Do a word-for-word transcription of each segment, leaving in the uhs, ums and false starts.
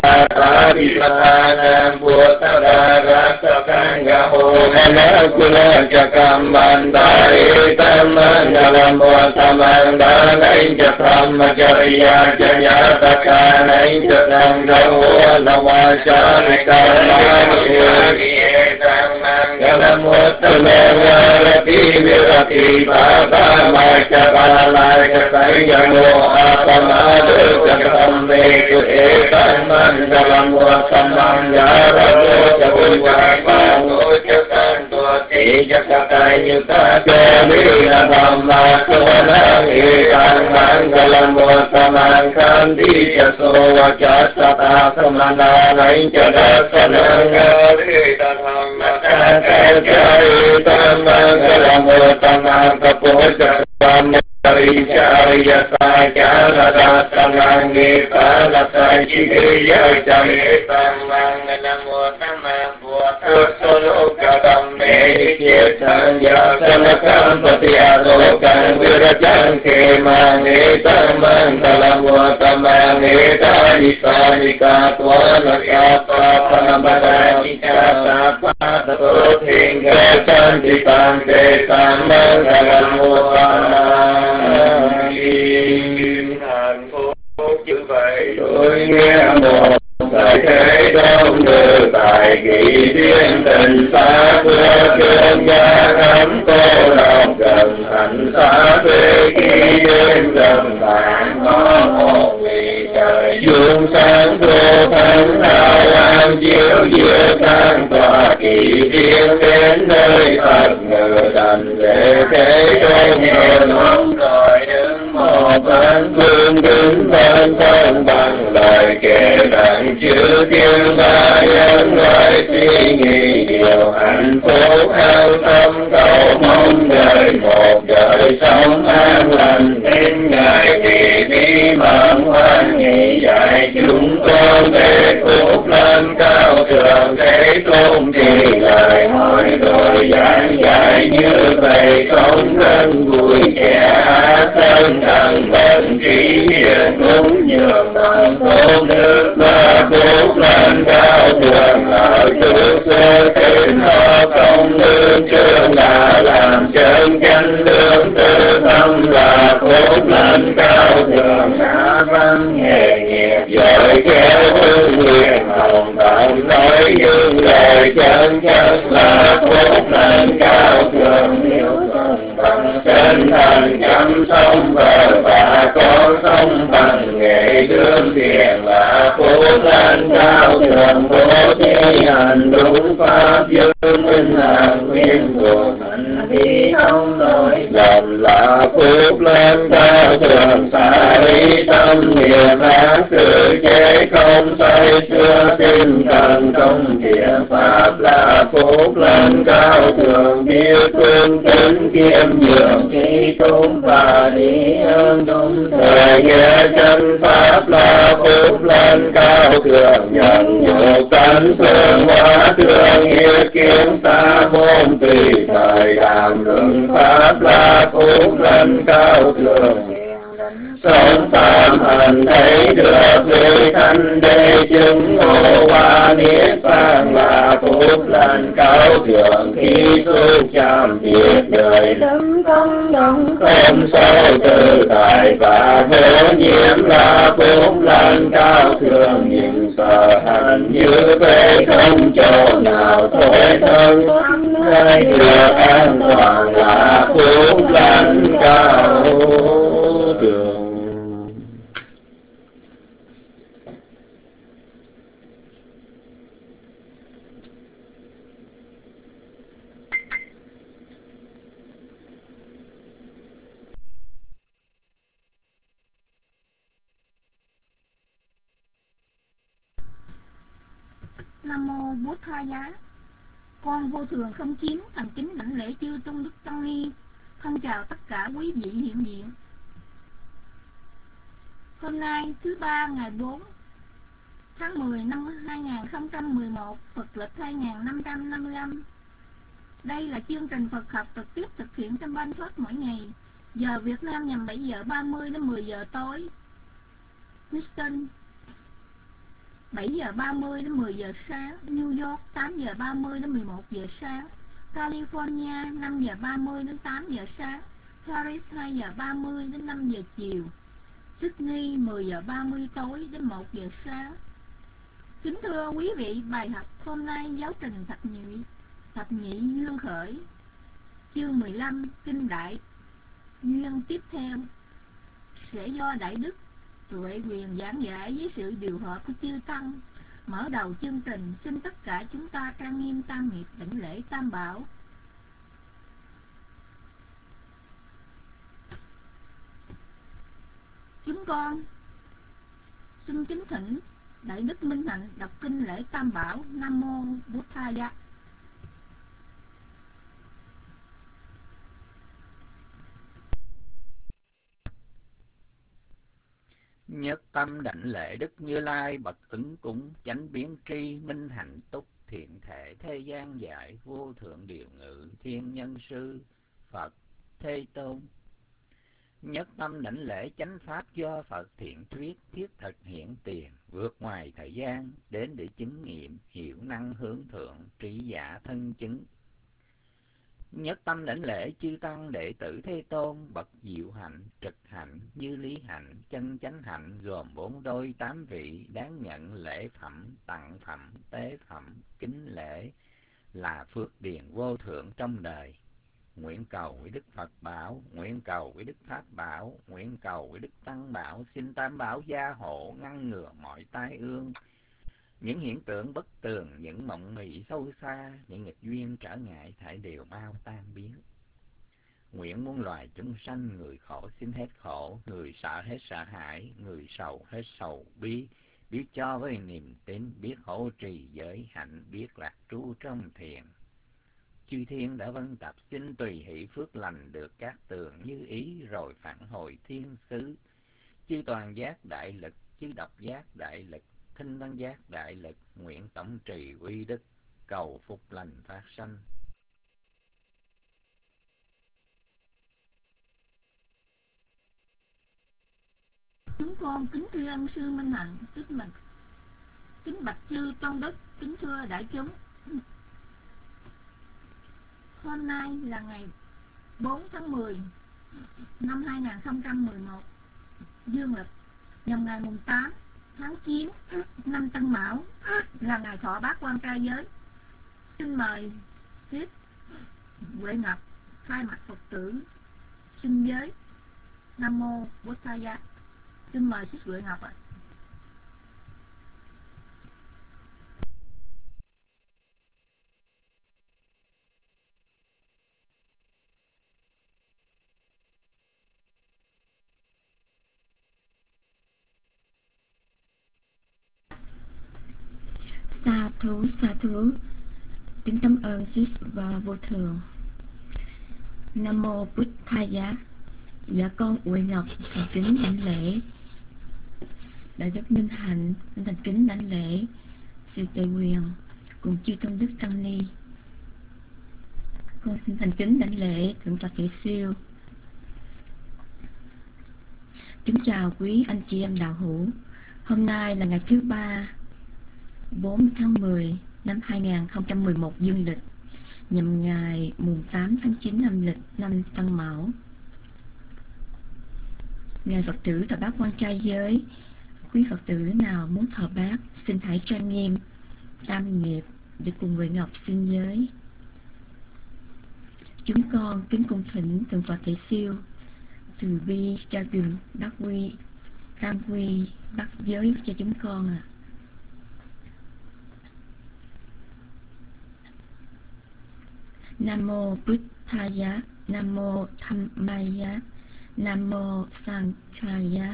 ta di ta nam bùa ta đa ra sa cang ga hồ na kula cha cam ban ta ri tam man ga lam bùa ta man da nai cha tham ma cha ya cha ya ta ca nai cha tham ga hồ na wa cha ri ca ma ni tam man ga lam bùa ta man ga ra ti vi ra ti ba ba ma cha ba la cha sai ya mo a pa ma de cha tham me ku e tam man ga lam bùa ta man ga ra bùa cha bu cha ba ngô cha tan tua ti cha ta ta như ta cha mi la tham ma so na ni tam man ga lam bùa ta man kan di cha so wa cha sa ta sa ma na nai cha da sa na ga ri ta tham ma ta ta cha ri tam man ga lam bùa ta man ka po cha sam ri cha ri ya sa cha la da sa na ni ta la sa chi ri ya cha ri tam man ga lam bùa ta man bùa ta so lo ka dam me chi sang ya sa na kam pa ti a lo kan vi ra chan ke ma ni tam man ga lam bùa ta man ni ta di sa ni ka twa na ka pa pa na ba da ni ka ta pa ta to thing ga chan ti tam ke tam man ga lam bùa ta man ni hạnh phúc như vậy tôi nghe một tại thế đông đưa tại kỳ duyên tình xa xưa thương gia thắm cô độc gần thành xa thuê khi đêm gần bạn có một vì trời dương sáng vô thánh hào an chiếu diệu sang tòa kỳ duyên đến nơi Phật ngự thành để thế trong nhờ nón rồi đứng một bên phương đứng bên thân bằng lời kể rằng chữ tiếng ba nhân loại suy nghĩ điều hạnh phúc an tâm cầu mong đời một đời sống an lành nên ngài thì đi mang hoan nghỉ dạy chúng con để phúc lên cao thượng thế tôn thì lời hỏi rồi giảng dạy như vậy sống thân vui trẻ thân thần bệnh trí hiền cúng nhường bằng tôn đức và phúc lên cao thượng lợi từ sơ đến họ công lương chương là làm chân chánh lương tư tâm là phúc lên cao thượng hạ văn nghề nghiệp giỏi khéo hương huyền hồng tận nói dương lời chân chất là phúc lên cao thượng hiếu thân bằng sinh thành chăm sông vợ và con sông bằng nghệ đương tiền là phúc lên cao thượng bố thí hành đúng pháp dương minh hàng nguyên của thành đi không lỗi lầm là phúc lên cao thượng xả lý tâm niệm ác sự chế không say xưa tinh thần công thiện pháp là phúc lên cao thượng biết phương tính kiêm nhường khi tôn và đi ơn đúng thời nghe chân pháp là phúc lên cao thượng nhận nhục tánh phương hóa thương nghĩa kiến xa môn tùy thời đàm luận pháp là phúc lên cao thượng sống tam hành thấy được người thanh đế chứng ngộ hoa niết bàn là phúc lên cao thượng khi xuất chạm việc đời lâm công đồng không sâu tự tại và vô nhiễm là phúc lên cao thượng nhìn sở hành như thế không chỗ nào thôi thân hay được an toàn là phúc lên cao thượng. Nam mô Bố Tha Giá. Con vô thường không chiếm thành kính đảnh lễ chư tôn đức tăng ni. Thân chào tất cả quý vị hiện diện. Hôm nay thứ ba ngày bốn tháng mười năm hai nghìn không trăm mười một, Phật lịch hai nghìn năm trăm năm mươi lăm. Đây là chương trình Phật học trực tiếp thực hiện trong Ban Phước mỗi ngày. Giờ Việt Nam nhằm bảy giờ ba mươi đến mười giờ tối. Houston. bảy giờ ba mươi đến mười giờ sáng, New York tám giờ ba mươi đến mười một giờ sáng, California năm giờ ba mươi đến tám giờ sáng, Paris hai giờ ba mươi đến năm giờ chiều, Sydney mười giờ ba mươi tối đến một giờ sáng. Kính thưa quý vị, bài học hôm nay giáo trình thập nhị thập nhị duyên khởi, chương mười lăm, kinh đại duyên tiếp theo sẽ do Đại Đức Tuệ Quyền giảng giải với sự điều hợp của chư tăng. Mở đầu chương trình, xin tất cả chúng ta trang nghiêm tam nghiệp đảnh lễ Tam Bảo. Chúng con xin kính thỉnh Đại Đức Minh Hạnh đọc kinh lễ Tam Bảo. Nam mô Bụt Thaya. Nhất tâm đảnh lễ Đức Như Lai bậc ứng cúng, chánh biến tri minh hạnh túc, thiện thể thế gian giải, vô thượng điều ngự, thiên nhân sư Phật Thế Tôn. Nhất tâm đảnh lễ chánh pháp do Phật thiện thuyết, thiết thực hiện tiền, vượt ngoài thời gian, đến để chứng nghiệm, hiểu năng hướng thượng, trí giả thân chứng. Nhất tâm đảnh lễ chư tăng đệ tử Thế Tôn, bậc diệu hạnh, trực hạnh, như lý hạnh, chân chánh hạnh, gồm bốn đôi tám vị, đáng nhận lễ phẩm, tặng phẩm, tế phẩm, kính lễ, là phước điền vô thượng trong đời. Nguyện cầu với Đức Phật Bảo, nguyện cầu với Đức Pháp Bảo, nguyện cầu với Đức Tăng Bảo, xin Tam Bảo gia hộ, ngăn ngừa mọi tai ương, những hiện tượng bất tường, những mộng mị sâu xa, những nghịch duyên trở ngại thảy đều mau tan biến. Nguyện muôn loài chúng sanh, người khổ xin hết khổ, người sợ hết sợ hãi, người sầu hết sầu bi, biết cho với niềm tin, biết hộ trì giới hạnh, biết lạc trú trong thiền. Chư thiên đã vân tập, xin tùy hỷ phước lành được các tường như ý, rồi phản hồi thiên xứ. Chư toàn giác đại lực, chư độc giác đại lực, thinh văn giác đại lực, nguyện tổng trì uy đức, cầu phục lành phát sanh. Chúng con kính thưa ân sư Minh Hạnh, kính mừng kính bạch chư tôn đức, kính thưa đại chúng. Hôm nay là ngày bốn tháng mười năm hai nghìn không trăm mười một dương lịch, nhằm ngày mùng tám tháng chín năm Tân Mão, là ngày thọ bát quan trai giới. Xin mời Siết Huệ Ngọc thay mặt Phật tử xin giới. Nam mô Bụt Thaya. Xin mời Siết Huệ Ngọc ạ. Sa thú, sa thú, kính cảm ơn Sis và vô thường. Nam mô Bụt Thaya. Dạ con Huệ Ngọc thành kính đảnh lễ Đại Đức Minh Hạnh, thành kính đảnh lễ Sư Tuệ Quyền cùng chư tôn đức tăng ni. Con xin thành kính đảnh lễ Thượng tọa Tuệ Siêu. Kính chào quý anh chị em đạo hữu. Hôm nay là ngày thứ ba, bốn tháng mười năm hai nghìn không trăm mười một dương lịch, nhằm ngày mùng tám tháng chín âm lịch năm Tân Mão. Ngài Phật tử thọ bát quan trai giới, quý Phật tử nào muốn thọ bát xin hãy trang nghiêm tam nghiệp để cùng Huệ Ngọc xin giới. Chúng con kính cung thỉnh Thượng tọa Tuệ Siêu từ bi cho dùm bát quy tam quy bát giới cho chúng con ạ. À. Nam mô Bụt Thaya, Nam mô Dhammaya, Nam mô Sanghaya.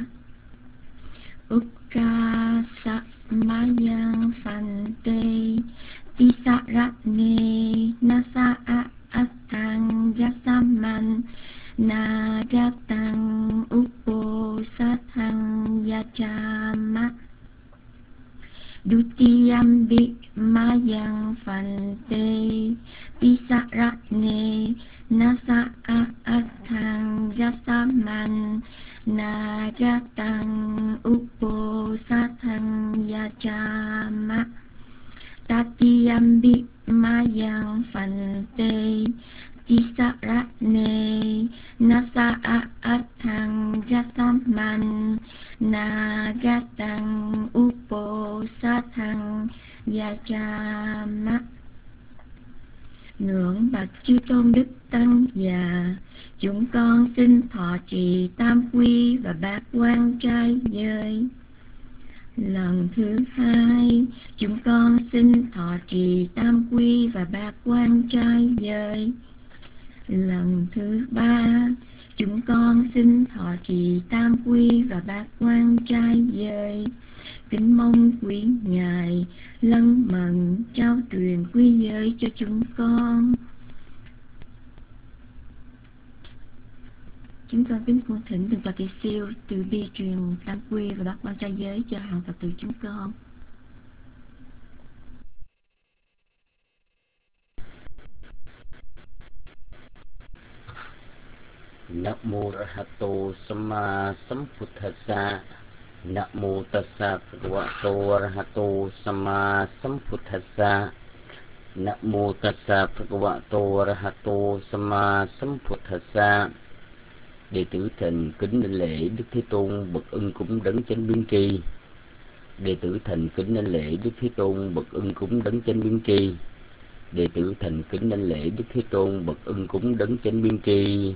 Ukasa mayang phante tisaratne nasa atang yasaman nagatang uposatang yachama. Dutiyambi mayang phante tisaratne nasa atang yasaman Nagatang upo sathang yachama tatiyambi mayang phante tisarane nasa athang gataman nagatang upo sathang yachama. Ngưỡng bạch chư tôn đức tăng già, chúng con xin thọ trì tam quy và bát quan trai giới. Lần thứ hai, chúng con xin thọ trì tam quy và bát quan trai giới. Lần thứ ba, chúng con xin thọ trì tam quy và bát quan trai giới. Kính mong quý ngài lân mận trao truyền quy giới cho chúng con. Chúng con kính cung thỉnh từng Phật Tỳ Siêu từ bi truyền tam quy và bát quan trai giới cho hàng Phật tử chúng con. Nam mô A Ra Hато Samma Sambuddhassa. Nam mô Tassa Bhagavato Arahato Samma Sambuddhassa. Nam mô Tassa Bhagavato Arahato Samma Sambuddhassa. Đệ tử thành kính đảnh lễ Đức Thế Tôn bậc ưng cúng đấng chánh biên tri. Đệ tử thành kính đảnh lễ Đức Thế Tôn bậc ưng cúng đấng chánh biên tri. Đệ tử thành kính đảnh lễ Đức Thế Tôn bậc ưng cúng đấng chánh biên tri.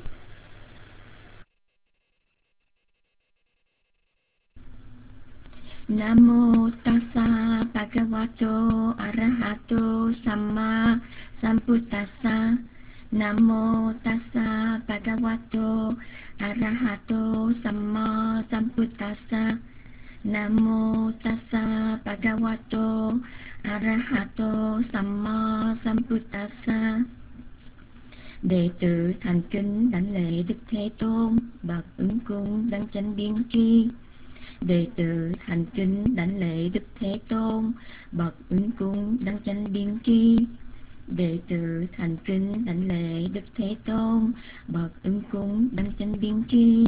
Namo tassa bhagavato arahato samma sambuddhassa. Namo tassa bhagavato arahato samma sambuddhassa. Namo tassa bhagavato arahato samma sambuddhassa. Đệ tử thành kính đảnh lễ Đức Thế Tôn bậc ứng cung đấng chánh biên tri. Đệ tử thành kính đảnh lễ Đức Thế Tôn bậc ứng cung đấng chánh biên tri. Đệ tử thành kính đảnh lễ Đức Thế Tôn bậc ứng cung đấng chánh biên tri.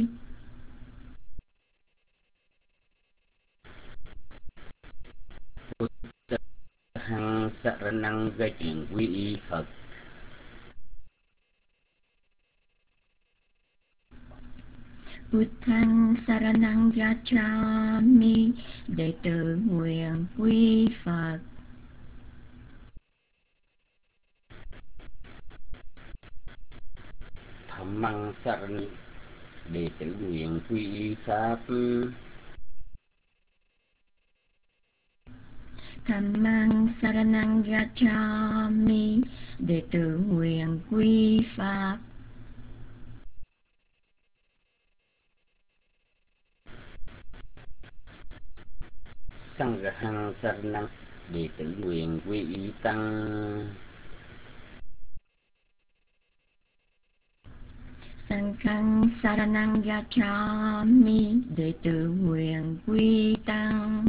Hằng saranang gacchami quy y Phật. Buddhang saranang gacchami. Đệ tử nguyện quy Phật. Dhammang sarani. Đệ tử nguyện quy y Pháp. Dhammang saranang gacchami. Đệ tử nguyện quy Pháp. Sanghang saranang. Đệ tử nguyện quy y Tăng. Sanghang saranang gacchami. Đệ tử nguyện quy Tăng.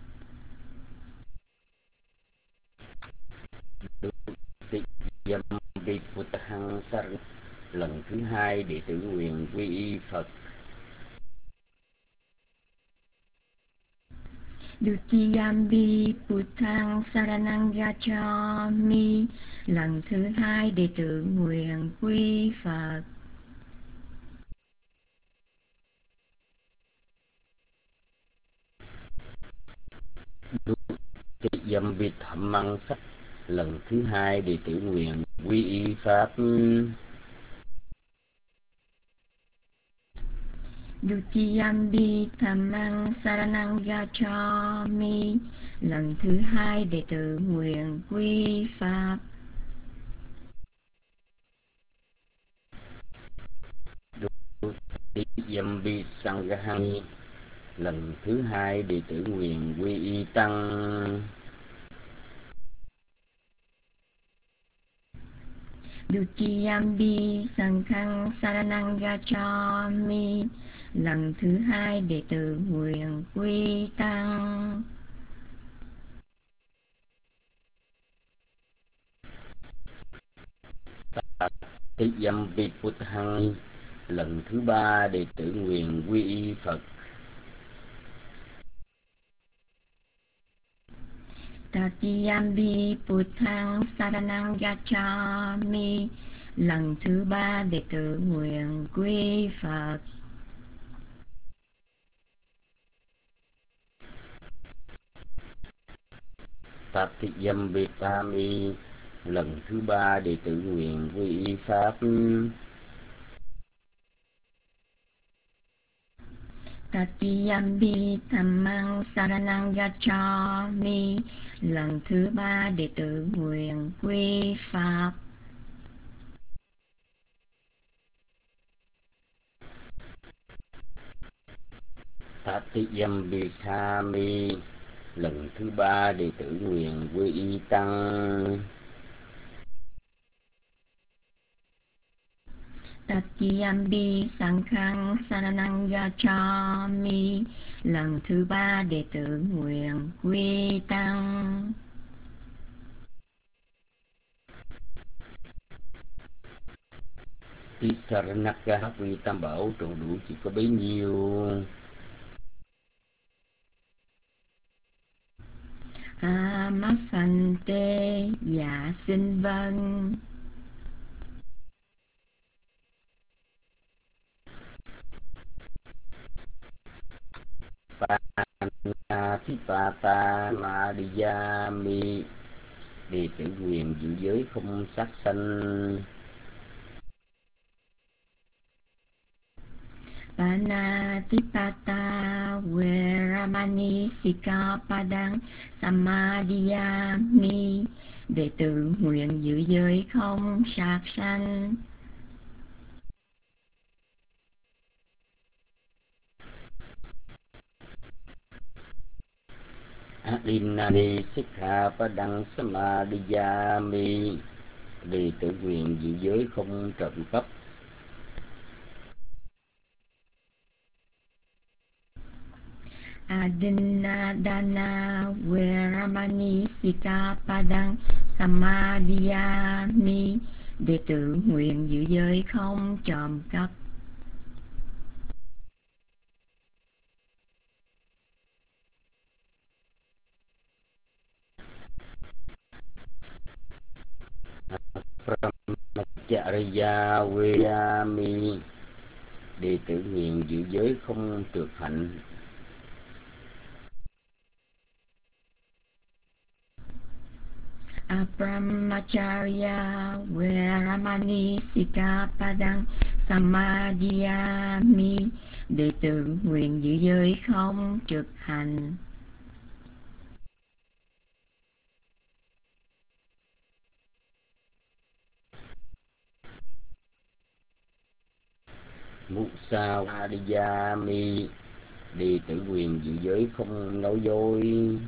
Dâm bi Buddhang saranang. Lần thứ hai đệ tử nguyện quy y Phật. Dutiyambi Buddhang saranang gacchami. Lần thứ hai đệ tử nguyện quy Phật. Dâm bi Dhammang saranang. Lần thứ hai đệ tử nguyện quy y Pháp. Dutiyambi Dhammang saranang gacchami. Lần thứ hai đệ tử nguyện quy Pháp. Dutiyambi Sanghang. Lần thứ hai đệ tử nguyện quy y Tăng. Dutiyambi Sanghang saranang gacchami. Lần thứ hai đệ tử nguyện quy Tăng. Dutiyambi Buddhang. Lần thứ ba đệ tử nguyện quy y Phật. Tatiyambi Buddhang Saranang Gacchami. Lần thứ ba đệ tử nguyện quy Phật. Tatiyambi Tami. Lần thứ ba đệ tử nguyện quy y Pháp. Tatiyambi Dhammang Saranang Gacchami. Lần thứ ba đệ tử nguyện quy Pháp. Tatiyambi Thami. Lần thứ ba đệ tử nguyện quy y Tăng. Tatiyambi Sanghang Saranang Gacchami. Lần thứ ba đệ tử nguyện quy Tăng. Tisaranaka quy tam bảo trọn đủ chỉ có bấy nhiêu. Amapante. Dạ xin vâng. Panatipata Madhyami. Đệ tử nguyện giữ giới không sát sanh. Panatipata Veramani Sikkhapadang Samadhiyami. Đệ tử nguyện giữ giới không sát sanh. Adinani Sikkhapadang Samadhiyami. Đệ tử nguyện giữ giới không trộm cắp. Adinadana Veramani Sikkhapadang Samadhiyami. Đệ tử nguyện giữ giới không trộm cắp. Brahmacharya Vedami. Đệ tử nguyện giữ giới không trượt hạnh. Brahmacharya Veramani Sikkhapadang Samadhiyami. Đệ tử nguyện giữ giới không trực hành. Musawadiyami. Đệ tử nguyện giữ giới không nói dối.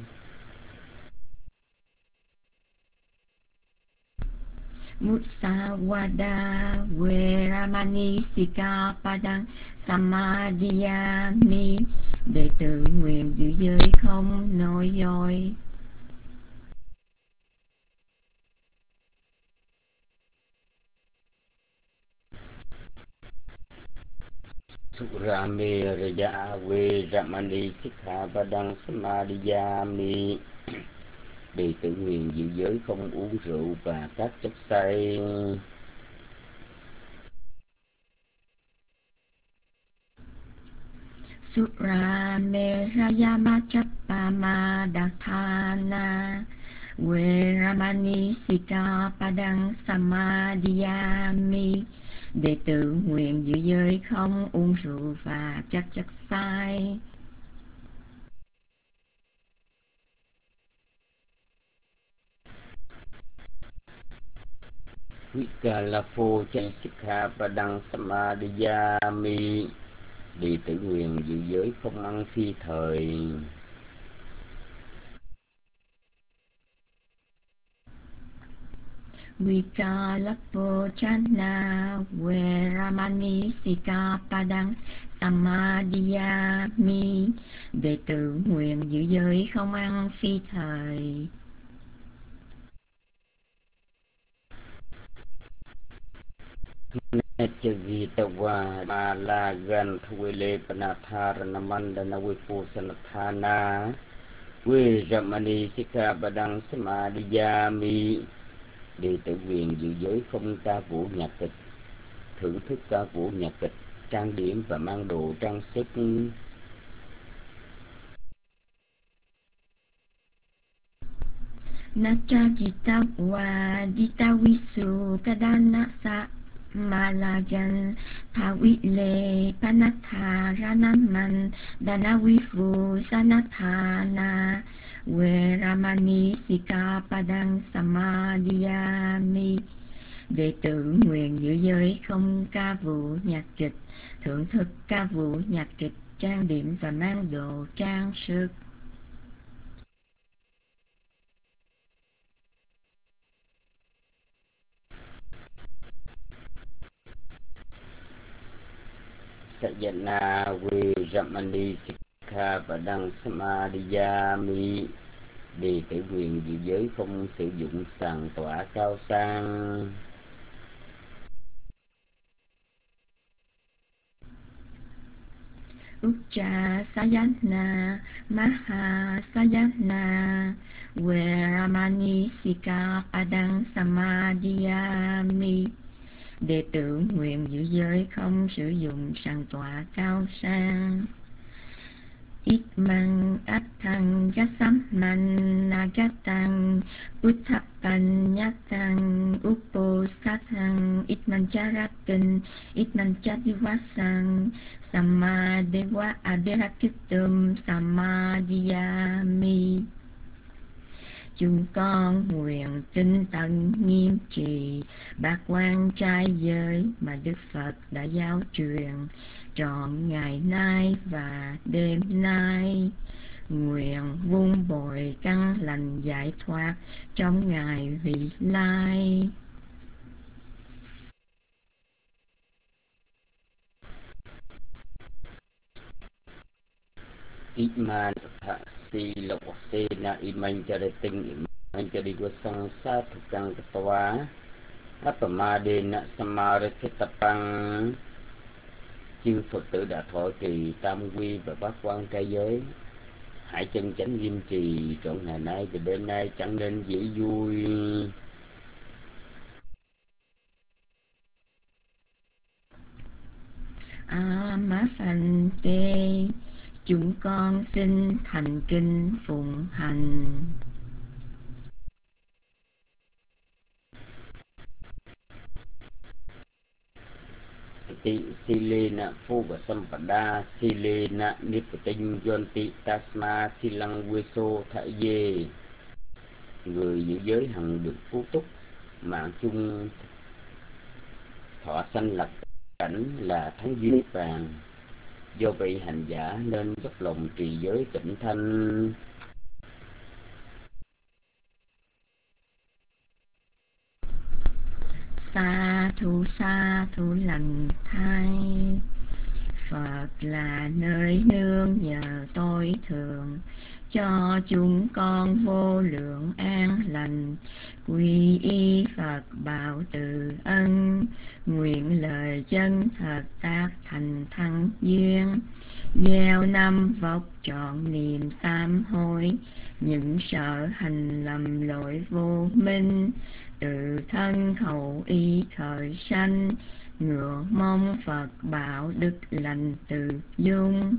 Musawada Veramani Sikkhapadang Samadhiyami. Đệ tử nguyện giữ giới không nói dối. Surameraya Veramani Sikkhapadang Samadhiyami. Đệ tử nguyện giữ giới không uống rượu và các chất say. Surameraya Machappamadatthana Veramani Sikkhapadang Samadhiyami. Đệ tử nguyện giữ giới không uống rượu và các chất say. Vikalapho Sikkhapadang Samadhiyami. Đệ tử nguyện giữ giới không ăn phi thời. Vikalapho Veramani Sikkhapadang Samadhiyami. Đệ tử nguyện giữ giới không ăn phi thời. Echevitawa Malagan Twile Panatharanamandana Vipusanatana Viramani Sika Badang Samadhiyami. Đệ tử quyền giữ giới không ca vũ nhạc kịch, thưởng thức ca vũ nhạc kịch, trang điểm và mang đồ trang sức. Nacha Jita Wa Dita Visu Kadana Sa Malagan Thawile Panatha Ranaman Danawifu Sanathana Veramani Sika Padang Samadhiyami. Đệ tử nguyện giữ giới không ca vũ nhạc kịch, thưởng thức ca vũ nhạc kịch, trang điểm và mang đồ trang sức. Sajana Viramani Sikha Padang Samadhiyami. Đệ tử quyền giữ giới không sử dụng sàn tỏa cao sang. Ucha Sayana Maha Sayana Veramani Sika Padang Samadhiyami. Đệ tử nguyện giữ giới không sử dụng sàn tọa cao sang. Ít mang át thăng gát sám man na gát tăng uthap pan nhát tăng upo sát thăng ít man cha rát kinh ít man cha đi vát sang samma dewa aderakitum samadhiyami. Chúng con nguyện tinh tấn nghiêm trì bát quan trai giới mà Đức Phật đã giáo truyền trọn ngày nay và đêm nay. Nguyện vun bồi căn lành giải thoát trong ngày vị lai. Iman si lộc se na iman chare tinh iman chare go sang sa thukang katwa apamade na samarakitapang. Chư Phật tử đã thọ trì tam quy và bát quan trai giới, hãy chân chánh nghiêm trì trọn ngày nay và đêm nay, chẳng nên dễ vui. A Ma Phanh Tê, chúng con xin thành kinh phụng hành. Ti silena phu và sampada silena nipatin yonti tasma silang weso thải dê. Người giữ giới hằng được phú túc, mạng chung thọ sanh lập cảnh là thắng duyên niết bàn. Do vậy hành giả nên dốc lòng trì giới tịnh thanh. Sa thu sa thu lành thay, Phật là nơi nương nhờ tối thượng, cho chúng con vô lượng an lành. Quy y Phật bảo từ ân, nguyện lời chân thật tác thành thăng duyên. Gieo năm vóc trọn niềm sám hối, những sợ hành lầm lỗi vô minh. Từ thân khẩu ý khởi sanh, ngưỡng mong Phật bảo đức lành từ dung.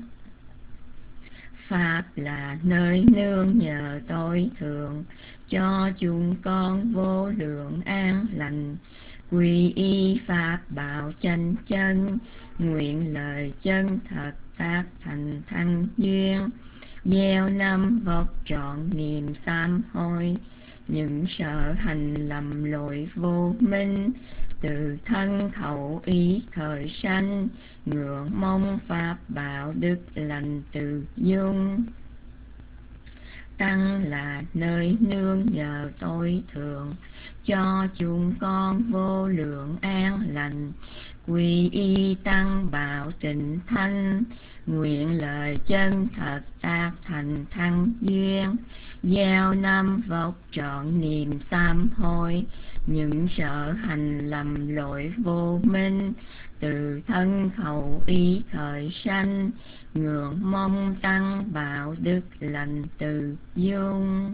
Pháp là nơi nương nhờ tối thượng, cho chúng con vô lượng an lành. Quy y Pháp bảo chánh chân, nguyện lời chân thật tác thành thăng duyên. Gieo năm vóc trọn niềm sám hối, những sợ hành lầm lỗi vô minh. Từ thân khẩu ý khởi sanh, ngưỡng mong Pháp bảo đức lành từ dung. Tăng là nơi nương nhờ tối thượng, cho chúng con vô lượng an lành. quy y tăng bảo tịnh thanh, nguyện lời chân thật tác thành thăng duyên, gieo năm vọc trọn niềm sám hối, những sợ hành lầm lỗi vô minh, từ thân khẩu ý khởi sanh, ngưỡng mong tăng bảo đức lành từ dung.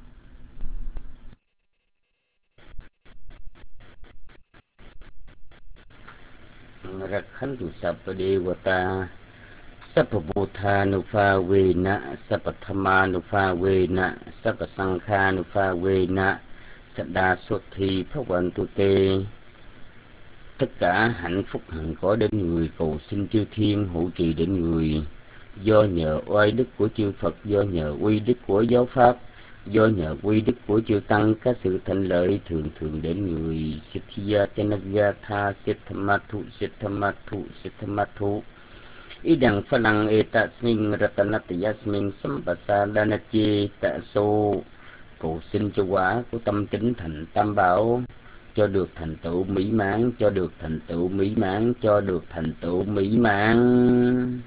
Rakhantu Sapadevata Sappabodhanupavena Sappathamanupravena Sappasankhanupavena Sada Sothi Bhavantu Te. Tất cả hạnh phúc hằng có đến người, cầu xin chư thiên hộ trì đến người. Do nhờ oai đức của chư Phật, do nhờ uy đức của giáo pháp, do nhờ uy đức của chư tăng, các sự thành lợi thường thường đến người. Siddhiya Chanagya Siddhamathu Siddhamathu Siddhamathu Idang Phalang Etasmin Ratanatayasmin Sampasadanachi Taso. Cầu xin cho quả của tâm tính thành tam bảo cho được thành tựu mỹ mãn, cho được thành tựu mỹ mãn, cho được thành tựu mỹ mãn.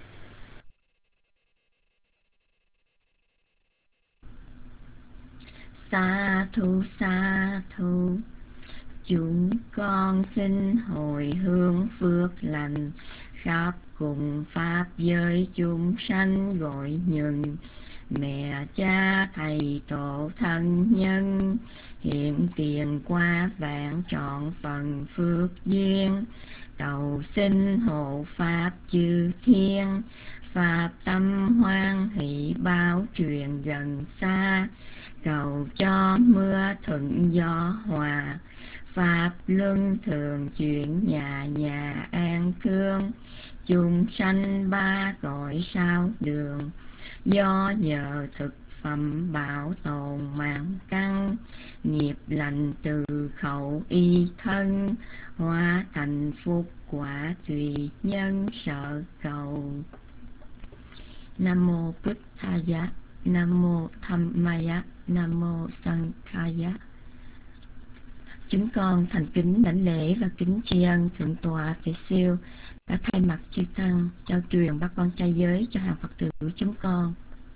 Sa thu sa thu, chúng con xin hồi hướng phước lành khắp cùng pháp giới chúng sanh, gọi nhân mẹ cha thầy tổ thân nhân, hiện tiền qua vạn trọn phần phước duyên, cầu xin hộ pháp chư thiên, pháp tâm hoan hỷ báo truyền gần xa, cầu cho mưa thuận gió hòa, pháp luân thường chuyển nhà nhà an cương, chúng sanh ba cõi sao đường, do nhờ thực phẩm bảo tồn mạng căn, nghiệp lành từ khẩu y thân, hóa thành phúc quả tùy nhân sợ cầu. Nam mô Bụt Thaya, Nam mô Dhammaya, Nam mô Sankhaya. Chúng con thành kính đảnh lễ và kính tri ân thượng tọa Tuệ Siêu đã thay mặt chư tăng trao truyền bát quan trai giới cho hàng Phật tử chúng con.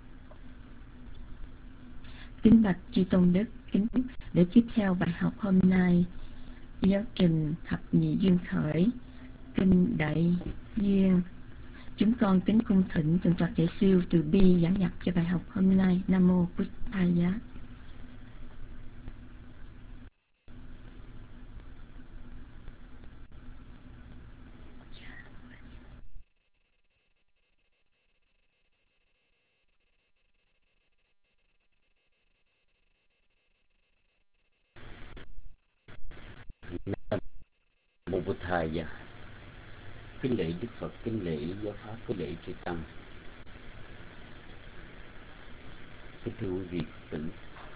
Kính bạch chư tôn đức, kính để tiếp theo bài học hôm nay, giáo trình thập nhị duyên khởi, kinh đại duyên. Chúng con kính cung thỉnh thượng tọa Tuệ Siêu từ bi giảng nhập cho bài học hôm nay. Nam mô Bụt Thaya. Nam mô Bụt Thaya. Kính lễ Đức Phật, kính lễ giáo pháp, kính lễ chư tăng. Kính thưa quý vị Phật tử,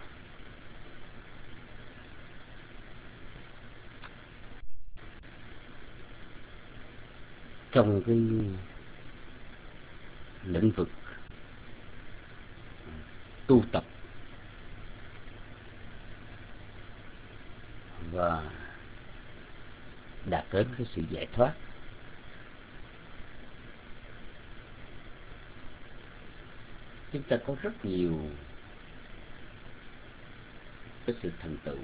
trong cái lĩnh vực tu tập và đạt đến cái sự giải thoát, chúng ta có rất nhiều cái sự thành tựu.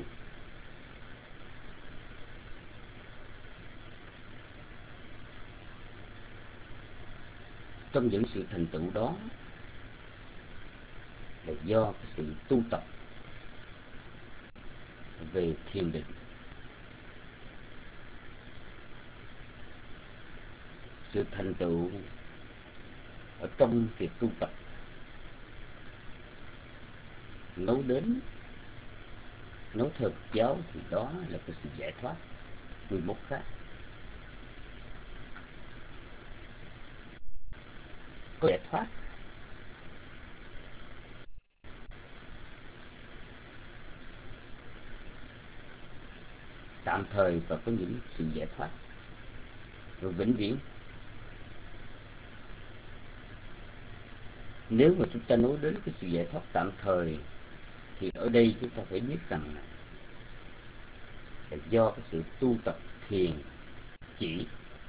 Trong những sự thành tựu đó là do cái sự tu tập về thiền định, sự thành tựu ở trong việc tu tập nói đến, nói theo Phật giáo thì đó là cái sự giải thoát mười một khác. Có giải thoát tạm thời và có những sự giải thoát rồi vĩnh viễn. Nếu mà chúng ta nói đến cái sự giải thoát tạm thời thì ở đây chúng ta phải biết rằng là do cái sự tu tập thiền chỉ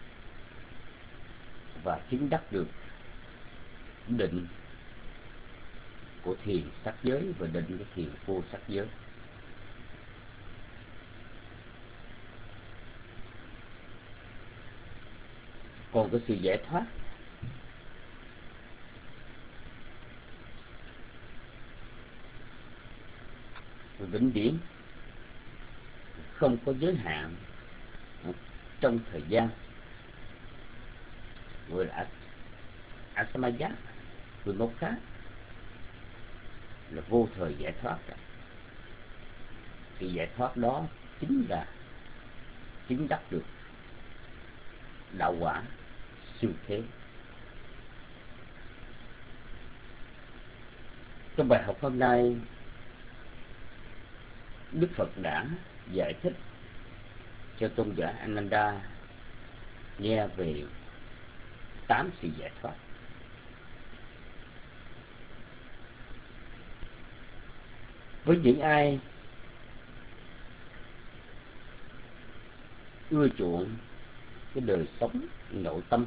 và chứng đắc được định của thiền sắc giới và định của thiền vô sắc giới. Còn cái sự giải thoát vĩnh viễn, không có giới hạn trong thời gian, gọi là asamaya vimokha, là vô thời giải thoát. Sự giải thoát đó chính là chứng đắc được đạo quả siêu thế. Trong bài học hôm nay, Đức Phật đã giải thích cho tôn giả Ananda nghe về tám sự giải thoát. Với những ai ưa chuộng cái đời sống nội tâm,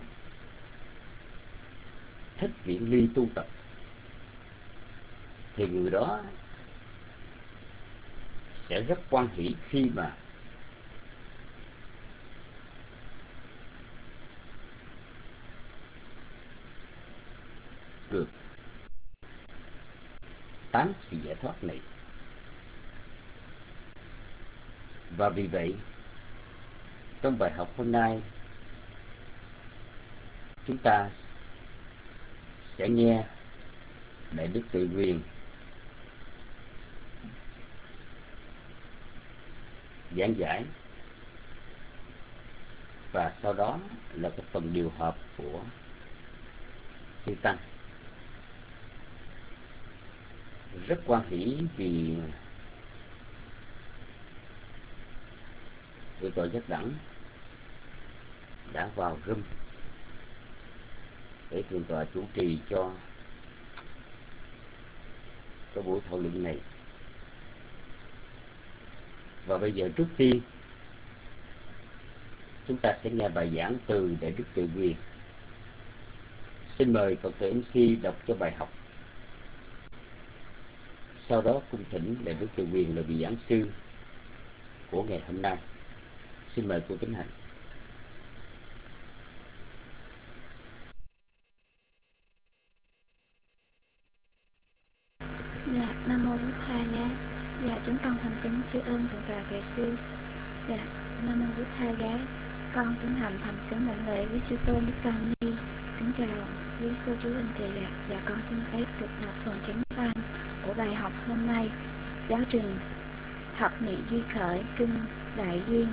thích viễn ly tu tập, thì người đó sẽ rất hoan hỷ khi mà được tám sự giải thoát này. Và vì vậy, trong bài học hôm nay, chúng ta sẽ nghe Đại Đức Tự Quyền giảng giải, và sau đó là cái phần điều hợp của chư tăng. Rất hoan hỷ vì Thượng tọa Giác Đẳng đã vào room để Thượng tọa chủ trì cho cái buổi thảo luận này. Và bây giờ trước tiên chúng ta sẽ nghe bài giảng từ Đại Đức Tự Quyền. Xin mời Phật tử em xê đọc cho bài học. Sau đó cung thỉnh Đại Đức Tự Quyền là vị giảng sư của ngày hôm nay. Xin mời cô Kính Hạnh. Dạ, Nam Mô Bổn Thầy Giá. Dạ, chúng con thành kính sư ơn Thượng tọa Kệ Sư. Dạ, Nam Mô Bổn Thầy Giá. Con kính hành thành kính đảnh lễ với sư tôn Đức Tăng Ni. Kính chào quý cô chú anh chị ạ. Dạ, con xin phép được đọc phần chánh văn của bài học hôm nay. Giáo trình Thập Nhị Duy Khởi Kinh Đại Duyên.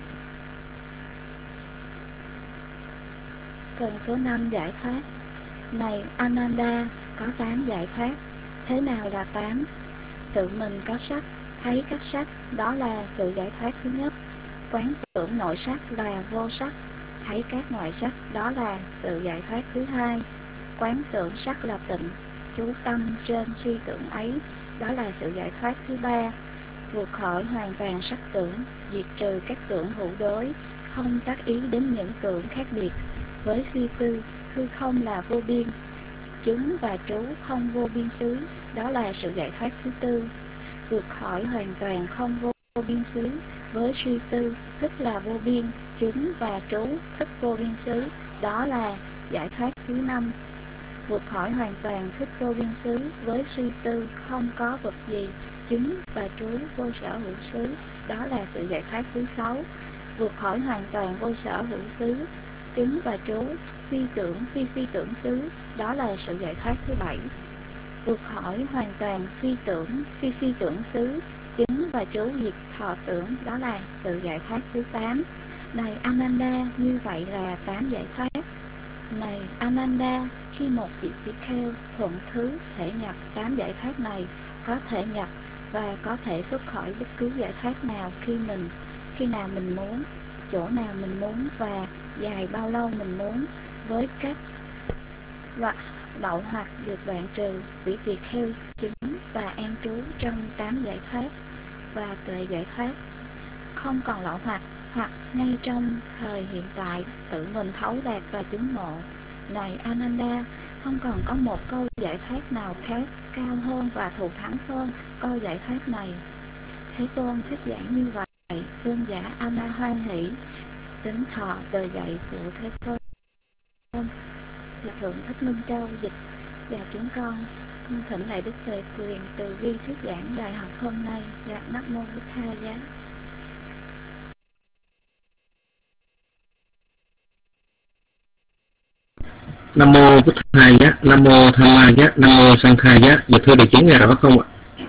Phần số năm giải thoát. Này Ananda, có tám giải thoát. Thế nào là tám? Tự mình có sắc, thấy các sắc, đó là sự giải thoát thứ nhất. Quán tưởng nội sắc là vô sắc, thấy các ngoại sắc, đó là sự giải thoát thứ hai. Quán tưởng sắc là tịnh, chú tâm trên suy tưởng ấy, đó là sự giải thoát thứ ba. Vượt khỏi hoàn toàn sắc tưởng, diệt trừ các tưởng hữu đối, không tác ý đến những tưởng khác biệt. Với suy tư, hư không là vô biên, chứng và trú không vô biên xứ, đó là sự giải thoát thứ tư. Vượt khỏi hoàn toàn không vô biên xứ, với suy tư, thức là vô biên, chứng và trú thức vô biên xứ, đó là giải thoát thứ năm. Vượt khỏi hoàn toàn thức vô biên xứ, với suy tư không có vật gì, chứng và trú vô sở hữu xứ, đó là sự giải thoát thứ sáu. Vượt khỏi hoàn toàn vô sở hữu xứ, chứng và trú phi tưởng phi phi tưởng xứ, đó là sự giải thoát thứ bảy. Vượt khỏi hoàn toàn phi tưởng phi phi tưởng xứ, chứng và trú diệt thọ tưởng, đó là sự giải thoát thứ tám. Này Ananda, như vậy là tám giải thoát. Này Ananda, khi một vị tỷ kheo thuận thứ thể nhập tám giải thoát này, có thể nhập và có thể xuất khỏi bất cứ giải thoát nào khi mình khi nào mình muốn, chỗ nào mình muốn và dài bao lâu mình muốn, với các loại lậu hoặc được đoạn trừ. Vị tỳ kheo chứng và an trú trong tám giải thoát và tuệ giải thoát, không còn lậu hoặc hoặc ngay trong thời hiện tại tự mình thấu đạt và chứng ngộ. Này Ananda, không còn có một câu giải thoát nào khác cao hơn và thù thắng hơn câu giải thoát này. Thế Tôn thuyết giảng như vậy, vương giả Ama hoan hỷ, tính thọ đời dạy của Thế Tôn là Thượng Thích Minh Châu dịch. Và chúng con cung thỉnh lại Đức Tề Quyền từ bi thuyết giảng bài học hôm nay. Dạ Nam Mô Bụt Tha Giá. Nam Mô Bụt Tha Giá, Nam Mô Tham Ma Giá, Nam Mô Sang Kha Giá. Dạ thưa đại chúng nghe rõ không ạ?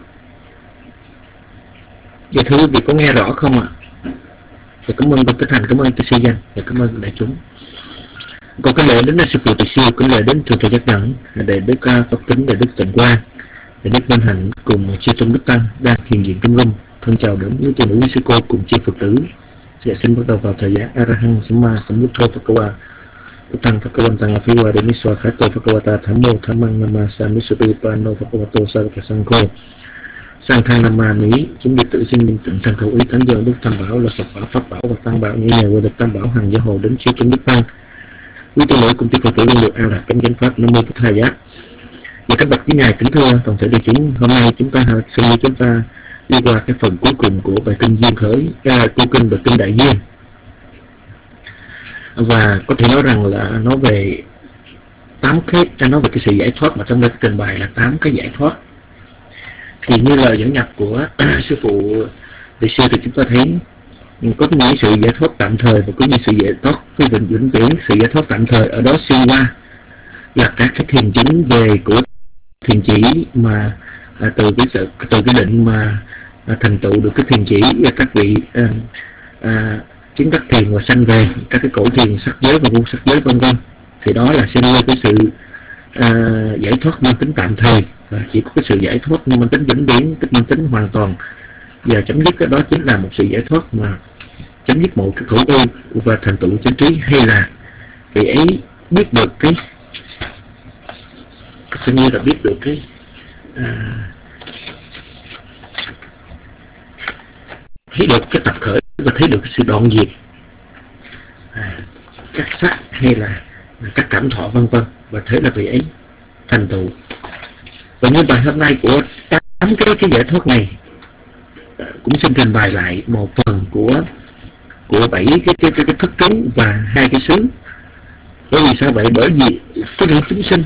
Dạ thưa quý vị có nghe rõ không ạ? Dạ cảm ơn Bậc Tích Thành, cảm ơn Tỳ Sư Danh, dạ cảm ơn đại chúng. Còn cái lễ đến là sư phụ Tỳ Sư, cái lễ đến thượng thầy giác đẳng, để Đức Pháp Tính, để Đức Tịnh Quang, để Đức Minh Hạnh cùng chư tôn đức tăng đang hiện diện trong room. Thân chào đến những tiền nữ sư cô cùng chư Phật tử. Dạ xin bắt đầu vào thời gian Arahant Samma Sambuddho Phakawa. Tăng Phakawan Tăng Phi Wa Demi Swa Khato Phakawata Thammo Thammang Nama Samisuddhipano Phakawato Saraka Sangho. Sang thang Nam Ma Mỹ, chúng đệ tử xin minh tịnh thành khẩu ý thánh dân Đức Tam Bảo là Phật Bảo, Pháp Bảo và Tăng Bảo, như nhà vô địch Tam Bảo hằng gia hồ đến siêu trong Đức Tăng. Quý tôn lỗi cùng chư Phật tử luôn được an lạc cánh chánh pháp. Nam Mô Bụt Tha Giá. Và các bậc quý ngài kính thưa toàn thể đại chúng, hôm nay chúng ta xin chúng ta đi qua cái phần cuối cùng của bài kinh Duyên Khởi, à, câu kinh bài kinh Đại Duyên. Và có thể nói rằng là nói về tám cái, nói về cái sự giải thoát mà trong đây trình bày là tám cái giải thoát. Thì như lời dẫn nhập của sư phụ Tỳ Sư thì chúng ta thấy có những sự giải thoát tạm thời và có những sự giải thoát cái vĩnh vĩnh viễn. Sự giải thoát tạm thời ở đó xuyên qua là các cái thiền chứng về của thiền chỉ mà à, từ cái sự từ cái định mà à, thành tựu được cái thiền chỉ và các vị à, à, chứng đắc thiền và sanh về các cái cõi thiền sắc giới và vô sắc giới vân vân. Thì đó là xem như cái sự à, giải thoát mang tính tạm thời, và chỉ có cái sự giải thoát nhưng mang tính vĩnh viễn, tức mang tính hoàn toàn và chấm dứt. Cái đó chính là một sự giải thoát mà chấm dứt mọi cái khổ ưu và thành tựu chánh trí, hay là vị ấy biết được cái xem như là biết được cái à, thấy được cái tập khởi và thấy được cái sự đoạn diệt à, các sắc hay là các cảm thọ vân vân, và thế là vị ấy thành tựu. Và như bài hôm nay của tám cái cái giải thoát này cũng xin trình bày lại một phần của của bảy cái cái cái, cái thức trống và hai cái xứ. Bởi vì sao vậy? Bởi vì có những chúng sinh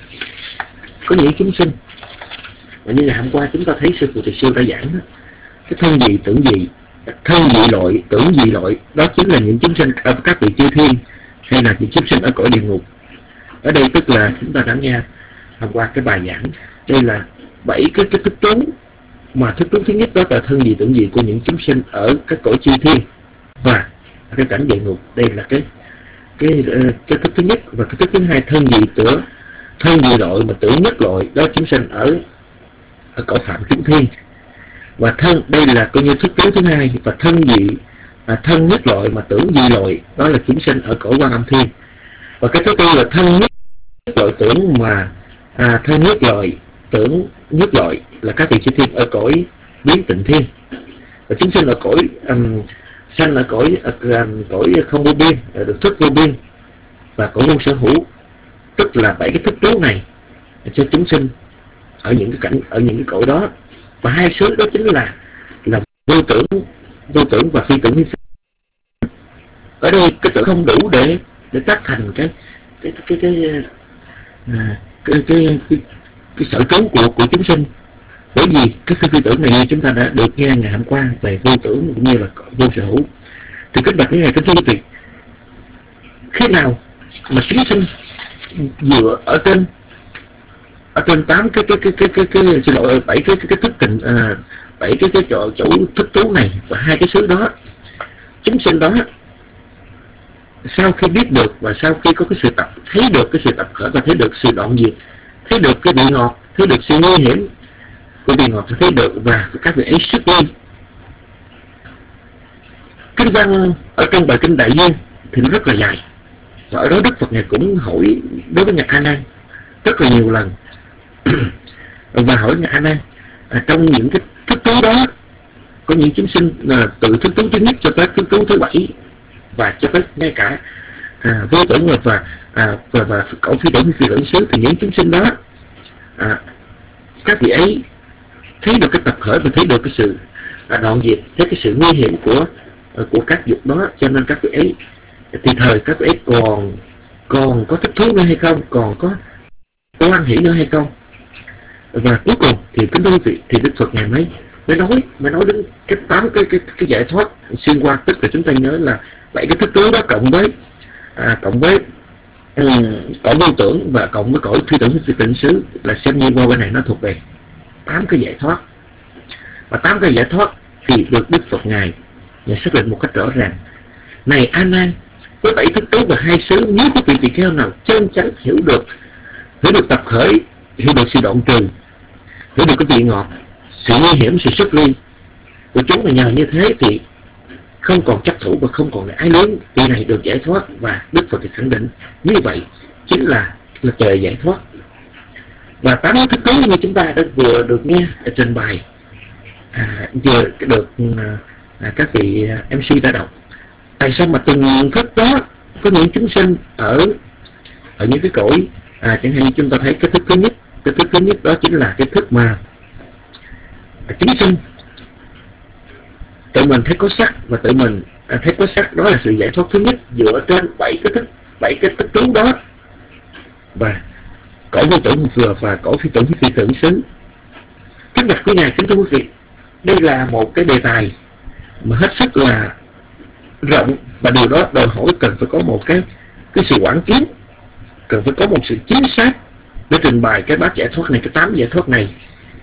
có những chúng sinh và như ngày hôm qua chúng ta thấy sư phụ Tỳ Sư đã giảng đó, cái thân dị tưởng dị, thân dị loại tưởng dị loại, đó chính là những chúng sinh ở các vị chư thiên hay là những chúng sinh ở cõi địa ngục. Ở đây tức là chúng ta đã nghe hôm qua cái bài giảng, đây là bảy cái cái thức trống, mà thức trống thứ nhất đó là thân dị tưởng dị của những chúng sinh ở các cõi chư thiên và cái cảnh địa ngục. Đây là cái cái cái thức thứ nhất. Và cái thức thứ hai, thân dị tưởng thân dị loại mà tưởng nhất loại, đó chúng sinh ở ở cõi phạm chúng thiên. Và thân, đây là coi như thức trống thứ hai. Và thân dị à, thân nhất loại mà tưởng dị loại, đó là chúng sinh ở cõi Quan Âm thiên. Và cái thứ tư là thân nhất loại tưởng mà à, thân nhất loại tưởng nhất loại là các vị chư thiên ở cõi biến tịnh thiên. Và chúng sinh ở cõi um, sanh ở cõi um, cõi không vô biên, được thức vô biên và cõi vô sở hữu. Tức là bảy cái thức trú này cho chúng sinh ở những cái cảnh, ở những cái cõi đó. Và hai xứ đó chính là là vô tưởng vô tưởng và phi tưởng hy sinh. Ở đây cái tưởng không đủ để để tác thành cái cái cái cái à, cái, cái, cái, cái sở trú của của chúng sinh. Bởi vì cái phi tưởng này chúng ta đã được nghe ngày hôm qua về vô tưởng cũng như là vô sở hữu. Thì kết bạch cái này cái thưa quý vị, khi nào mà chúng sinh dựa ở trên ở trên tám cái cái cái cái cái cái xin lỗi bảy cái cái cái thức tình à, bảy cái cái chỗ chỗ thức trú này và hai cái xứ đó, chúng sinh đó sau khi biết được và sau khi có cái sự tập thấy được cái sự tập khởi và thấy được sự đoạn diệt, thấy được cái vị ngọt, thấy được sự nguy hiểm của vị ngọt, thấy được và các vị ấy xuất ly. Kinh văn ở trong bài kinh Đại Duyên thì nó rất là dài, và ở đó Đức Phật ngài cũng hỏi đối với ngài A Nan rất là nhiều lần và hỏi ngài A Nan à, trong những cái thức trú đó có những chúng sinh là từ thức tú thứ nhất cho tới thức tú thứ bảy, và cho tới ngay cả à, vô tưởng và à, và, và cõi phi tưởng phi tưởng xứ, thì những chúng sinh đó à, các vị ấy thấy được cái tập khởi và thấy được cái sự à, đoạn diệt, thấy cái sự nguy hiểm của của các dục đó, cho nên các vị ấy thì thời các vị ấy còn còn có thích thú nữa hay không, còn có có hoan hỷ nữa hay không. Và cuối cùng thì kính thưa quý vị, thì Đức Phật ngài mới mới nói mới nói đến cái tám cái cái cái giải thoát xuyên qua, tức là chúng ta nhớ là bảy cái thức tứ đó cộng với à, cộng với um, cõi vô tưởng và cộng với cõi phi tưởng phi tưởng xứ, là xem như qua bên này nó thuộc về tám cái giải thoát. Và tám cái giải thoát thì được Đức Phật ngài ngài xác định một cách rõ ràng. Này A Nan, với bảy thức tứ và hai xứ, nếu quý vị tỳ kheo nào chân chánh hiểu được hiểu được tập khởi, hiểu được sự đoạn trừ, hiểu được cái vị ngọt, sự nguy hiểm, sự xuất ly của chúng, mà nhờ như thế thì không còn chấp thủ và không còn là ái luyến, vị này được giải thoát. Và Đức Phật thì khẳng định như vậy chính là là trời giải thoát. Và tám thức tứ như chúng ta đã vừa được nghe ở trình bày, à, vừa được à, các vị em xê đã đọc. Tại sao mà từng thức đó có những chúng sinh ở ở những cái cõi à, chẳng hạn như chúng ta thấy cái thức thứ nhất, cái thức thứ nhất đó chính là cái thức mà chúng sinh tự mình thấy có sắc, và tự mình à, thấy có sắc, đó là sự giải thoát thứ nhất dựa trên bảy cái thức bảy cái thức tứ đó. Và cõi vô tưởng vừa và cõi phi tưởng phi tưởng xứ. Kính bạch quý ngài, kính thưa quý vị, đây là một cái đề tài mà hết sức là rộng, và điều đó đòi hỏi cần phải có một cái cái sự quán kiến, cần phải có một sự chính xác để trình bày cái bát giải thoát này, cái tám giải thoát này.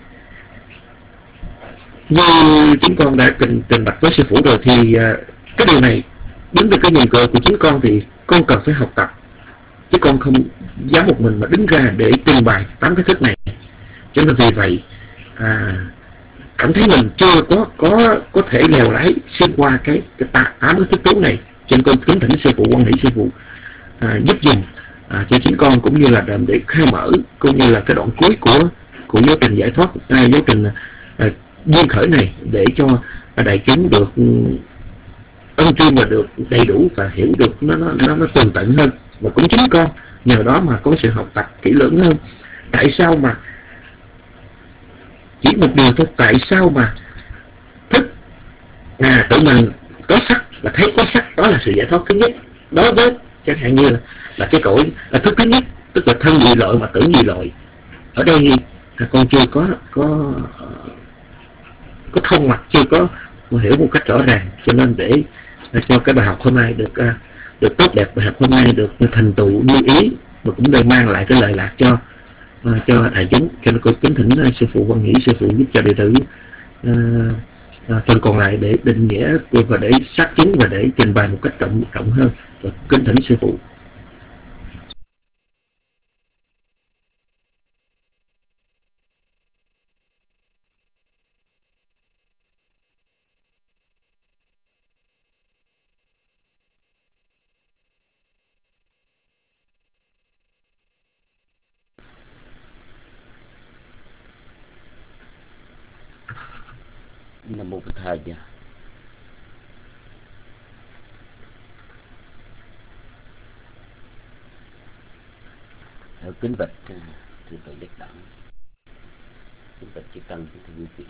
Như chúng con đã trình, trình bạch với sư phụ rồi, thì uh, cái điều này đứng từ cái nhìn cờ của chính con thì con cần phải học tập, chứ con không dám một mình mà đứng ra để trình bày tám cái thức này. Cho nên vì vậy à, cảm thấy mình chưa có có có thể lèo lái xuyên qua cái cái tám cái thức tứ này, cho nên con kính thỉnh sư phụ quan hỷ sư phụ à, giúp dùm à, cho chính con, cũng như là để khai mở, cũng như là cái đoạn cuối của của giáo trình giải thoát, à, giáo trình à, duyên khởi này, để cho đại chúng được ân chuyên và được đầy đủ và hiểu được nó nó nó, nó tường tận hơn. Và cũng chính con nhờ đó mà có sự học tập kỹ lưỡng hơn. Tại sao mà chỉ một điều thôi, tại sao mà thức à, tự mình có sắc và thấy có sắc, đó là sự giải thoát thứ nhất. Đối với chẳng hạn như là, là cái cõi là thức thứ nhất, tức là thân dị lợi mà tưởng dị lợi. Ở đây à, con chưa có có có thông mặt, chưa có hiểu một cách rõ ràng, cho nên để cho cái bài học hôm nay được được tốt đẹp, bài học hôm nay được thành tựu như ý, và cũng để mang lại cái lợi lạc cho cho đại chúng. Cho nên tôi kính thỉnh sư phụ Quan Hỷ sư phụ giúp cho đệ tử uh, phần còn lại để định nghĩa và để xác chứng và để trình bày một cách rộng rộng hơn. Và kính thỉnh sư phụ. Nam mô Bụt Thầy. Kính bạch thưa Tổ Giác Đẳng, kính bạch chư tăng, kính thưa quý vị.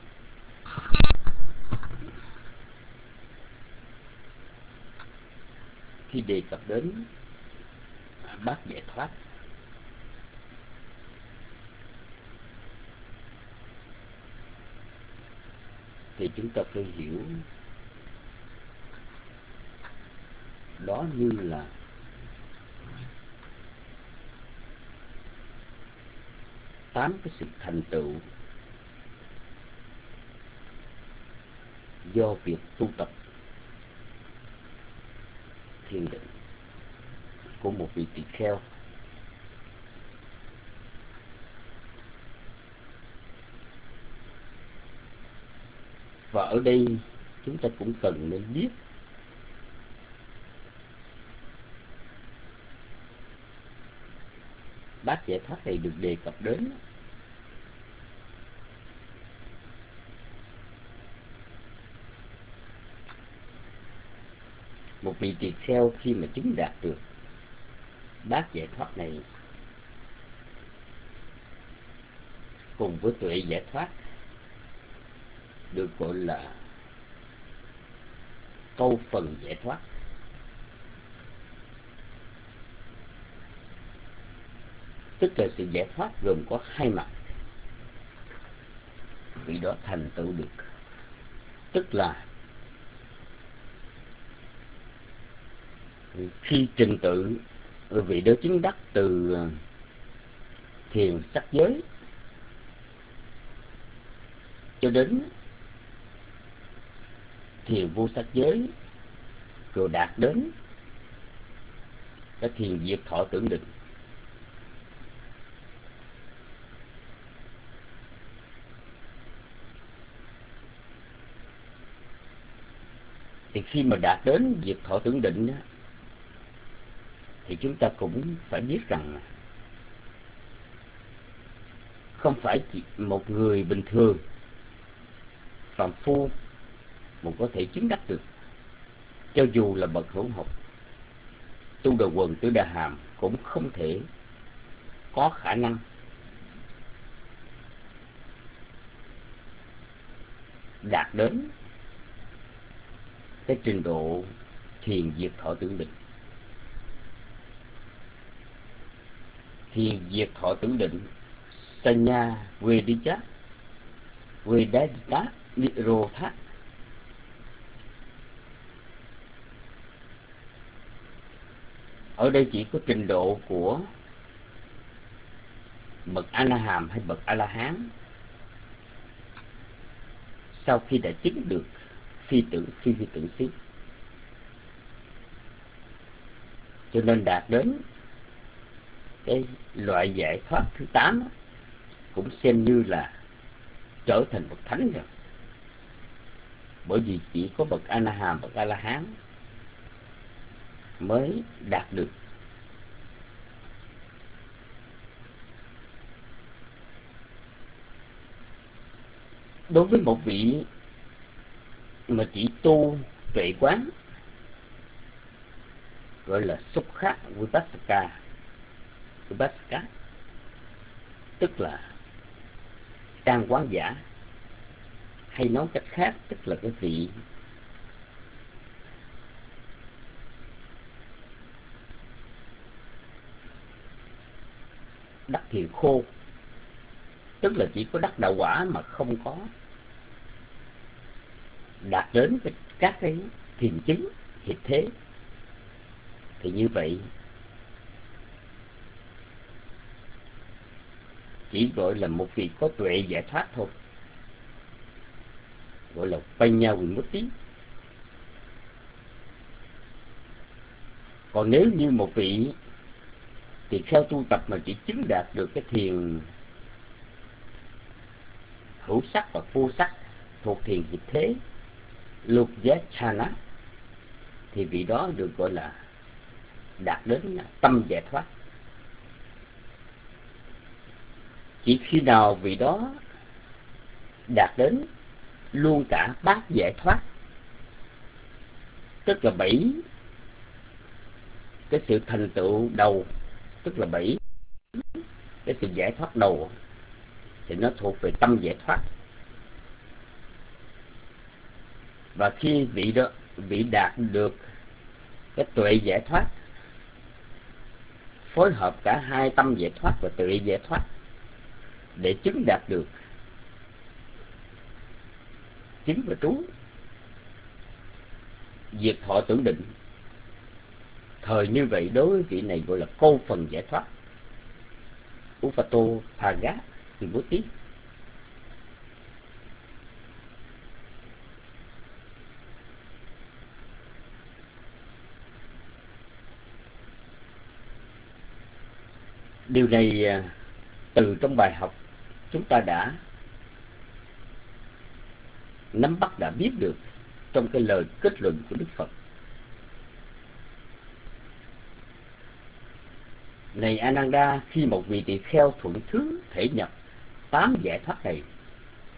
Khi đề cập đến bát giải thoát, thì chúng ta phải hiểu đó như là tám cái sự thành tựu do việc tu tập thiền định của một vị tỳ kheo. Và ở đây chúng ta cũng cần nên biết bát giải thoát này được đề cập đến một vị tỳ kheo khi mà chứng đạt được bát giải thoát này cùng với tuệ giải thoát được gọi là câu phần giải thoát. Tức là sự giải thoát gồm có hai mặt. Vị đó thành tựu được, tức là khi trình tự vị đó chứng đắc từ thiền sắc giới cho đến thiền vô sắc giới, rồi đạt đến cái thiền diệt thọ tưởng định, thì khi mà đạt đến diệt thọ tưởng định đó, thì chúng ta cũng phải biết rằng không phải chỉ một người bình thường phàm phu mà có thể chứng đắc được. Cho dù là bậc hữu học, tu đà quần, tứ đà hàm cũng không thể có khả năng đạt đến cái trình độ thiền diệt thọ tưởng định. Thiền diệt thọ tưởng định Sanya Vedija Vedadita Nirodha ở đây chỉ có trình độ của bậc A La Hàm hay bậc A La Hán sau khi đã chứng được phi tưởng phi phi tưởng xí, cho nên đạt đến cái loại giải thoát thứ tám cũng xem như là trở thành bậc thánh rồi, bởi vì chỉ có bậc A La Hàm, bậc A La Hán mới đạt được. Đối với một vị mà chỉ tu tuệ quán gọi là xúc khát vipassaka, vipassaka tức là trang quán giả, hay nói cách khác tức là cái vị đắc thiền khô, tức là chỉ có đắc đạo quả mà không có đạt đến cái, các cái thiền chứng hiệp thế, thì như vậy chỉ gọi là một vị có tuệ giải thoát thôi, gọi là Panya Vimutti. Còn nếu như một vị thì theo tu tập mà chỉ chứng đạt được cái thiền hữu sắc và vô sắc thuộc thiền hiệp thế Lukjachana, thì vị đó được gọi là đạt đến tâm giải thoát. Chỉ khi nào vị đó đạt đến luôn cả bát giải thoát, tức là bảy cái sự thành tựu đầu, tức là bảy cái sự giải thoát đầu, thì nó thuộc về tâm giải thoát. Và khi vị đó vị đạt được cái tuệ giải thoát, phối hợp cả hai tâm giải thoát và tuệ giải thoát để chứng đạt được chứng và trú diệt thọ tưởng định, thời như vậy đối với vị này gọi là câu phần giải thoát Upato Bhaga Vimutti. Điều này từ trong bài học chúng ta đã nắm bắt, đã biết được trong cái lời kết luận của Đức Phật. Này Ananda, khi một vị tỳ kheo thuận thứ thể nhập tám giải thoát này,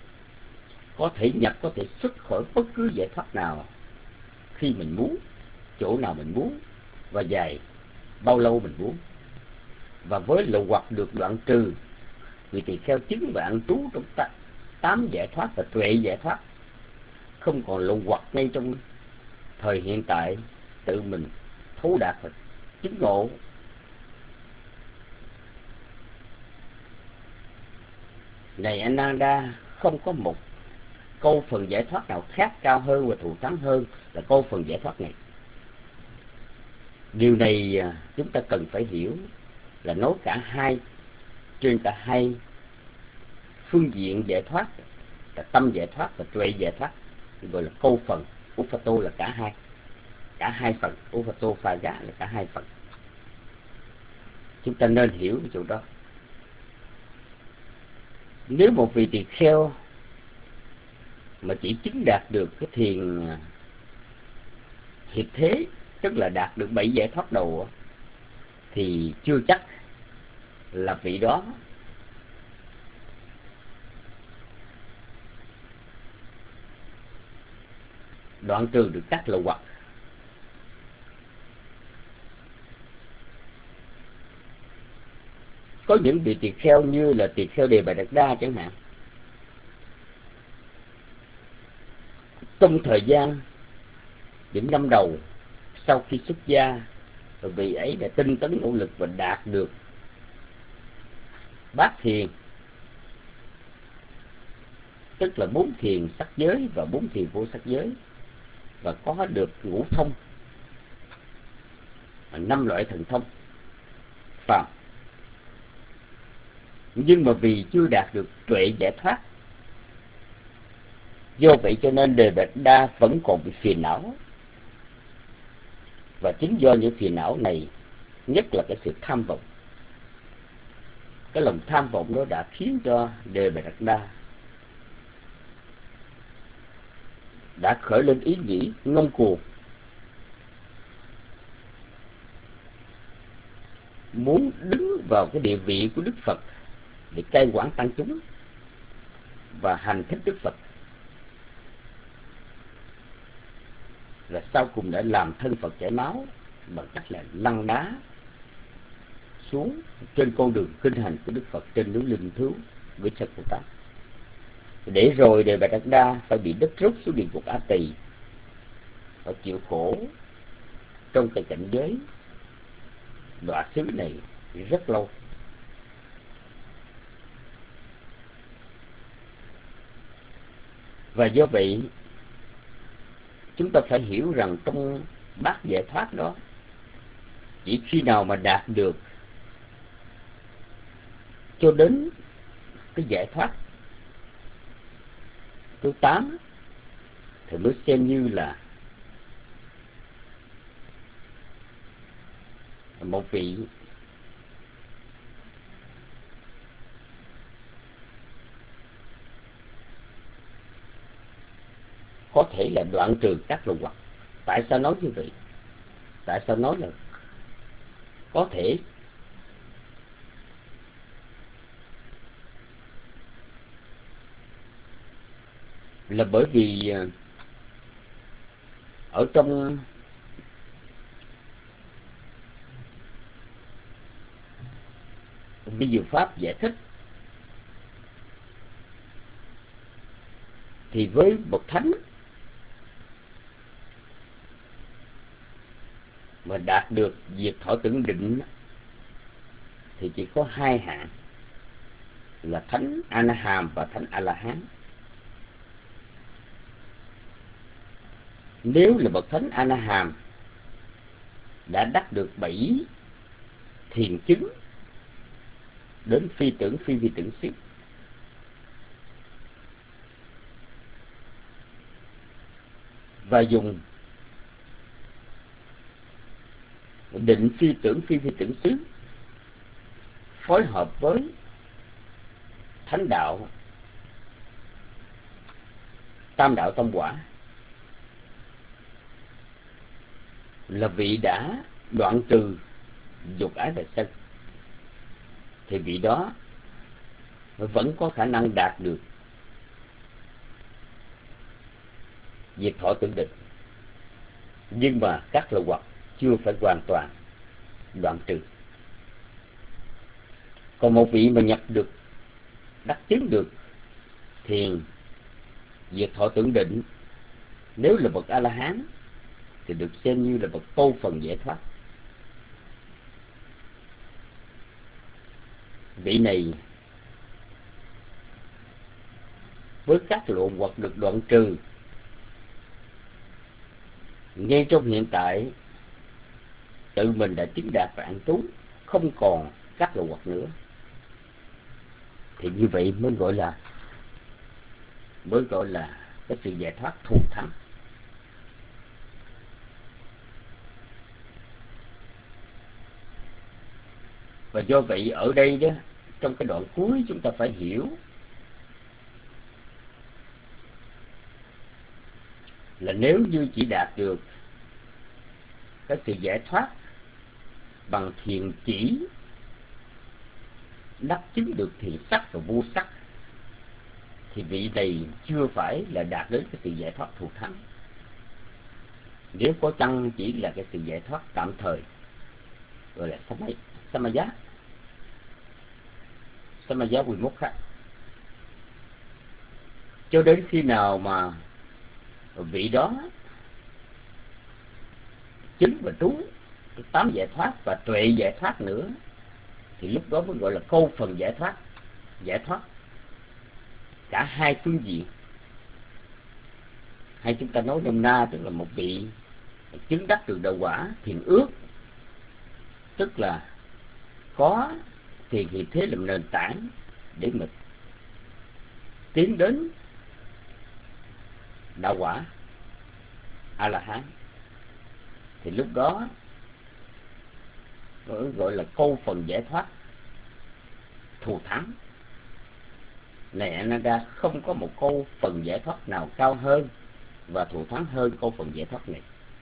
có thể nhập, có thể xuất khỏi bất cứ giải thoát nào khi mình muốn, chỗ nào mình muốn và dài bao lâu mình muốn. Và với lậu hoặc được đoạn trừ, vị tỳ kheo chứng và an trú trong tám giải thoát và tuệ giải thoát, không còn lậu hoặc ngay trong thời hiện tại, tự mình thấu đạt và chứng ngộ. Này Ananda, không có một câu phần giải thoát nào khác cao hơn và thù thắng hơn là câu phần giải thoát này. Điều này chúng ta cần phải hiểu là nói cả hai, trên cả hai phương diện giải thoát, là tâm giải thoát và tuệ giải thoát, gọi là câu phần. Uphato là cả hai, cả hai phần. Uphato Phaga là cả hai phần. Chúng ta nên hiểu cái chỗ đó. Nếu một vị tỳ kheo mà chỉ chứng đạt được cái thiền hiệp thế, tức là đạt được bảy giải thoát đầu, thì chưa chắc là vị đó đoạn trừ được các lậu hoặc. Có những vị tỳ kheo như là tỳ kheo Đề Bà Đạt Đa chẳng hạn, trong thời gian những năm đầu sau khi xuất gia, vị ấy đã tinh tấn nỗ lực và đạt được bát thiền, tức là bốn thiền sắc giới và bốn thiền vô sắc giới, và có được ngũ thông, năm loại thần thông phạm. Nhưng mà vì chưa đạt được tuệ giải thoát, do vậy cho nên Đề Bà Đa vẫn còn bị phiền não. Và chính do những phiền não này, nhất là cái sự tham vọng, cái lòng tham vọng đó đã khiến cho Đề Bà Đạt Đa đã khởi lên ý nghĩ ngông cuồng, muốn đứng vào cái địa vị của Đức Phật để cai quản tăng chúng và hành thích Đức Phật, là sau cùng đã làm thân Phật chảy máu bằng cách là lăn đá xuống trên con đường kinh hành của Đức Phật trên núi Linh Thứu với Sa Cô Tát, để rồi Đề Bà Đạt Đa phải bị đất rút xuống địa ngục A Tỳ và chịu khổ trong cái cảnh giới đọa xứ này rất lâu. Và do vậy chúng ta phải hiểu rằng trong bát giải thoát đó, chỉ khi nào mà đạt được cho đến cái giải thoát thứ tám thì mới xem như là một vị có thể là đoạn trừ các lậu hoặc. Tại sao nói như vậy? Tại sao nói là có thể? Là bởi vì ở trong Vi Diệu Pháp giải thích thì với bậc thánh mà đạt được diệt thọ tưởng định thì chỉ có hai hạng, là thánh A Na Hàm và thánh A La Hán. Nếu là bậc thánh A Na Hàm đã đắc được bảy thiền chứng đến phi tưởng phi vi tưởng xứ, và dùng định phi tưởng phi vi tưởng xứ phối hợp với thánh đạo tam đạo tâm quả, là vị đã đoạn trừ dục ái và sân, thì vị đó vẫn có khả năng đạt được diệt thọ tưởng định. Nhưng mà các lậu hoặc chưa phải hoàn toàn đoạn trừ. Còn một vị mà nhập được, đắc chứng được thiền, việc thọ tưởng định, nếu là bậc A-la-hán thì được xem như là bậc câu phần giải thoát. Vị này với các lộn hoặc được đoạn trừ, ngay trong hiện tại tự mình đã chứng đạt và an trú, không còn các lộn hoặc nữa, thì như vậy mới gọi là mới gọi là cái sự giải thoát thù thắng. Và do vậy ở đây đó, trong cái đoạn cuối chúng ta phải hiểu là nếu như chỉ đạt được cái sự giải thoát bằng thiền chỉ, đắc chứng được thiền sắc và vô sắc, thì vị này chưa phải là đạt đến cái sự giải thoát thù thắng. Nếu có chăng chỉ là cái sự giải thoát tạm thời, gọi là Samaya. Samaya mười mốt khác. Cho đến khi nào mà vị đó chứng và trú tám giải thoát và tuệ giải thoát nữa, thì lúc đó mới gọi là câu phần giải thoát. Giải thoát cả hai phương diện. Hay chúng ta nói nôm na, tức là một vị chứng đắc được đạo quả thiền ước, tức là có thiền hiện thế làm nền tảng để mà tiến đến đạo quả A-la-hán, thì lúc đó gọi là câu phần giải thoát thù thắng. Này Ananda, không có một câu phần giải thoát nào cao hơn và thù thắng hơn câu phần giải thoát này.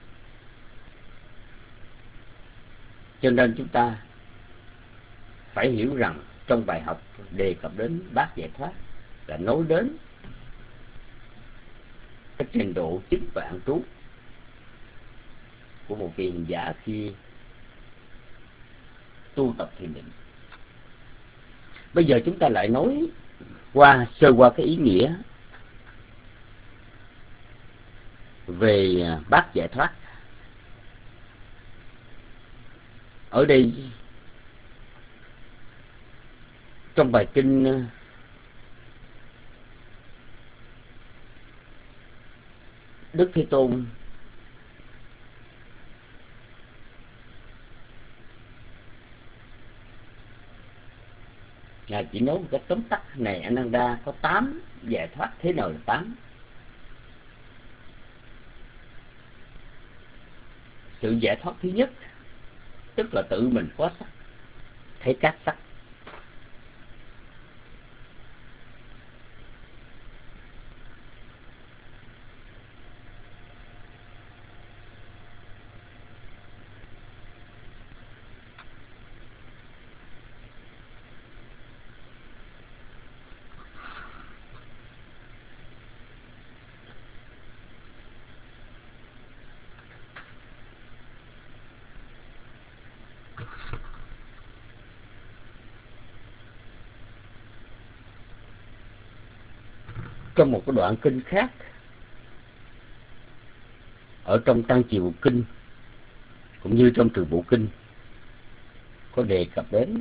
Cho nên chúng ta phải hiểu rằng trong bài học đề cập đến bát giải thoát là nói đến cái trình độ chứng và an trú của một vị hành giả khi tu tập thiền định. Bây giờ chúng ta lại nói qua sơ qua cái ý nghĩa về bát giải thoát. Ở đây trong bài kinh Đức Thế Tôn Ngài chỉ nói một cái tóm tắt này Ananda, có tám giải thoát. Thế nào là tám? Sự giải thoát thứ nhất tức là tự mình có sắc, thấy các sắc. Trong một cái đoạn kinh khác, ở trong Tăng Trì Bộ Kinh cũng như trong Từ Bộ Kinh, có đề cập đến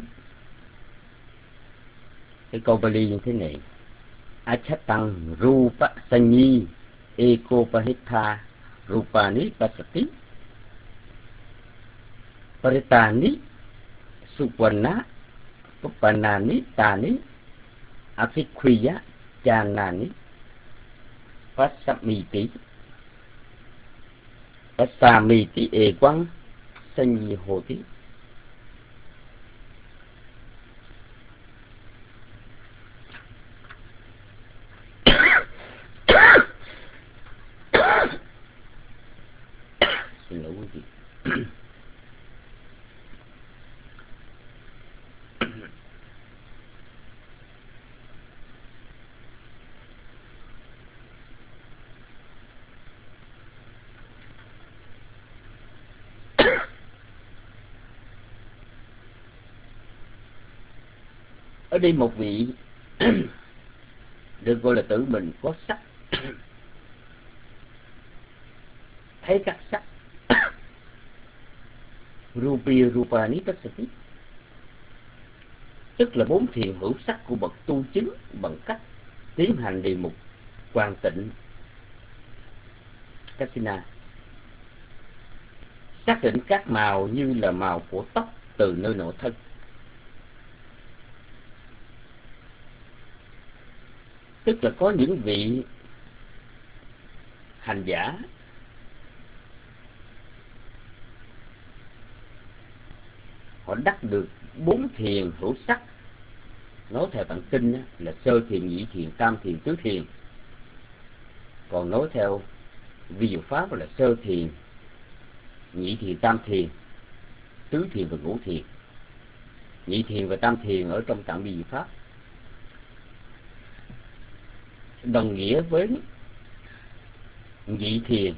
cái câu Bali như thế này: Achatang rupa sanyi ekopahitha rupani pasati paritani supana pupanani tani afikhiya chanani Pasamiti Pasamiti Equang Sanyi Hoti. Xin lỗi quý vị. đây một vị được gọi là tự mình có sắc, thấy các sắc Rupi Rupani Pasati, tức là bốn thiền hữu sắc của bậc tu chứng bằng cách tiến hành đề mục quan tịnh Kasina, xác định các màu như là màu của tóc từ nơi nội thân. Tức là có những vị hành giả họ đắc được bốn thiền hữu sắc, nói theo bản kinh là sơ thiền, nhị thiền, tam thiền, tứ thiền. Còn nói theo vi diệu pháp là sơ thiền, nhị thiền, tam thiền, tứ thiền và ngũ thiền. Nhị thiền và tam thiền ở trong tạng vi diệu pháp đồng nghĩa với nhị thiền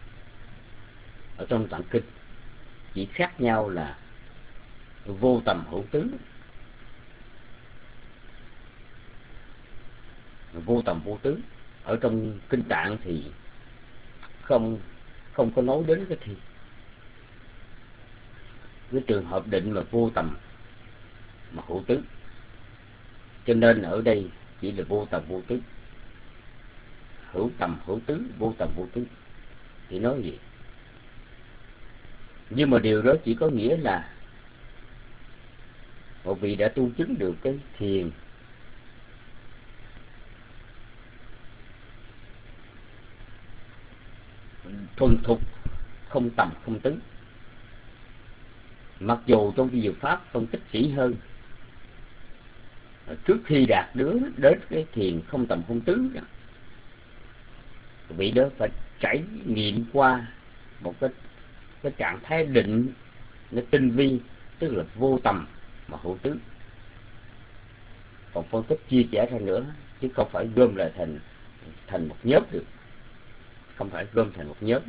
ở trong tạng kinh, chỉ khác nhau là vô tầm hữu tứ. Vô tầm vô tứ ở trong kinh tạng thì không không có nói đến cái thiền, cái trường hợp định mà vô tầm mà hữu tứ, cho nên ở đây chỉ là vô tầm vô tứ. Hữu tầm hữu tứ, vô tầm vô tứ thì nói gì? Nhưng mà điều đó chỉ có nghĩa là một vị đã tu chứng được cái thiền thuần thục, không tầm không tứ. Mặc dù trong vi diệu pháp phân tích kỹ hơn, trước khi đạt đến đến cái thiền không tầm không tứ, vị đó phải trải nghiệm qua một cái cái trạng thái định nó tinh vi, tức là vô tầm mà hữu tứ. Còn phân tích chia sẻ ra nữa, chứ không phải gom lại thành thành một nhóm được, không phải gom thành một nhóm.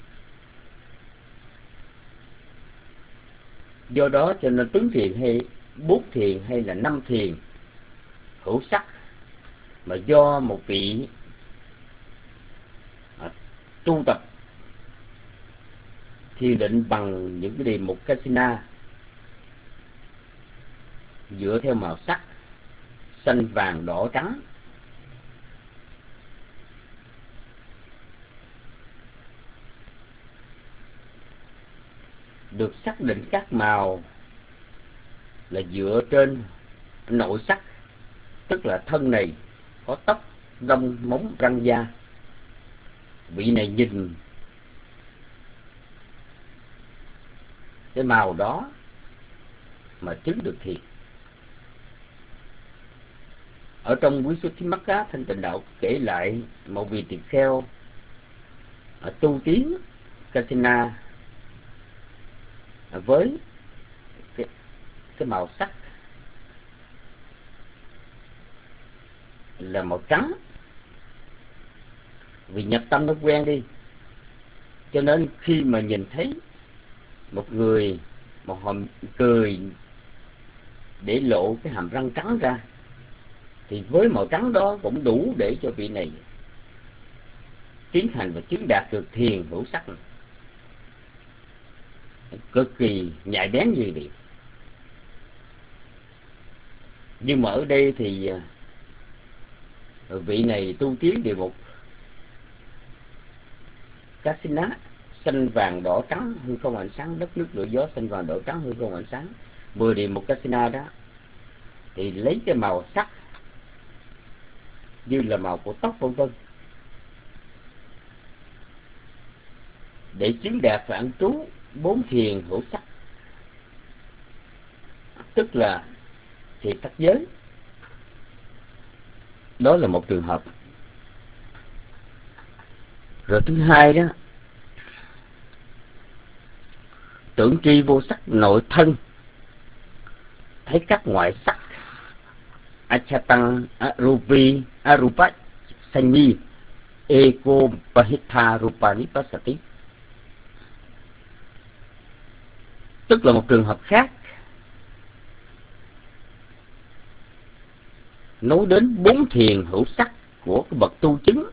Do đó cho nên tứ thiền hay bốn thiền hay là năm thiền hữu sắc mà do một vị à, tu tập thiền định bằng những cái đề mục Kasina dựa theo màu sắc xanh, vàng, đỏ, trắng, được xác định các màu là dựa trên nội sắc, tức là thân này có tóc, lông, móng, răng, da. Vị này nhìn cái màu đó mà chứng được thiền. Ở trong Quý Xuất Thí Mắc Cá Thanh Tịnh Đạo kể lại một vị tỳ kheo ở tu tiến Kasina với cái, cái màu sắc là màu trắng. Vì nhập tâm nó quen đi, cho nên khi mà nhìn thấy một người một họ cười để lộ cái hàm răng trắng ra, thì với màu trắng đó cũng đủ để cho vị này tiến hành và chứng đạt được thiền hữu sắc, cực kỳ nhạy bén như vậy. Nhưng mà ở đây thì vị này tu tiến đề mục Kasina xanh, vàng, đỏ, trắng, hư không ánh sáng, đất nước lửa gió, xanh, vàng, đỏ, trắng, hư không ánh sáng, mười đề mục Kasina đó thì lấy cái màu sắc như là màu của tóc vân vân để chứng đạt phản trú bốn thiền hữu sắc, tức là thiền sắc giới. Đó là một trường hợp. Rồi thứ hai đó, tưởng tri vô sắc nội thân, thấy các ngoại sắc Achatang, Arupi, Arupa, Sanyi, Eko, Pahitha, Rupani, Pasati. Tức là một trường hợp khác. nói đến bốn thiền hữu sắc của cái bậc tu chứng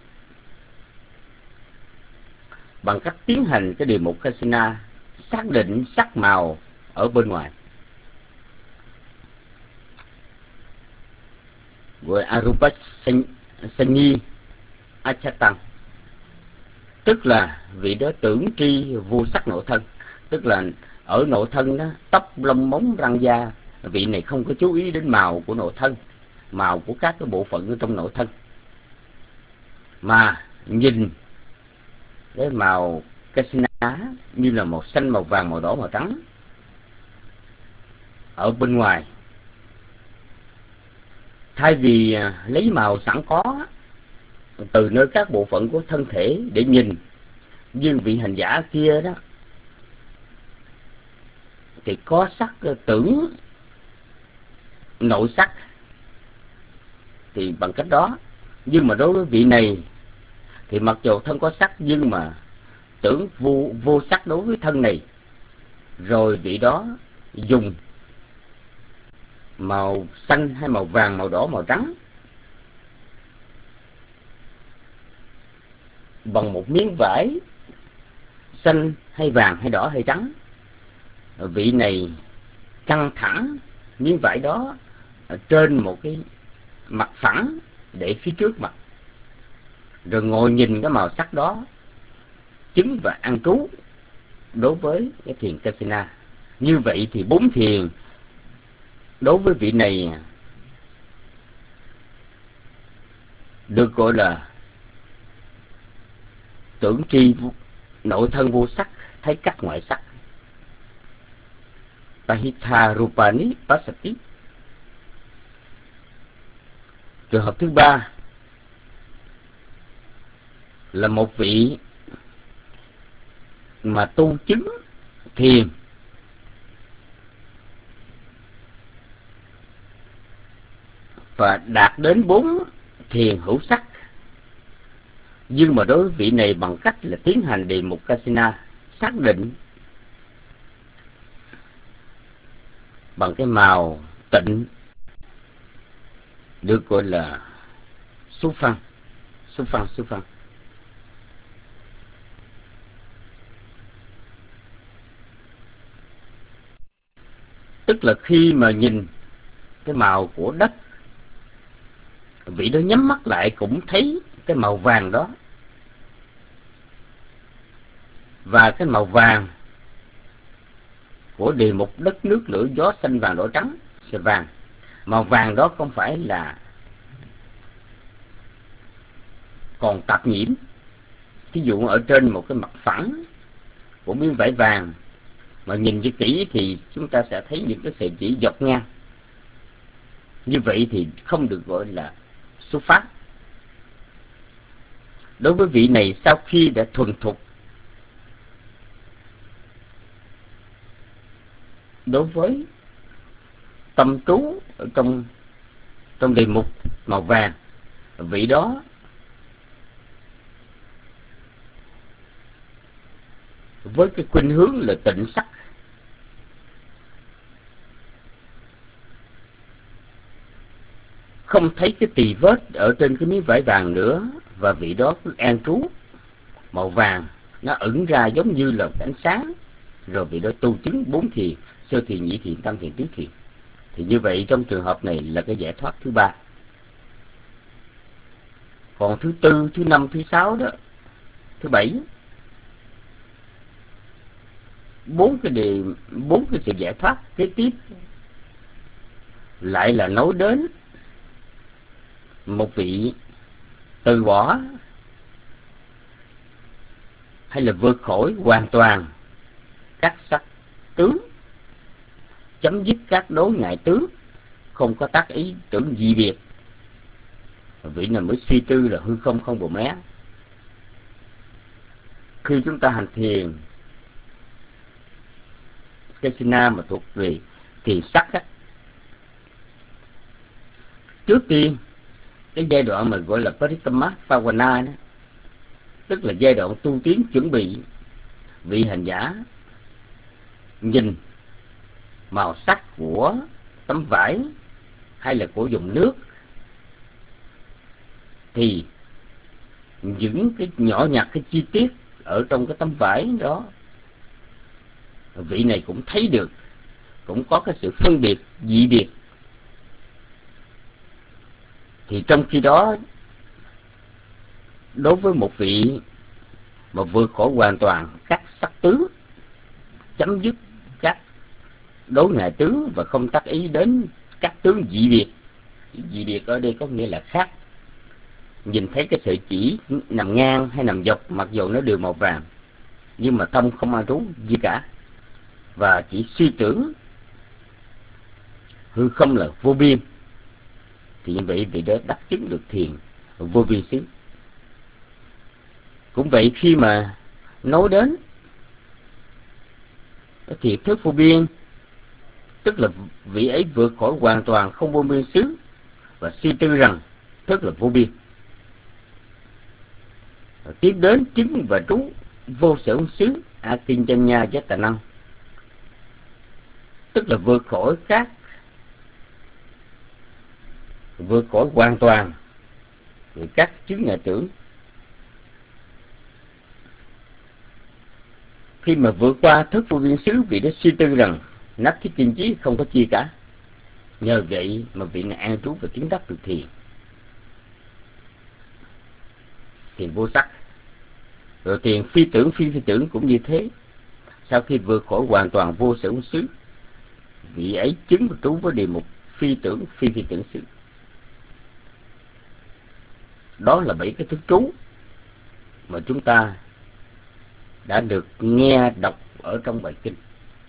bằng cách tiến hành cái đề mục Kasina, xác định sắc màu ở bên ngoài, gọi Arupa Sanyi Achatang, tức là vị đó tưởng tri vô sắc nội thân, tức là ở nội thân đó, tóc lông móng răng da, vị này không có chú ý đến màu của nội thân, màu của các cái bộ phận ở trong nội thân, mà nhìn cái màu Kasina như là màu xanh, màu vàng, màu đỏ, màu trắng ở bên ngoài. Thay vì lấy màu sẵn có từ nơi các bộ phận của thân thể để nhìn, nhưng vị hành giả kia đó thì có sắc tưởng nội sắc, thì bằng cách đó. Nhưng mà đối với vị này thì mặc dù thân có sắc nhưng mà tưởng vô, vô sắc đối với thân này, rồi vị đó dùng màu xanh hay màu vàng, màu đỏ, màu trắng bằng một miếng vải xanh hay vàng hay đỏ hay trắng. Vị này căng thẳng miếng vải đó trên một cái mặt phẳng để phía trước mặt, rồi ngồi nhìn cái màu sắc đó, chứng và an trú đối với cái thiền Kasina. Như vậy thì bốn thiền đối với vị này được gọi là tưởng tri nội thân vô sắc, thấy các ngoại sắc, Pahita Rupani Pasati. Trường hợp thứ ba là một vị mà tu chứng thiền và đạt đến bốn thiền hữu sắc, nhưng mà đối với vị này bằng cách là tiến hành đề mục Kasina, xác định bằng cái màu tịnh, được gọi là Sufang, Sufang, Sufang. Tức là khi mà nhìn cái màu của đất, vị đó nhắm mắt lại cũng thấy cái màu vàng đó, và cái màu vàng của đề mục đất nước lửa gió xanh vàng đỏ trắng sẽ vàng. Màu vàng đó không phải là còn tạp nhiễm. Thí dụ ở trên một cái mặt phẳng của miếng vải vàng mà nhìn cho kỹ thì chúng ta sẽ thấy những cái sợi chỉ dọc ngang. Như vậy thì không được gọi là xuất phát. Đối với vị này, sau khi đã thuần thục đối với tâm trú ở trong trong đề mục màu vàng, vị đó với cái khuynh hướng là tịnh sắc, không thấy cái tỳ vết ở trên cái miếng vải vàng nữa, và vị đó cứ an trú, màu vàng nó ẩn ra giống như là ánh sáng, rồi vị đó tu chứng bốn thiền: sơ thiền, nhị thiền, tam thiền, tứ thiền. Thì như vậy trong trường hợp này là cái giải thoát thứ ba. Còn thứ tư, thứ năm, thứ sáu đó, thứ bảy, bốn cái đề bốn cái sự giải thoát kế tiếp lại là nói đến một vị từ bỏ hay là vượt khỏi hoàn toàn các sắc tướng, chấm dứt các đối ngại tướng, không có tác ý tưởng dị biệt. Vị này mới suy tư là hư không không bộ mé. Khi chúng ta hành thiền Kasina mà thuộc về thiền sắc á, trước tiên cái giai đoạn mình gọi là Paritama Bhavana đó, tức là giai đoạn tu tiến chuẩn bị, vị hành giả nhìn màu sắc của tấm vải hay là của dùng nước thì những cái nhỏ nhặt, cái chi tiết ở trong cái tấm vải đó, vị này cũng thấy được, cũng có cái sự phân biệt, dị biệt. Thì trong khi đó, đối với một vị mà vượt khỏi hoàn toàn các sắc tướng, chấm dứt các đối ngại tướng và không tác ý đến các tướng dị biệt. Dị biệt ở đây có nghĩa là khác. Nhìn thấy cái sợi chỉ nằm ngang hay nằm dọc, mặc dù nó đều màu vàng, nhưng mà tâm không an trú gì cả, và chỉ suy tưởng hư không là vô biên, thì như vậy vị đó đắc chứng được thiền vô biên xứ. Cũng vậy, khi mà nói đến thiệt thức vô biên, tức là vị ấy vượt khỏi hoàn toàn không vô biên xứ và suy tư rằng thức là vô biên. Tiếp đến chứng và trú vô sở xứ a kinh chân nha giác tà năng, tức là vượt khỏi các vượt khỏi hoàn toàn các chứng ngại tưởng. Khi mà vượt qua thức vô biên xứ, vị đó suy tư rằng nắp thiết kinh trí không có chi cả. Nhờ vậy mà vị này an trú và chứng đắc được thiền thiền vô sắc. Rồi thiền phi tưởng phi phi tưởng cũng như thế. Sau khi vượt khỏi hoàn toàn vô sở xứ, vị ấy chứng và trú với đề mục phi tưởng phi phi tưởng xứ. Đó là bảy cái thức trú mà chúng ta đã được nghe đọc ở trong bài kinh.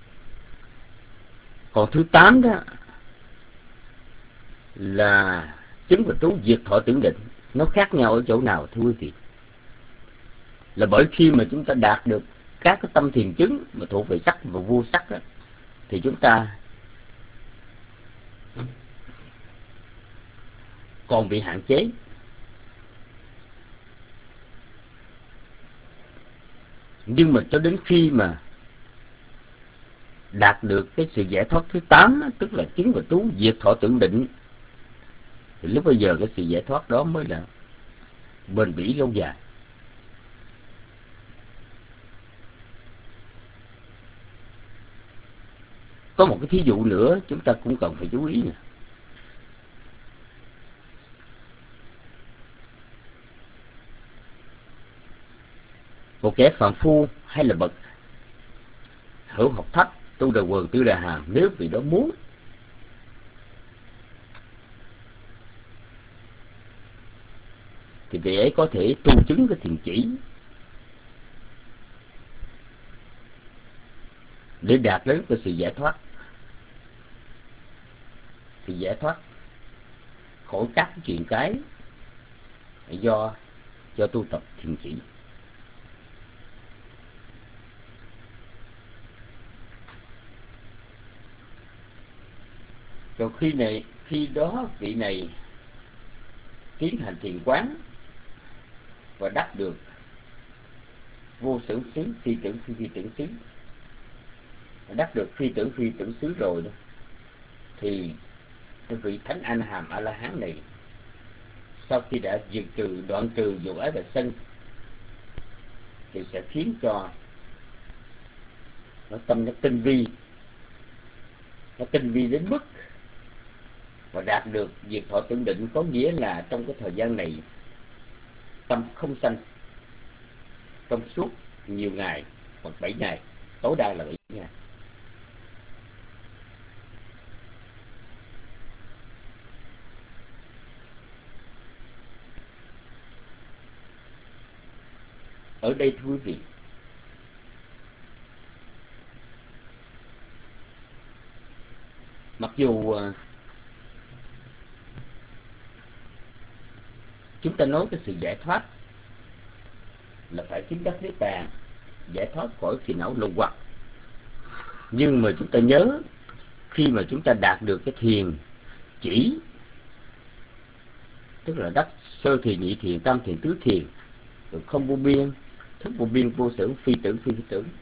Còn thứ tám đó là chứng và trú diệt thọ tưởng định. Nó khác nhau ở chỗ nào thưa quý vị? Là bởi khi mà chúng ta đạt được các cái tâm thiền chứng mà thuộc về sắc và vô sắc đó, thì chúng ta còn bị hạn chế. Nhưng mà cho đến khi mà đạt được cái sự giải thoát thứ tám, tức là chứng và trú diệt thọ tưởng định, thì lúc bây giờ cái sự giải thoát đó mới là bền bỉ lâu dài. Có một cái thí dụ nữa chúng ta cũng cần phải chú ý nè. Một kẻ phàm phu hay là bậc hữu học thấp, tu đời quần tư đà hàm, nếu vì đó muốn thì vị ấy có thể tu chứng cái thiền chỉ để đạt đến cái sự giải thoát, sự giải thoát khỏi các chuyện cái do do tu tập thiền chỉ. Rồi khi này khi đó vị này tiến hành thiền quán và đắc được vô sở xứ phi tưởng phi phi tưởng xứ, đắc được phi tưởng phi tưởng xứ rồi đó, thì cái vị thánh A Na Hàm A La Hán này, sau khi đã diệt trừ đoạn trừ dục ái và sân, thì sẽ khiến cho nó tâm nó tinh vi, nó tinh vi đến mức và đạt được diệt thọ tưởng định. Có nghĩa là trong cái thời gian này tâm không sanh trong suốt nhiều ngày, hoặc bảy ngày, tối đa là bảy ngày. Ở đây thưa quý vị, mặc dù chúng ta nói cái sự giải thoát là phải chứng đắc niết bàn, giải thoát khỏi phiền não luẩn quẩn, nhưng mà chúng ta nhớ, khi mà chúng ta đạt được cái thiền chỉ, tức là đắc sơ thiền, nhị thiền, tam thiền, tứ thiền, rồi không vô biên, thức vô biên, vô sở, phi tưởng, phi phi tưởng,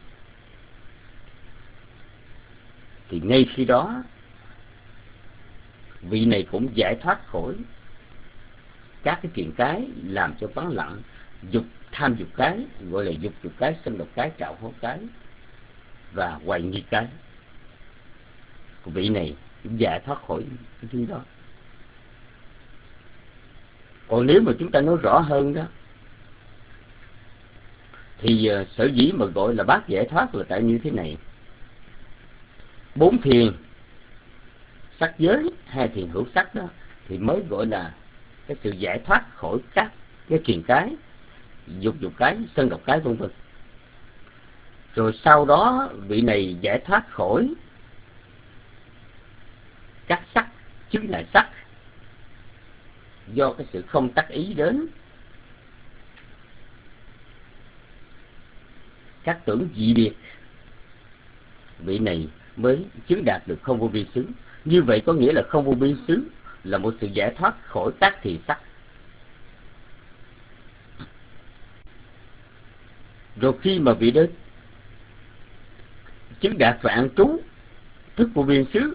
thì ngay khi đó vị này cũng giải thoát khỏi các cái truyền cái làm cho vắng lặng, dục tham dục cái gọi là dục dục cái, sân độc cái, trạo hố cái và hoài nghi cái. Vị này giải thoát khỏi cái thứ đó. Còn nếu mà chúng ta nói rõ hơn đó, thì uh, sở dĩ mà gọi là bát giải thoát là tại như thế này. Bốn thiền sắc giới hay thiền hữu sắc đó thì mới gọi là cái sự giải thoát khỏi các cái truyền cái, dục dục cái, sân độc cái vân vân. Rồi sau đó vị này giải thoát khỏi các sắc, chướng ngại sắc do cái sự không tác ý đến, các tưởng dị biệt, vị này mới chứng đạt được không vô biên xứ. Như vậy có nghĩa là không vô biên xứ là một sự giải thoát khỏi các thiền sắc. Rồi khi mà vị đó chứng đạt và an trú thức vô biên xứ,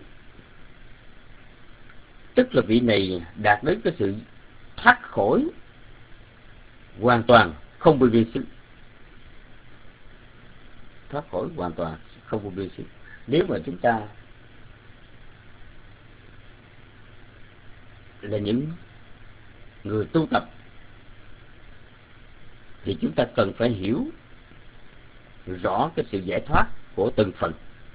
tức là vị này đạt đến cái sự thoát khỏi hoàn toàn không vô biên xứ, thoát khỏi hoàn toàn không vô biên xứ. Nếu mà chúng ta là những người tu tập thì chúng ta cần phải hiểu rõ cái sự giải thoát của từng phần.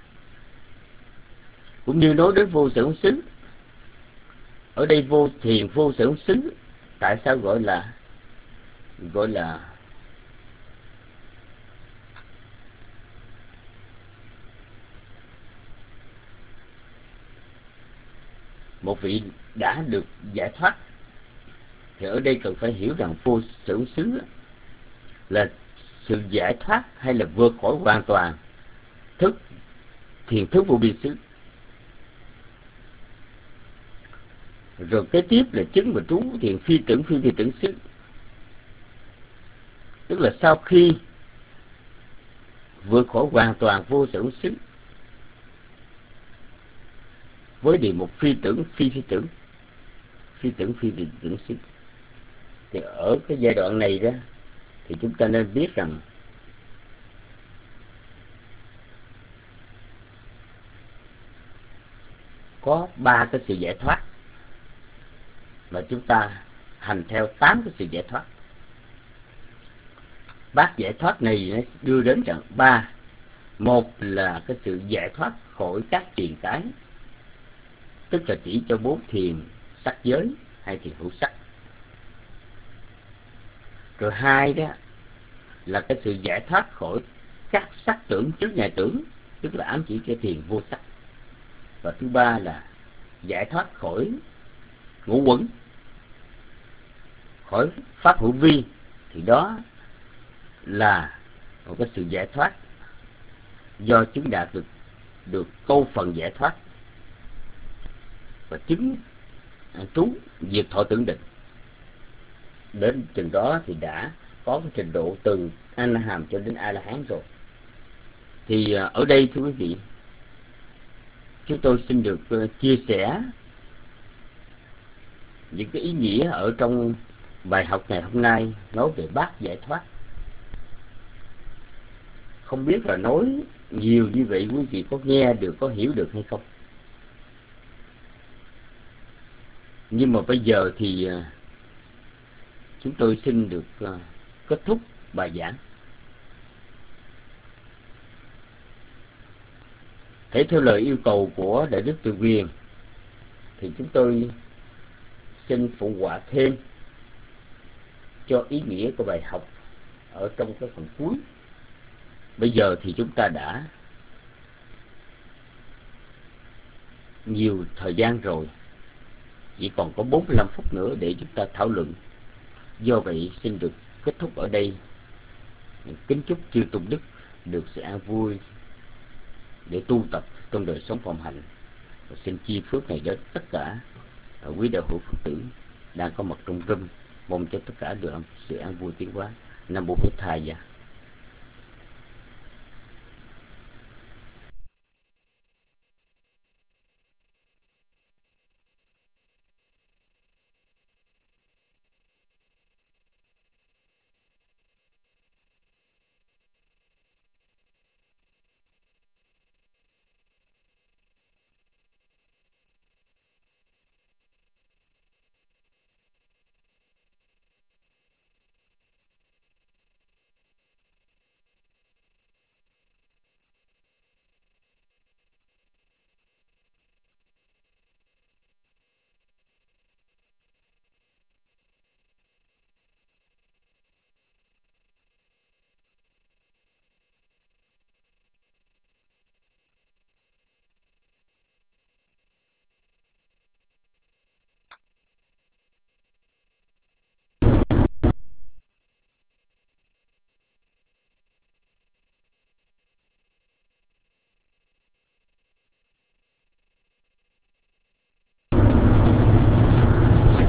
Cũng như nói đến vô sở hữu xứ, ở đây vô thiền vô sở hữu xứ, tại sao gọi là gọi là một vị đã được giải thoát? Thì ở đây cần phải hiểu rằng vô sở hữu xứ là sự giải thoát hay là vượt khỏi hoàn toàn thức thiền thức vô biên xứ. Rồi kế tiếp là chứng và trú thiền phi tưởng phi phi tưởng xứ, tức là sau khi vượt khỏi hoàn toàn vô sở hữu xứ với điều một phi tưởng phi phi tưởng phi tưởng phi phi tưởng xứ, thì ở cái giai đoạn này đó thì chúng ta nên biết rằng có ba cái sự giải thoát mà chúng ta hành theo tám cái sự giải thoát. Bát giải thoát này nó đưa đến rằng ba, một là cái sự giải thoát khỏi các truyền cái, tức là chỉ cho bốn thiền sắc giới hay thiền hữu sắc. Rồi hai đó là cái sự giải thoát khỏi các sắc tưởng chướng ngại tưởng, tức là ám chỉ cho thiền vô sắc. Và thứ ba là giải thoát khỏi ngũ uẩn, khỏi pháp hữu vi, thì đó là một cái sự giải thoát do chứng đạt được được câu phần giải thoát và chứng trú diệt thọ tưởng định. Đến chừng đó thì đã có cái trình độ từ A La Hàm cho đến A La Hán rồi. Thì ở đây thưa quý vị, chúng tôi xin được chia sẻ những cái ý nghĩa ở trong bài học ngày hôm nay nói về bát giải thoát. Không biết là nói nhiều như vậy quý vị có nghe được, có hiểu được hay không? Nhưng mà bây giờ thì chúng tôi xin được kết thúc bài giảng. Thể theo lời yêu cầu của Đại Đức Từ Quyền thì chúng tôi xin phụ họa thêm cho ý nghĩa của bài học ở trong cái phần cuối. Bây giờ thì chúng ta đã nhiều thời gian rồi, chỉ còn có bốn mươi lăm phút nữa để chúng ta thảo luận. Do vậy xin được kết thúc ở đây. Kính chúc chư tôn đức được sự an vui để tu tập trong đời sống phạm hạnh. Và xin chi phước này đến tất cả quý đạo hữu Phật tử đang có mặt trong room. Mong cho tất cả được sự an vui tiến hóa. Nam Mô Bổn Thầy Dạ.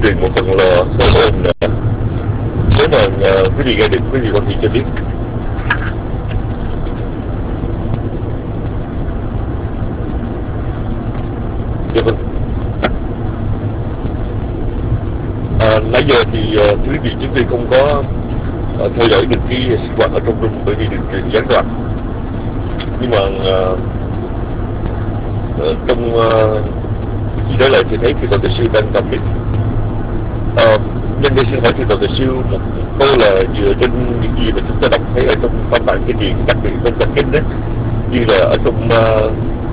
truyền một phần là sơ ôn nữa. Nếu mà uh, quý vị nghe được, quý vị có thể cho biết. Dạ vâng. À, nãy giờ thì uh, quý vị chúng tôi không có uh, theo dõi được cái sinh hoạt ở trong room bởi vì được truyền gián đoạn. Nhưng mà uh, uh, trong uh, khi trở lại thì thấy thì Dr. Siêu đang cầm mic. Uh, nhân đây xin hỏi thì Dr. Siêu một câu là dựa trên những gì mà chúng ta đọc thấy ở trong văn bản kinh điển, đặc biệt trong Tạng Kinh đó, như là ở trong uh,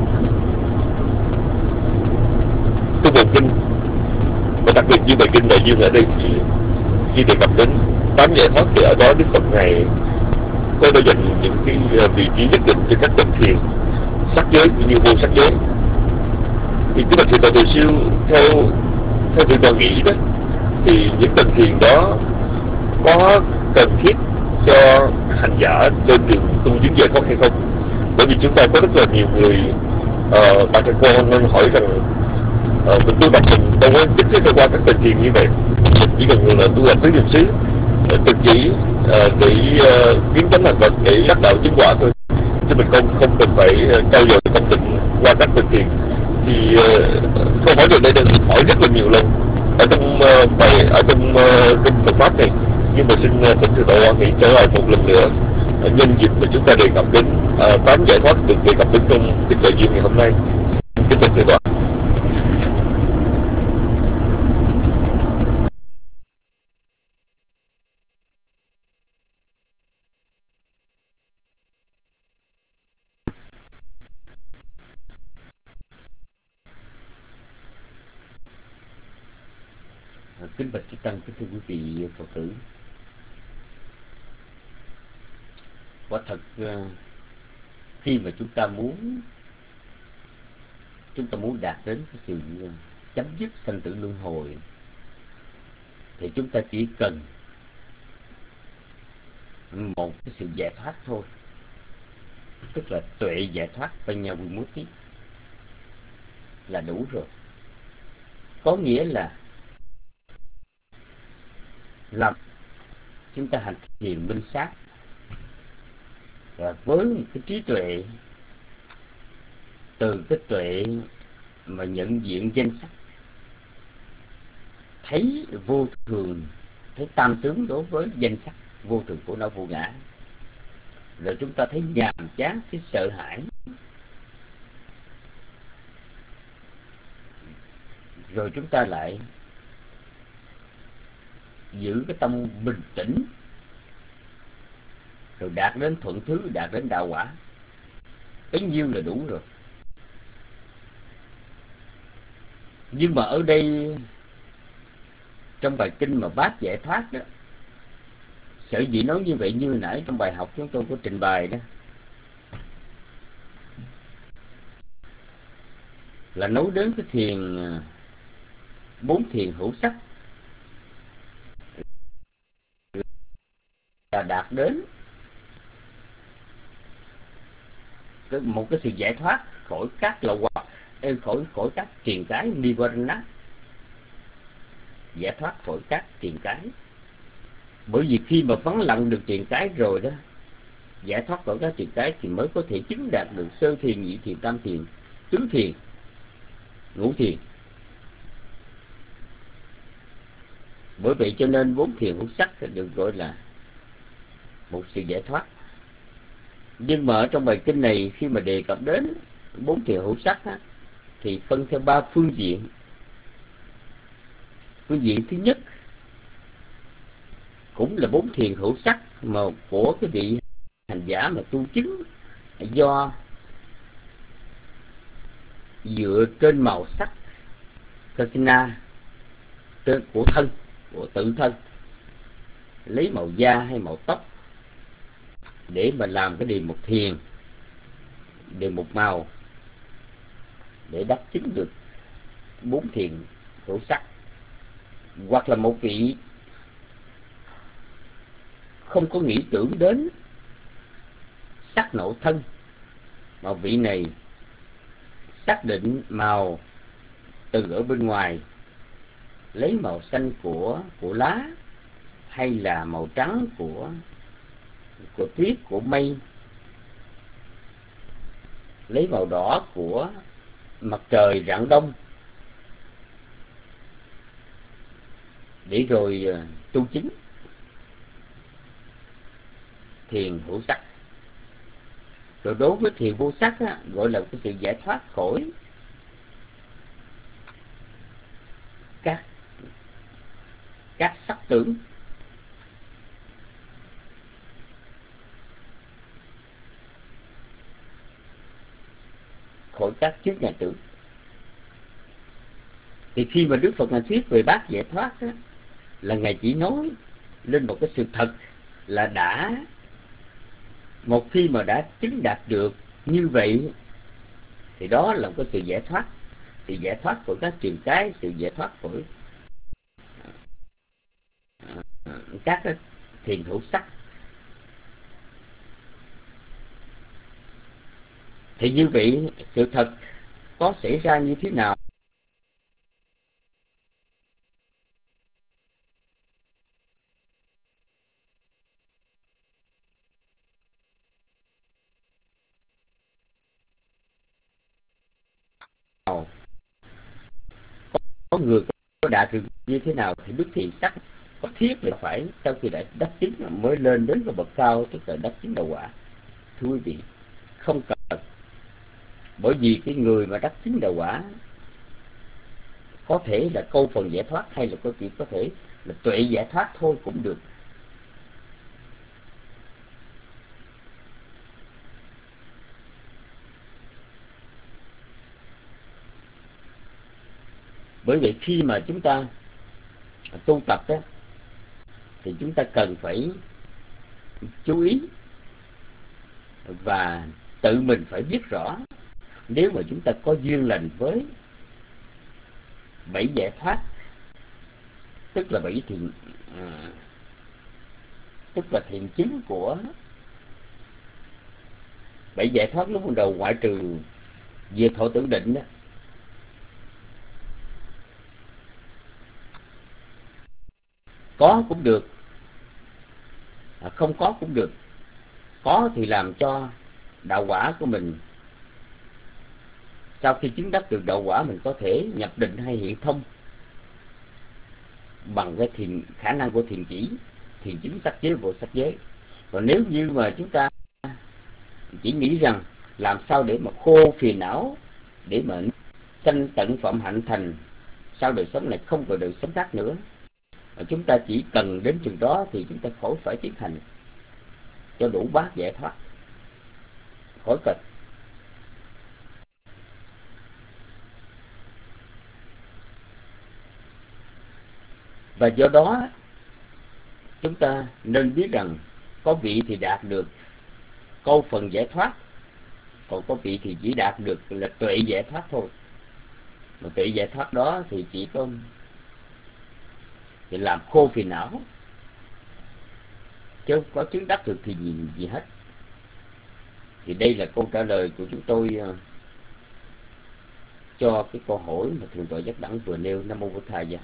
tu bộ kinh, và đặc biệt như bài kinh Đại Dương ở đây thì khi đề cập đến tám giải thoát thì ở đó Đức Phật Ngài có đã dành những cái vị trí nhất định cho các tầng thiền sắc giới cũng như vô sắc giới. Thì cái bậc thầy Từ Siêu theo theo vị đoàn nghĩ đó, thì những tầng thiền đó có cần thiết cho hành giả lên đường tu chứng giải thoát hay không? Bởi vì chúng ta có rất là nhiều người uh, bạn con nên hỏi rằng uh, mình tu tập mình đâu có nhất thiết phải qua các tầng thiền như vậy, mình chỉ cần là tu tập tứ niệm xứ thực chỉ uh, để uh, kiến tánh thành vật, để đắc đạo chứng quả thôi, chứ mình không không cần phải uh, trao dồi tâm định qua các tầng thiền. Thì uh, câu hỏi này được hỏi rất là nhiều lần ở trong uh, bài ở trong uh, trong Phật pháp này, nhưng mà xin uh, thỉnh thượng tọa nghĩ trở lại một lần nữa uh, nhân dịp mà chúng ta đề cập đến uh, tám giải thoát được đề cập đến trong kinh Đại Dương ngày hôm nay. Kính thưa thượng tọa. Kính bạch chư tăng, kính thưa quý vị Phật tử, quả thật khi mà chúng ta muốn chúng ta muốn đạt đến cái sự chấm dứt sanh tử luân hồi thì chúng ta chỉ cần một cái sự giải thoát thôi, tức là tuệ giải thoát Paññavimutthi là đủ rồi. Có nghĩa là làm chúng ta hành thiền minh sát, và với một cái trí tuệ, từ cái tuệ mà nhận diện danh sắc, thấy vô thường, thấy tam tướng đối với danh sắc vô thường của nó vô ngã, rồi chúng ta thấy nhàm chán, thấy sợ hãi, rồi chúng ta lại giữ cái tâm bình tĩnh, rồi đạt đến thuận thứ, đạt đến đạo quả, bấy nhiêu là đủ rồi. Nhưng mà ở đây trong bài kinh mà bát giải thoát đó, sở dĩ nói như vậy, như nãy trong bài học chúng tôi có trình bày đó, là nói đến cái thiền bốn thiền hữu sắc, là đạt đến một cái sự giải thoát khỏi các lậu hoặc, khỏi khỏi các triền cái nivarana, giải thoát khỏi các triền cái. Bởi vì khi mà vắng lặng được triền cái rồi đó, giải thoát khỏi các triền cái thì mới có thể chứng đạt được sơ thiền, nhị thiền, tam thiền, tứ thiền, ngũ thiền. Bởi vậy cho nên bốn thiền hữu sắc được gọi là một sự giải thoát. Nhưng mà ở trong bài kinh này, khi mà đề cập đến bốn thiền hữu sắc á, thì phân theo ba phương diện. Phương diện thứ nhất cũng là bốn thiền hữu sắc mà của cái vị hành giả mà tu chứng, do dựa trên màu sắc kasina của thân, của tự thân, lấy màu da hay màu tóc để mà làm cái đề mục thiền, đề mục màu, để đắc chứng được bốn thiền hữu sắc. Hoặc là một vị không có nghĩ tưởng đến sắc nội thân, mà vị này xác định màu từ ở bên ngoài lấy màu xanh của của lá, hay là màu trắng của của tuyết, của mây, lấy màu đỏ của mặt trời rạng đông, để rồi tu chứng thiền hữu sắc. Rồi đối với thiền vô sắc á, gọi là cái sự giải thoát khỏi các các sắc tưởng, khỏi các chướng ngại tưởng. Thì khi mà Đức Phật Ngài thuyết về bát giải thoát á, là Ngài chỉ nói lên một cái sự thật là đã một khi mà đã chứng đạt được như vậy thì đó là một cái sự giải thoát, sự giải thoát của các trường cái, sự giải thoát của các thiền hữu sắc. Thì như vậy sự thật có xảy ra như thế nào? Có người có đạt được như thế nào thì đức thiền sắc có thiết là phải sau khi đã đắc chứng mới lên đến cái bậc cao, tức là đắc chứng đạo quả. Thưa quý vị, không cần, bởi vì cái người mà đắc chứng đạo quả có thể là câu phần giải thoát, hay là có chỉ có thể là tuệ giải thoát thôi cũng được. Bởi vậy khi mà chúng ta tu tập đó, thì chúng ta cần phải chú ý và tự mình phải biết rõ, nếu mà chúng ta có duyên lành với bảy giải thoát, tức là bảy thiền à, tức là thiền chứng của bảy giải thoát lúc ban đầu, ngoại trừ diệt thọ tưởng định đó, có cũng được, à, không có cũng được. Có thì làm cho đạo quả của mình, sau khi chứng đắc được đạo quả, mình có thể nhập định hay hiện thông bằng cái thiền, khả năng của thiền chỉ, thiền chứng sắc giới, vô sắc giới. Còn nếu như mà chúng ta chỉ nghĩ rằng làm sao để mà khô phiền não, để mà sanh tận phẩm hạnh thành, sau đời sống này không còn đời sống khác nữa, chúng ta chỉ cần đến chừng đó thì chúng ta khỏi phải tiến hành cho đủ bát giải thoát, khỏi cần. Và do đó chúng ta nên biết rằng có vị thì đạt được câu phần giải thoát, còn có vị thì chỉ đạt được là tuệ giải thoát thôi. Mà tuệ giải thoát đó thì chỉ có thì làm khô phiền não, chứ không có chứng đắc được thì gì, gì hết. Thì đây là câu trả lời của chúng tôi uh, cho cái câu hỏi mà Thượng tọa Giác Đẳng vừa nêu. Nam mô Bổn Thầy Dạ.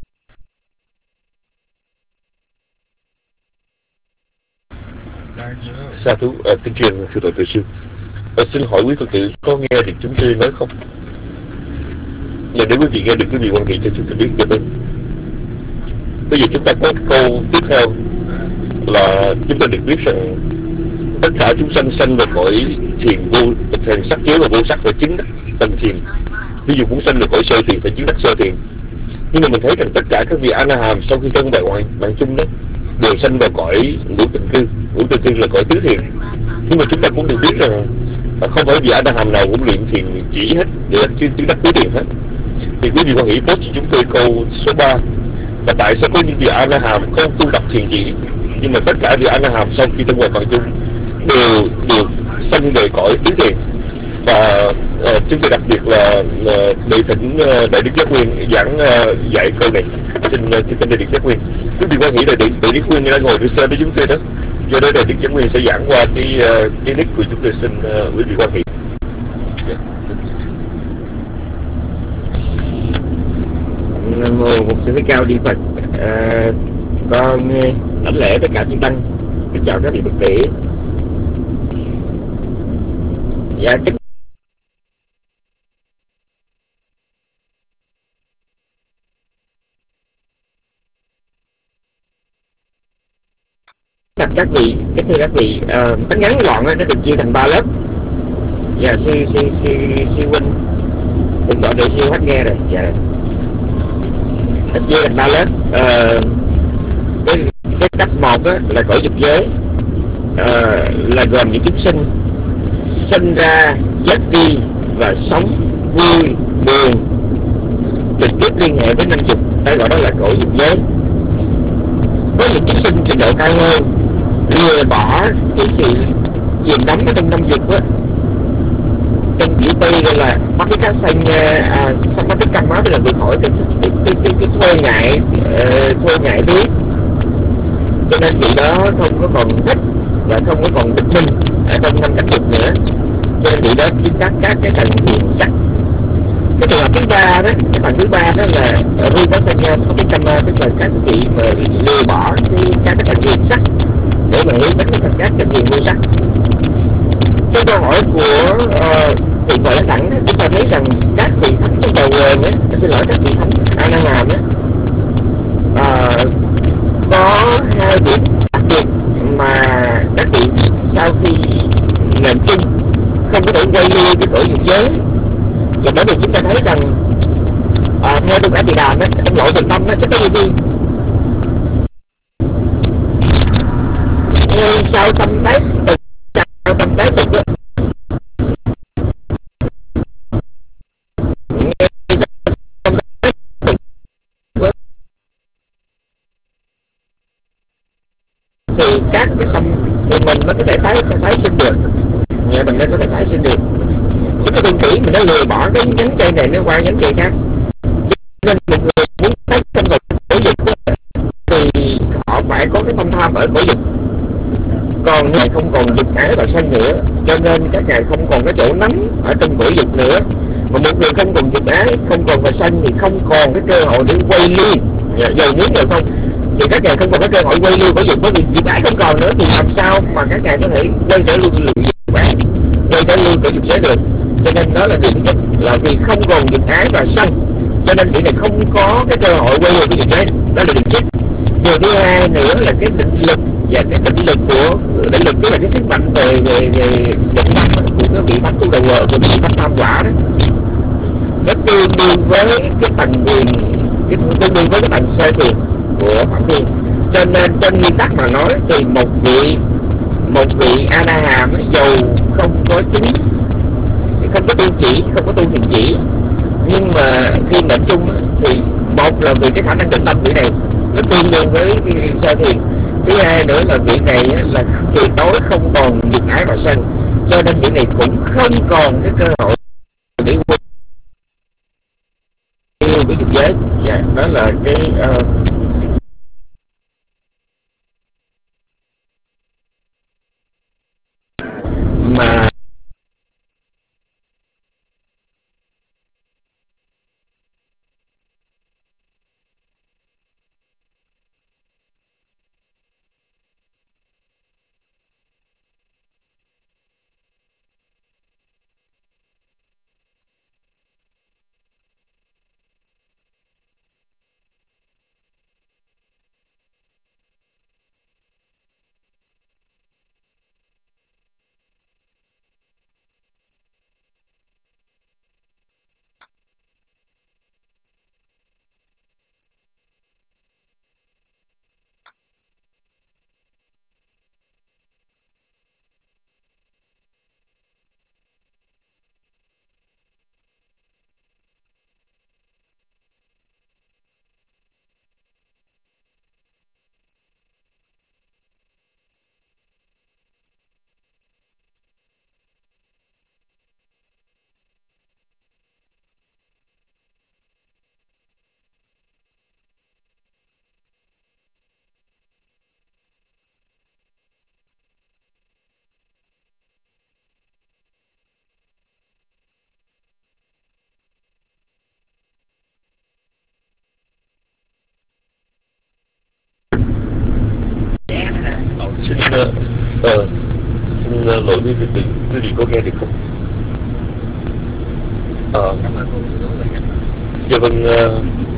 Sa thú, à, kính truyền Thượng tọa Tự Sư. À, xin hỏi quý Phật tử có nghe được chúng tôi nói không? Và nếu quý vị nghe được, quý vị quan hệ cho chúng tôi biết được ơn. Bây giờ chúng ta có câu tiếp theo là chúng ta được biết rằng tất cả chúng sanh sanh vào cõi thiền vô thiền sắc giới và vô sắc phải chứng đắc tầng thiền. Ví dụ muốn sanh được cõi sơ thiền phải chứng đắc sơ thiền. Nhưng mà mình thấy rằng tất cả các vị A La Hàm sau khi thân bại hoại mạng chung đó đều sanh vào cõi ngũ tịnh cư. Ngũ tịnh cư là cõi tứ thiền. Nhưng mà chúng ta cũng được biết rằng không phải vị A La Hàm nào cũng luyện thiền chỉ hết để chứng đắc tứ thiền hết. Thì quý vị quan hệ post cho chúng tôi câu số ba là tại sao có những vị A La Hàm không tu tập thiền chỉ, nhưng mà tất cả vị A La Hàm sau khi thân bại mạng chung đều được sanh về cõi tứ thiền. Và uh, chúng tôi đặc biệt là uh, để thỉnh uh, Đại Đức Giác Nguyên giảng uh, dạy câu này. Xin uh, xin Đại Đức Giác Nguyên. Quý vị quan hệ là Đại Đức Nguyên đang ngồi phía sau với chúng tôi đó. Do đó Đại Đức Giác Nguyên sẽ giảng qua cái uh, cái nick của chúng tôi. Xin uh, quý vị quan hệ. Nam mô một sự cao đi Phật. À, con đảnh lễ tất cả chư tăng, kính chào các vị Phật tử. Dạ kính thưa các vị, kính thưa các vị, à, bánh ngắn gọn nó được chia thành ba lớp. Dạ sư sư sư sư huynh cũng gọi để siêu hết nghe rồi. Dạ được chia thành ba lớp. À, cái cái cấp một á, là cõi dục giới, à, là gồm những chúng sinh sinh ra, chết đi và sống vui buồn trực tiếp liên hệ với năm dục, đây gọi đó là cõi dục giới. Có những chúng sinh trình độ cao hơn lừa bỏ cái sự chìm đắm ở trong năm dục á, trong chữ Tây gọi là bắt cái cá xanh, à, xong bắt cái căng máu, tức là vượt khỏi cái cái cái cái, cái thôi ngại uh, thôi ngại biết, cho nên vị đó không có còn thích và không có còn định minh ở trong năm cảnh dục nữa, cho nên vị đó chứng đắc các cái tầng thiền sắc. Cái trường hợp thứ ba đó, cái phần thứ ba đó là ru có xanh nha, có cái cam, tức là các vị mà lừa bỏ cái các cái tầng thiền sắc để mà hướng đến cái các tầng thiền vô sắc. Cái câu hỏi của uh, vị gọi lãnh đẳng, chúng ta thấy rằng các vị thánh trong đầu nguồn ấy, xin lỗi các vị thánh A Na Hàm ấy, uh, có hai điểm đặc biệt mà các vị sau khi làm chung không có thể quay lưu cái cõi dục giới, và bởi vì chúng ta thấy rằng uh, theo trong A Tỳ Đàm ấy, trong lộ bình tâm nó sẽ có gì đi sau tâm tái tục, sau tâm tái tục đó, thì các cái tâm thì mình nó có thể tái tái sinh được, nhà mình nó có thể tái sinh được. Chúng ta đừng kỹ mình nó lừa bỏ cái nhánh cây này nó qua nhánh cây khác, nên một người muốn tái sinh vào cõi dục thì họ phải có cái tâm tham ở cõi dục, còn ngài không còn dục ái và sân nữa, cho nên các ngài không còn cái chỗ nắm ở trong cõi dục nữa. Mà một người không còn dục ái, không còn và sân thì không còn cái cơ hội để quay lưu dầu muốn rồi không, thì các ngài không còn cái cơ hội quay lưu cõi dục, bởi vì dục ái không còn nữa thì làm sao mà các ngài có thể quay trở lưu dục ái, quay trở lưu cõi dục giới được. Cho nên đó là điểm thứ nhất, là vì không còn dục ái và sân, cho nên vị này không có cái cơ hội quay lưu cõi dục giới, đó là điểm nhất. Điều thứ hai nữa là cái định lực, và cái định lực của định lực tức là cái sức mạnh về về về định tâm của cái vị thánh tu đầu của vị thánh tam quả đó, nó tương đương với cái tầng thiền, cái tương đương với cái tầng sơ thiền của Phạm Thiên. Cho nên trên nguyên tắc mà nói thì một vị một vị A Na Hàm dầu không có chứng, không có tu chỉ, không có tu thiền chỉ, nhưng mà khi mệnh chung thì một là vì cái khả năng định tâm vị này nó tương đương với cái sơ thiền, thứ hai nữa là vị này là tuyệt đối không còn dục ái và sân, cho nên vị này cũng không còn cái cơ hội để quên với dục giới. Dạ, đó là cái uh, mà Xin uh, uh, xin uh, lỗi với quý vị, quý vị có nghe được không? Uh, dạ vâng. Uh,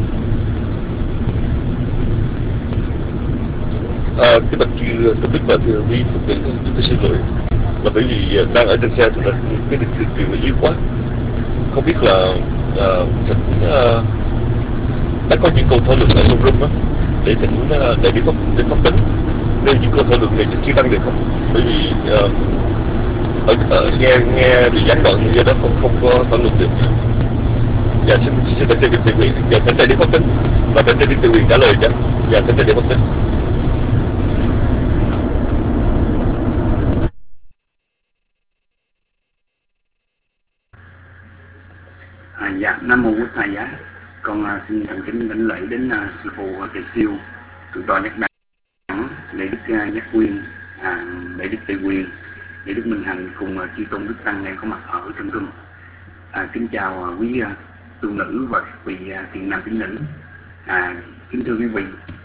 uh, cái bạch chư tôi biết và thưa quý Phật tử, tôi xin lỗi là bởi vì uh, đang ở trên xe thì là cái đường truyền truyền nó yếu quá, không biết là uh, thỉnh uh, đã có những câu thảo luận ở trong room đó để thỉnh uh, để đi pháp để pháp tính nếu những câu thảo luận này chưa đăng được không? Bởi vì uh, ở, ở nghe nghe bị gián đoạn do đó không không có thảo luận được. Dạ xin xin đại diện tự quyền, dạ thỉnh đại đi pháp tính và thỉnh đại đi tự quyền trả lời cho. Dạ thỉnh đại đi pháp tính. À, dạ, Nam Mô Bụt Thầy Giá. Con uh, xin thành kính đảnh lễ đến uh, sư phụ uh, Thầy Siêu, thượng tọa Nhắc Đẳng, Đại đức uh, Nhắc Quyên, à, Đại đức Tây Quyền, Đại đức Minh Hạnh cùng uh, chư tôn đức tăng đang có mặt ở trong room. À, kính chào uh, quý uh, tu nữ và các vị uh, thiện nam tín nữ. À, kính thưa quý vị,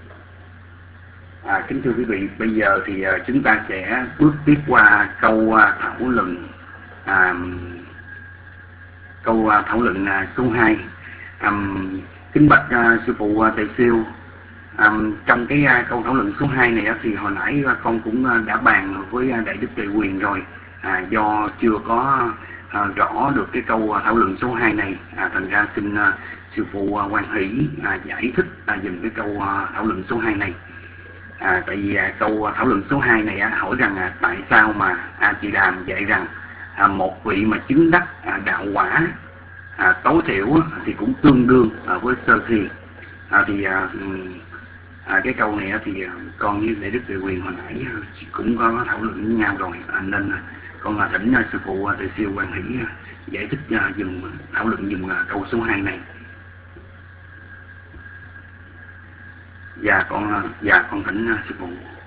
à, kính thưa quý vị, bây giờ thì uh, chúng ta sẽ bước tiếp qua câu uh, thảo luận. À, câu uh, thảo luận uh, số hai. Um, kính bạch uh, sư phụ uh, Thầy Siêu, um, trong cái uh, câu thảo luận số hai này uh, thì hồi nãy uh, con cũng uh, đã bàn với uh, Đại đức Tề Quyền rồi. À, do chưa có uh, rõ được cái câu uh, thảo luận số hai này, à, thành ra xin uh, sư phụ uh, Quan Hỷ uh, giải thích uh, dùm cái câu uh, thảo luận số hai này. À, tại vì uh, câu uh, thảo luận số hai này uh, hỏi rằng uh, tại sao mà A Di Đàm dạy rằng À, một vị mà chứng đắc à, đạo quả à, tối thiểu à, thì cũng tương đương à, với sơ thiền. À, thì à, à, cái câu này à, thì à, con với Đại đức Tề Quyền hồi nãy à, cũng có thảo luận với nhau rồi, à, nên à, con là thỉnh à, sư phụ à, Thầy Siêu Quan Hỷ à, giải thích à, dùm thảo luận dùm à, câu số hai này. Dạ con à, dạ con thỉnh à, sư phụ.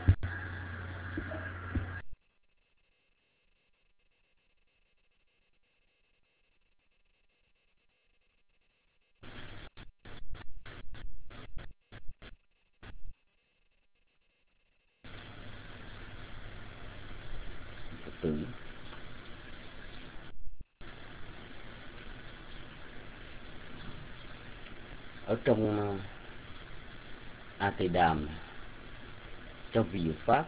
Tử. Ở trong A Tỳ Đàm, trong vị pháp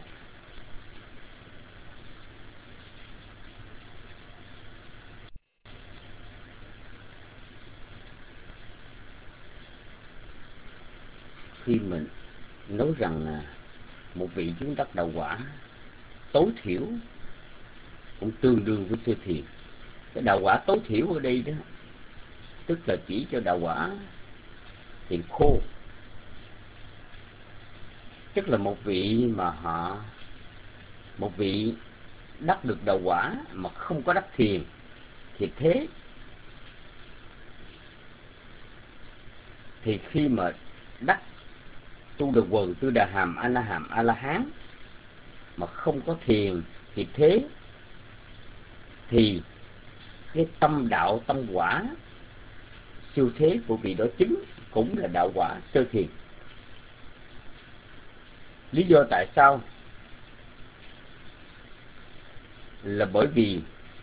khi mình nói rằng một vị chứng đắc đạo quả tối thiểu cũng tương đương với sơ thiền. Cái đạo quả tối thiểu ở đây đó tức là chỉ cho đạo quả thiền khô, tức là một vị mà họ một vị đắc được đạo quả mà không có đắc thiền thì thế thì khi mà đắc tu đà quần, tu đà hàm, a la hàm, a la hán mà không có thiền thì thế thì cái tâm đạo tâm quả siêu thế của vị đó chứng cũng là đạo quả sơ thiền. Lý do tại sao là bởi vì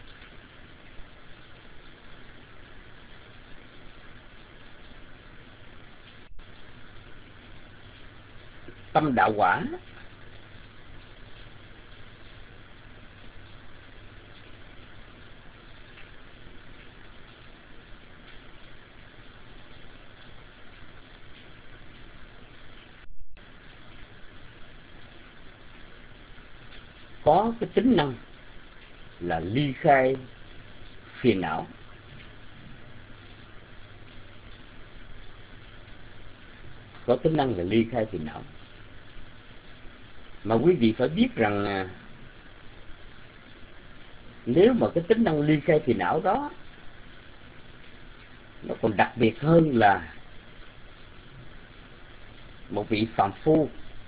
tâm đạo quả có cái tính năng là ly khai phiền não. Có tính năng là ly khai phiền não. Mà quý vị phải biết rằng à, nếu mà cái tính năng ly khai phiền não đó nó còn đặc biệt hơn là một vị phàm phu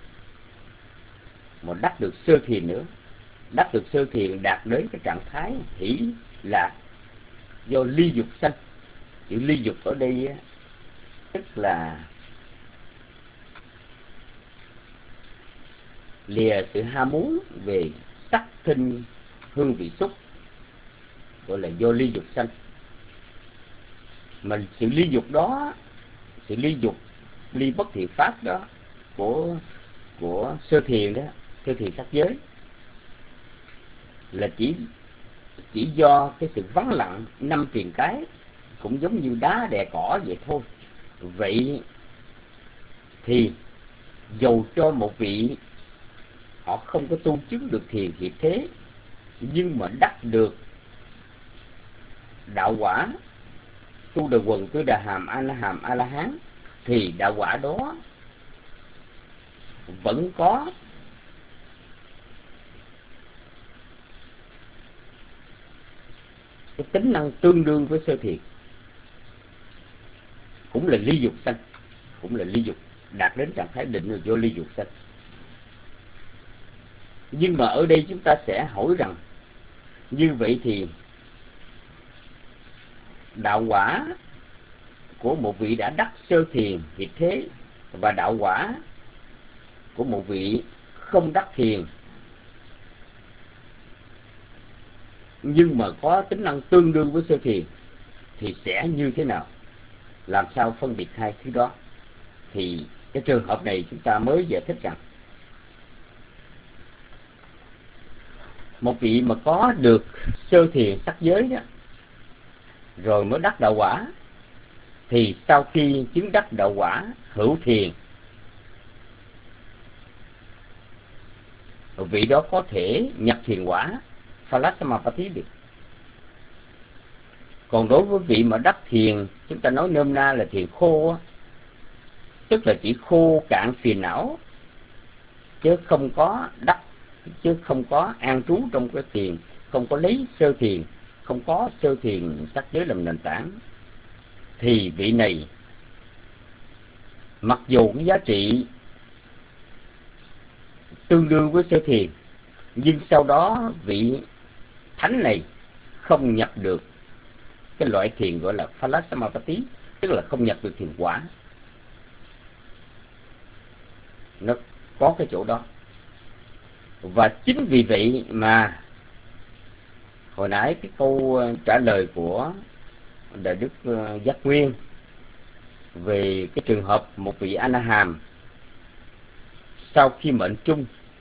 mà đắc được sơ thiền nữa. Đắc được sơ thiền đạt đến cái trạng thái hỷ lạc do ly dục sanh. Chữ ly dục ở đây tức là lìa sự ham muốn về sắc thinh hương vị xúc, gọi là do ly dục sanh. Mà sự ly dục đó, sự ly dục, ly bất thiện pháp đó của của sơ thiền đó, sơ thiền sắc giới, là chỉ chỉ do cái sự vắng lặng năm triền cái, cũng giống như đá đè cỏ vậy thôi. Vậy thì dầu cho một vị họ không có tu chứng được thiền hiệp thế, nhưng mà đắc được đạo quả tu đà quần, tu đà hàm, a la hàm, a la hán, thì đạo quả đó vẫn có cái tính năng tương đương với sơ thiền, cũng là ly dục sanh, cũng là ly dục, đạt đến trạng thái định rồi vô ly dục sanh. Nhưng mà ở đây chúng ta sẽ hỏi rằng, như vậy thì đạo quả của một vị đã đắc sơ thiền hiệp thế và đạo quả của một vị không đắc thiền nhưng mà có tính năng tương đương với sơ thiền thì sẽ như thế nào? Làm sao phân biệt hai thứ đó? Thì cái trường hợp này chúng ta mới giải thích rằng, một vị mà có được sơ thiền sắc giới đó, rồi mới đắc đạo quả, thì sau khi chứng đắc đạo quả hữu thiền, vị đó có thể nhập thiền quả Phalassamapati được. Còn đối với vị mà đắc thiền, chúng ta nói nôm na là thiền khô, tức là chỉ khô cạn phiền não, chứ không có đắc, chứ không có an trú trong cái thiền, không có lấy sơ thiền, không có sơ thiền sắc giới làm nền tảng, thì vị này mặc dù cái giá trị tương đương với sơ thiền, nhưng sau đó vị thánh này không nhập được cái loại thiền gọi là Phalassamapati, tức là không nhập được thiền quả. Nó có cái chỗ đó. Và chính vì vậy mà hồi nãy cái câu trả lời của Đại Đức Giác Nguyên về cái trường hợp một vị A La Hàm sau khi mệnh chung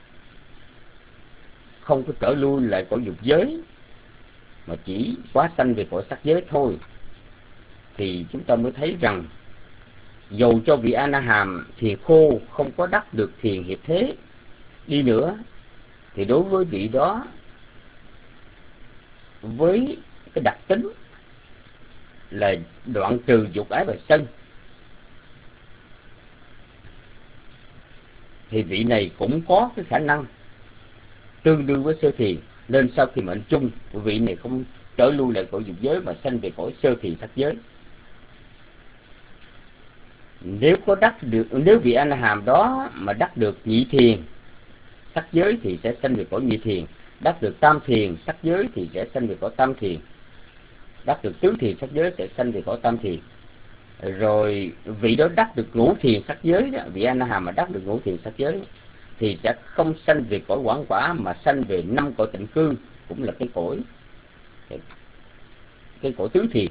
không có trở lui lại cõi dục giới mà chỉ quá sanh về cõi sắc giới thôi, thì chúng ta mới thấy rằng dầu cho vị A La Hàm thiền khô không có đắc được thiền hiệp thế đi nữa, thì đối với vị đó, với cái đặc tính là đoạn trừ dục ái và sân, thì vị này cũng có cái khả năng tương đương với sơ thiền. Nên sau khi mệnh chung của vị này không trở lui lại cõi dục giới mà sanh về cõi sơ thiền sắc giới. Nếu có đắc được, nếu vị A La Hàm đó mà đắc được nhị thiền sắc giới thì sẽ sanh về cõi nhị thiền, đắc được tam thiền sắc giới thì sẽ sanh về cõi tam thiền, đắc được tứ thiền sắc giới sẽ sanh về cõi tam thiền. Rồi vị đó đắc được ngũ thiền sắc giới đó, vị A La Hàm mà đắc được ngũ thiền sắc giới thì sẽ không sanh về cõi quảng quả mà sanh về năm cõi tịnh cư, cũng là cái cõi cái cõi tứ thiền.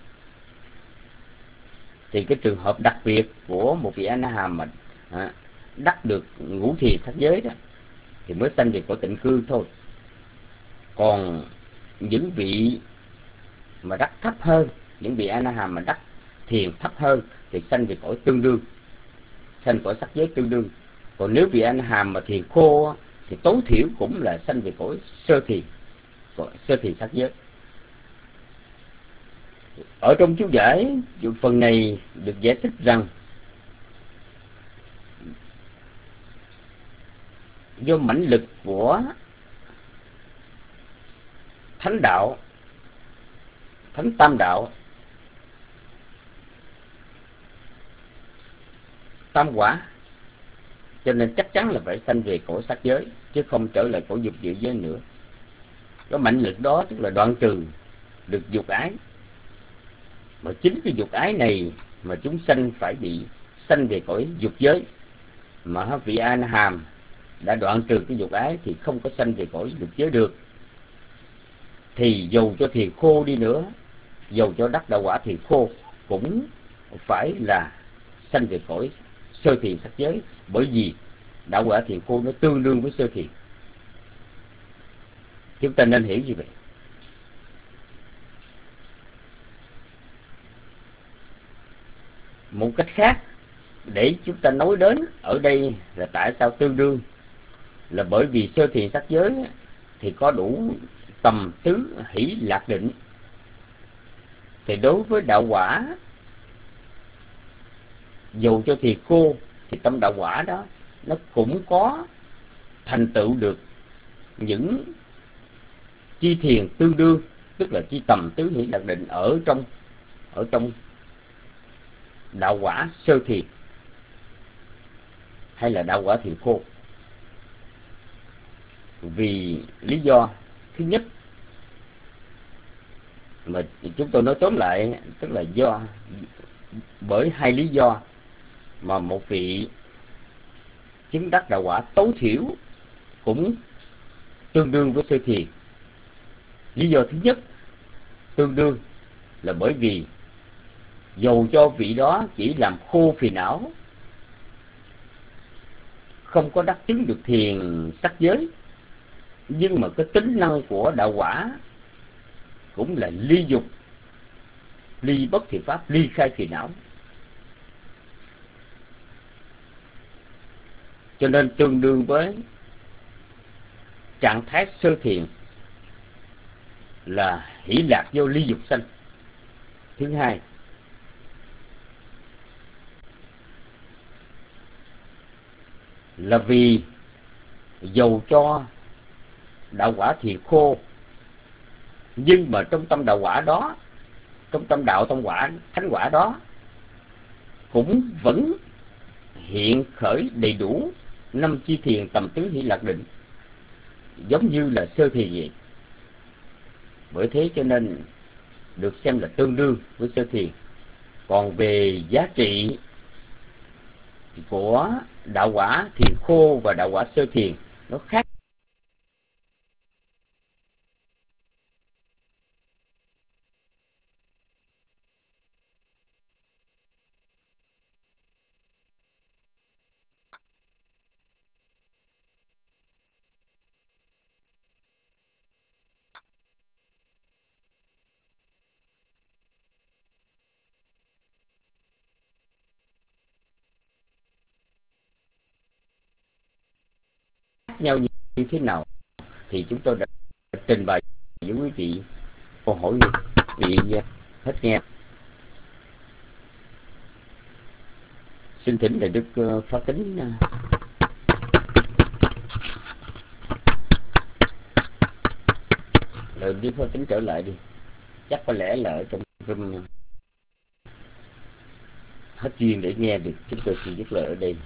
Thì cái trường hợp đặc biệt của một vị A La Hàm mà à, đắc được ngũ thiền sắc giới đó thì mới sanh về cõi tịnh cư thôi. Còn những vị mà đắc thấp hơn, những vị A La Hàm mà đắc thiền thấp hơn thì sanh về cõi tương đương, sanh cõi sắc giới tương đương. Còn nếu vị A La Hàm mà thiền khô thì tối thiểu cũng là sanh về cõi sơ thiền, cõi sơ thiền sắc giới. Ở trong chú giải phần này được giải thích rằng do mãnh lực của thánh đạo, thánh tam đạo, tam quả, cho nên chắc chắn là phải sanh về cõi sắc giới, chứ không trở lại cõi dục dự giới nữa. Cái mãnh lực đó tức là đoạn trừ được dục ái. Mà chính cái dục ái này mà chúng sanh phải bị sanh về cõi dục giới. Mà vị A La Hàm đã đoạn trừ cái dục ái thì không có sanh về cõi dục giới được. Thì dầu cho thiền khô đi nữa, dầu cho đắc đạo quả thiền khô, cũng phải là sanh về cõi sơ thiền sắc giới, bởi vì đạo quả thiền khô nó tương đương với sơ thiền. Chúng ta nên hiểu như vậy. Một cách khác để chúng ta nói đến ở đây là tại sao tương đương, là bởi vì sơ thiền sắc giới thì có đủ tầm tứ hỷ lạc định, thì đối với đạo quả dù cho thiền khô thì tâm đạo quả đó nó cũng có thành tựu được những chi thiền tương đương, tức là chi tầm tứ hỷ lạc định ở trong ở trong đạo quả sơ thiền hay là đạo quả thiền khô. Vì lý do thứ nhất mà chúng tôi nói tóm lại, tức là do bởi hai lý do mà một vị chứng đắc đạo quả tối thiểu cũng tương đương với sơ thiền. Lý do thứ nhất tương đương là bởi vì dầu cho vị đó chỉ làm khô phiền não, không có đắc chứng được thiền sắc giới, nhưng mà cái tính năng của đạo quả cũng là ly dục, ly bất thiện pháp, ly khai phiền não. Cho nên tương đương với trạng thái sơ thiền là hỷ lạc vô ly dục sanh. Thứ hai là vì dầu cho đạo quả thiền khô, nhưng mà trong tâm đạo quả đó, trong tâm đạo tâm quả thánh quả đó cũng vẫn hiện khởi đầy đủ năm chi thiền tầm tứ hỷ lạc định, giống như là sơ thiền vậy. Bởi thế cho nên được xem là tương đương với sơ thiền. Còn về giá trị của đạo quả thiền khô và đạo quả sơ thiền nó khác. nhau như thế nào thì chúng tôi đã trình bày với quý vị. Câu hỏi quý vị hết nghe. Xin thỉnh Đại Đức Pháp Tính lời Đức Pháp Tính trở lại đi. Chắc có lẽ là ở trong room hết duyên để nghe được. Chúng tôi xin dứt lời ở đây.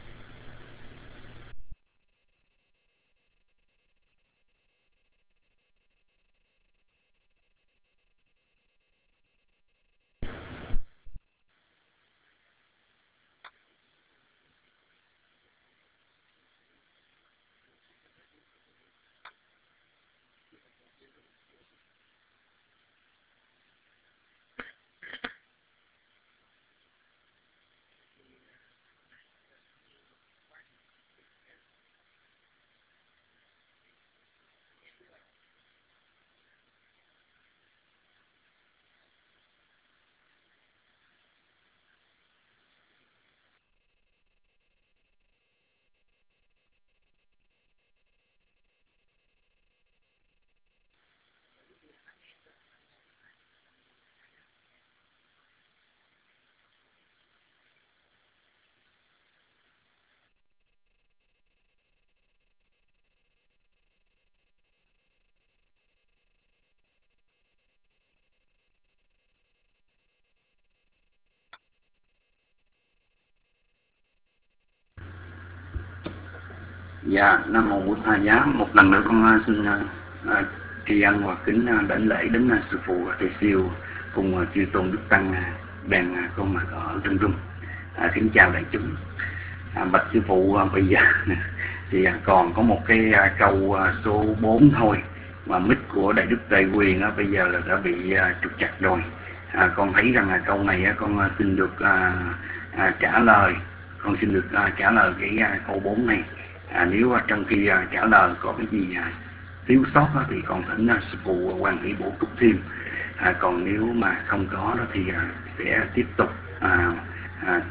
Dạ, Nam Mô Bụt Tha Giá. Một lần nữa con uh, xin uh, tri ân và kính uh, đảnh lễ đến uh, sư phụ Thầy Siêu cùng uh, chư tôn đức tăng uh, bèn uh, con mặt ở trong room. Uh, kính chào đại chúng. Uh, bạch sư phụ, uh, bây giờ Thì à, còn có một cái à, câu à, số bốn thôi, mà mic của Đại Đức Tề Quyền á, bây giờ là đã bị à, trục chặt rồi. À, con thấy rằng là câu này á, con à, xin được à, à, trả lời, con xin được à, trả lời cái à, câu bốn này. À, nếu à, trong khi à, trả lời có cái gì à, thiếu sót á, thì con thỉnh à, sư phụ Quan Hỷ bổ túc thêm. À, còn nếu mà không có đó thì à, sẽ tiếp tục à, à,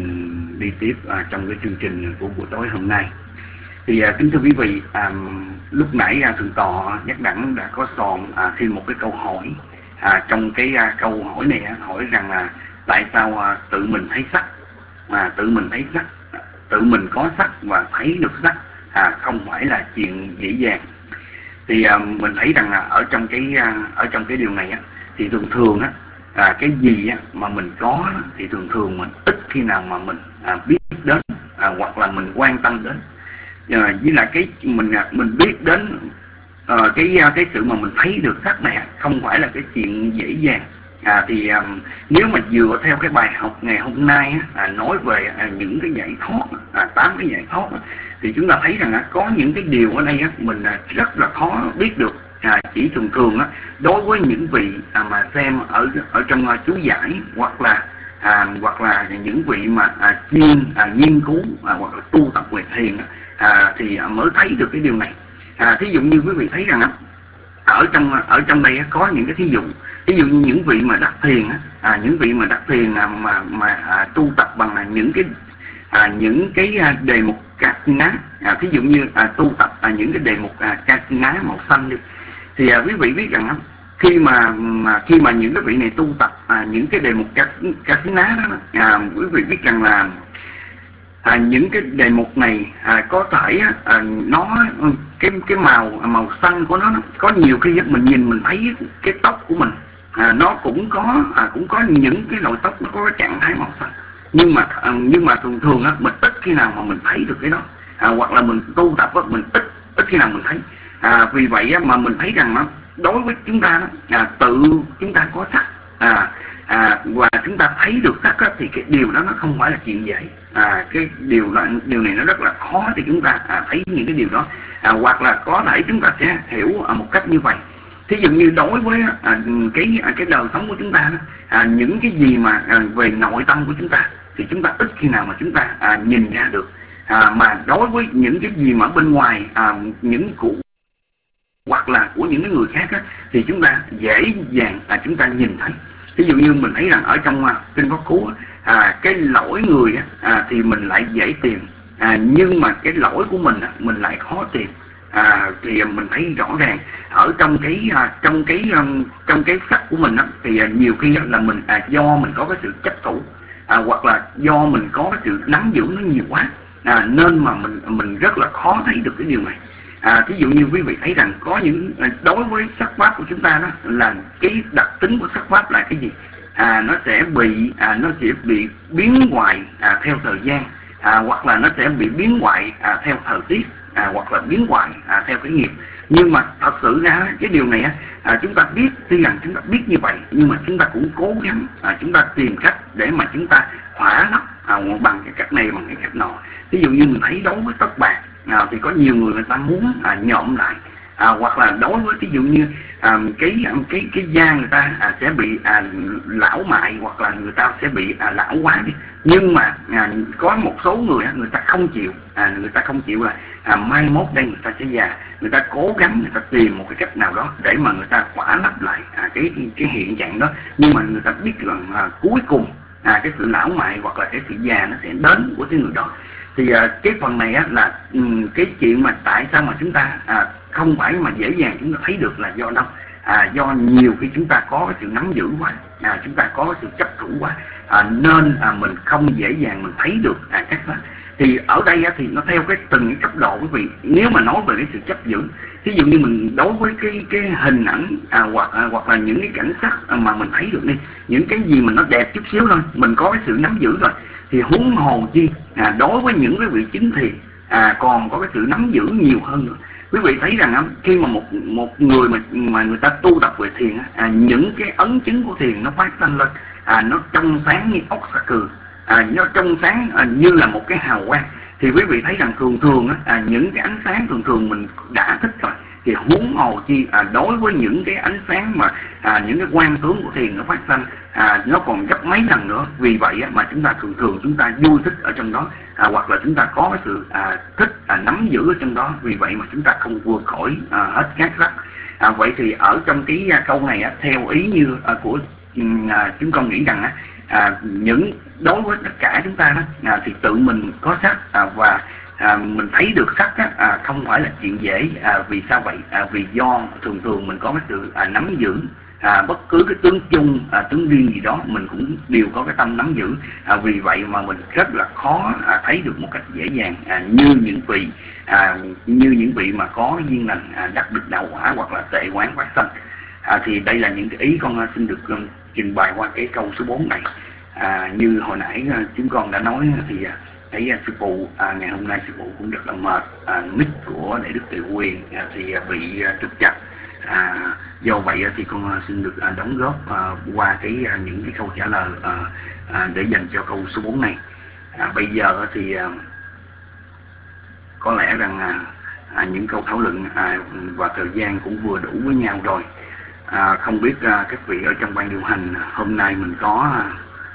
đi tiếp à, trong cái chương trình của buổi tối hôm nay. Thì à, kính thưa quý vị, à, lúc nãy à, thượng tọa Giác Đẳng đã có soạn à, thêm một cái câu hỏi. À, trong cái à, câu hỏi này à, hỏi rằng là tại sao à, tự mình thấy sắc, mà tự mình thấy sắc, tự mình có sắc và thấy được sắc à, không phải là chuyện dễ dàng. Thì à, mình thấy rằng là ở trong cái à, ở trong cái điều này á, thì thường thường á, à, cái gì á, mà mình có thì thường thường mình ít khi nào mà mình à, biết đến à, hoặc là mình quan tâm đến. À, với lại cái mình mình biết đến uh, cái cái sự mà mình thấy được sắc này không phải là cái chuyện dễ dàng. À, thì um, nếu mà dựa theo cái bài học ngày hôm nay á, à, nói về à, những cái giải thoát, à, tám cái giải thoát á, thì chúng ta thấy rằng à, có những cái điều ở đây á, mình à, rất là khó biết được. À, chỉ thường thường á, đối với những vị à, mà xem ở ở trong à, chú giải hoặc là à, hoặc là những vị mà à, chuyên à, nghiên cứu à, hoặc là tu tập về thiền á, à, thì à, mới thấy được cái điều này. À, thí dụ như quý vị thấy rằng á, ở trong ở trong đây á, có những cái thí dụ, ví dụ như những vị mà đắc thiền á, à, những vị mà đắc thiền à, mà mà à, tu tập bằng à, những cái à, những cái à, đề mục Kasina, à, thí dụ như à, tu tập à, những cái đề mục à, Kasina màu xanh đi, thì à, quý vị biết rằng á, khi mà, mà khi mà những cái vị này tu tập à, những cái đề mục Kasina đó, à, quý vị biết rằng là à, những cái đề mục này à, có thể à, nó cái cái màu màu xanh của nó có nhiều khi mình nhìn mình thấy cái tóc của mình à, nó cũng có à, cũng có những cái loại tóc nó có cái trạng thái màu xanh, nhưng mà à, nhưng mà thường thường á, mình ít khi nào mà mình thấy được cái đó, à, hoặc là mình tu tập á, mình ít ít khi nào mình thấy. À, vì vậy á, mà mình thấy rằng nó đối với chúng ta đó, à, tự chúng ta có sắc à, à, và chúng ta thấy được sắc á, thì cái điều đó nó không phải là chuyện dễ. À, cái điều đó, điều này nó rất là khó thì chúng ta à, thấy những cái điều đó, à, hoặc là có thể chúng ta sẽ hiểu à, một cách như vậy. Thí dụ như đối với à, cái cái đời sống của chúng ta đó, à, những cái gì mà à, về nội tâm của chúng ta thì chúng ta ít khi nào mà chúng ta à, nhìn ra được, à, mà đối với những cái gì mà bên ngoài à, những cụ hoặc là của những cái người khác á, thì chúng ta dễ dàng là chúng ta nhìn thấy. Ví dụ như mình thấy rằng ở trong uh, kinh Pháp Cú à, cái lỗi người à, thì mình lại dễ tìm, à, nhưng mà cái lỗi của mình à, mình lại khó tìm. À, thì mình thấy rõ ràng ở trong cái à, trong cái um, trong cái sắc của mình á, thì à, nhiều khi á, là mình à, do mình có cái sự chấp thủ, à, hoặc là do mình có cái sự nắm giữ nó nhiều quá, à, nên mà mình mình rất là khó thấy được cái điều này. À, ví dụ như quý vị thấy rằng có những đối với sắc pháp của chúng ta đó là cái đặc tính của sắc pháp là cái gì? À, nó sẽ bị à, nó sẽ bị biến hoại à, theo thời gian, à, hoặc là nó sẽ bị biến hoại à, theo thời tiết, à, hoặc là biến hoại à, theo cái nghiệp. Nhưng mà thật sự ra cái điều này à, chúng ta biết, tuy rằng chúng ta biết như vậy nhưng mà chúng ta cũng cố gắng à, chúng ta tìm cách để mà chúng ta thỏa lấp à, bằng cái cách này bằng cái cách nọ. Ví dụ như mình thấy đối với tóc bạc à, thì có nhiều người người ta muốn à, nhộm lại, à, hoặc là đối với ví dụ như à, cái cái cái da người ta à, sẽ bị à, lão mại, hoặc là người ta sẽ bị à, lão quá đi. Nhưng mà à, có một số người người ta không chịu, à, người ta không chịu là à, mai mốt đây người ta sẽ già, người ta cố gắng người ta tìm một cái cách nào đó để mà người ta khỏa lấp lại à, cái cái hiện trạng đó. Nhưng mà người ta biết rằng à, cuối cùng à, cái sự lão mại hoặc là cái sự già nó sẽ đến của cái người đó. Thì à, cái phần này á, là um, cái chuyện mà tại sao mà chúng ta à, không phải mà dễ dàng chúng ta thấy được là do đâu? À, do nhiều khi chúng ta có cái sự nắm giữ quá, à, chúng ta có cái sự chấp thủ quá, à, nên à, mình không dễ dàng mình thấy được à, các đó. Thì ở đây á, thì nó theo cái từng cái cấp độ quý vị. Nếu mà nói về cái sự chấp giữ, ví dụ như mình đối với cái cái hình ảnh à, hoặc à, hoặc là những cái cảnh sắc mà mình thấy được đi, những cái gì mà nó đẹp chút xíu thôi, mình có cái sự nắm giữ rồi, thì huống hồ chi à, đối với những cái vị chính thiền à, còn có cái sự nắm giữ nhiều hơn nữa. Quý vị thấy rằng á, khi mà một một người mà mà người ta tu tập về thiền á, à, những cái ấn chứng của thiền nó phát sinh lên, à, nó trong sáng như ốc xà cừ, à, nó trong sáng à, như là một cái hào quang, thì quý vị thấy rằng thường thường á, à, những cái ánh sáng thường thường mình đã thích rồi, thì huống hồ chi à, đối với những cái ánh sáng mà à, những cái quang tướng của thiền nó phát sinh à, nó còn gấp mấy lần nữa. Vì vậy á, mà chúng ta thường thường chúng ta vui thích ở trong đó, à, hoặc là chúng ta có cái sự à, thích à, nắm giữ ở trong đó. Vì vậy mà chúng ta không vượt khỏi à, hết các sắc. À, vậy thì ở trong cái à, câu này á, theo ý như à, của à, chúng con nghĩ rằng á, à, những đối với tất cả chúng ta đó à, thì tự mình có sắc à, và à, mình thấy được sắc á, à, không phải là chuyện dễ. À, vì sao vậy? À, vì do thường thường mình có cái sự à, nắm giữ à, bất cứ cái tướng chung à, tướng riêng gì đó mình cũng đều có cái tâm nắm giữ. À, vì vậy mà mình rất là khó à, thấy được một cách dễ dàng à, như những vị à, như những vị mà có duyên lành à, đắc được đạo quả hoặc là tệ quán phát sanh. À, thì đây là những cái ý con xin được um, trình bày qua cái câu số bốn này. À, như hồi nãy uh, chúng con đã nói thì uh, thấy uh, sư phụ uh, ngày hôm nay sư phụ cũng rất là mệt. Uh, mic của Đại Đức Từ Quyền uh, thì uh, bị uh, trục chặt. À, do vậy uh, thì con uh, xin được uh, đóng góp uh, qua cái uh, những cái câu trả lời uh, uh, để dành cho câu số bốn này. À, bây giờ uh, thì uh, có lẽ rằng uh, À, những câu thảo luận à, và thời gian cũng vừa đủ với nhau rồi. À, không biết à, các vị ở trong ban điều hành hôm nay mình có à,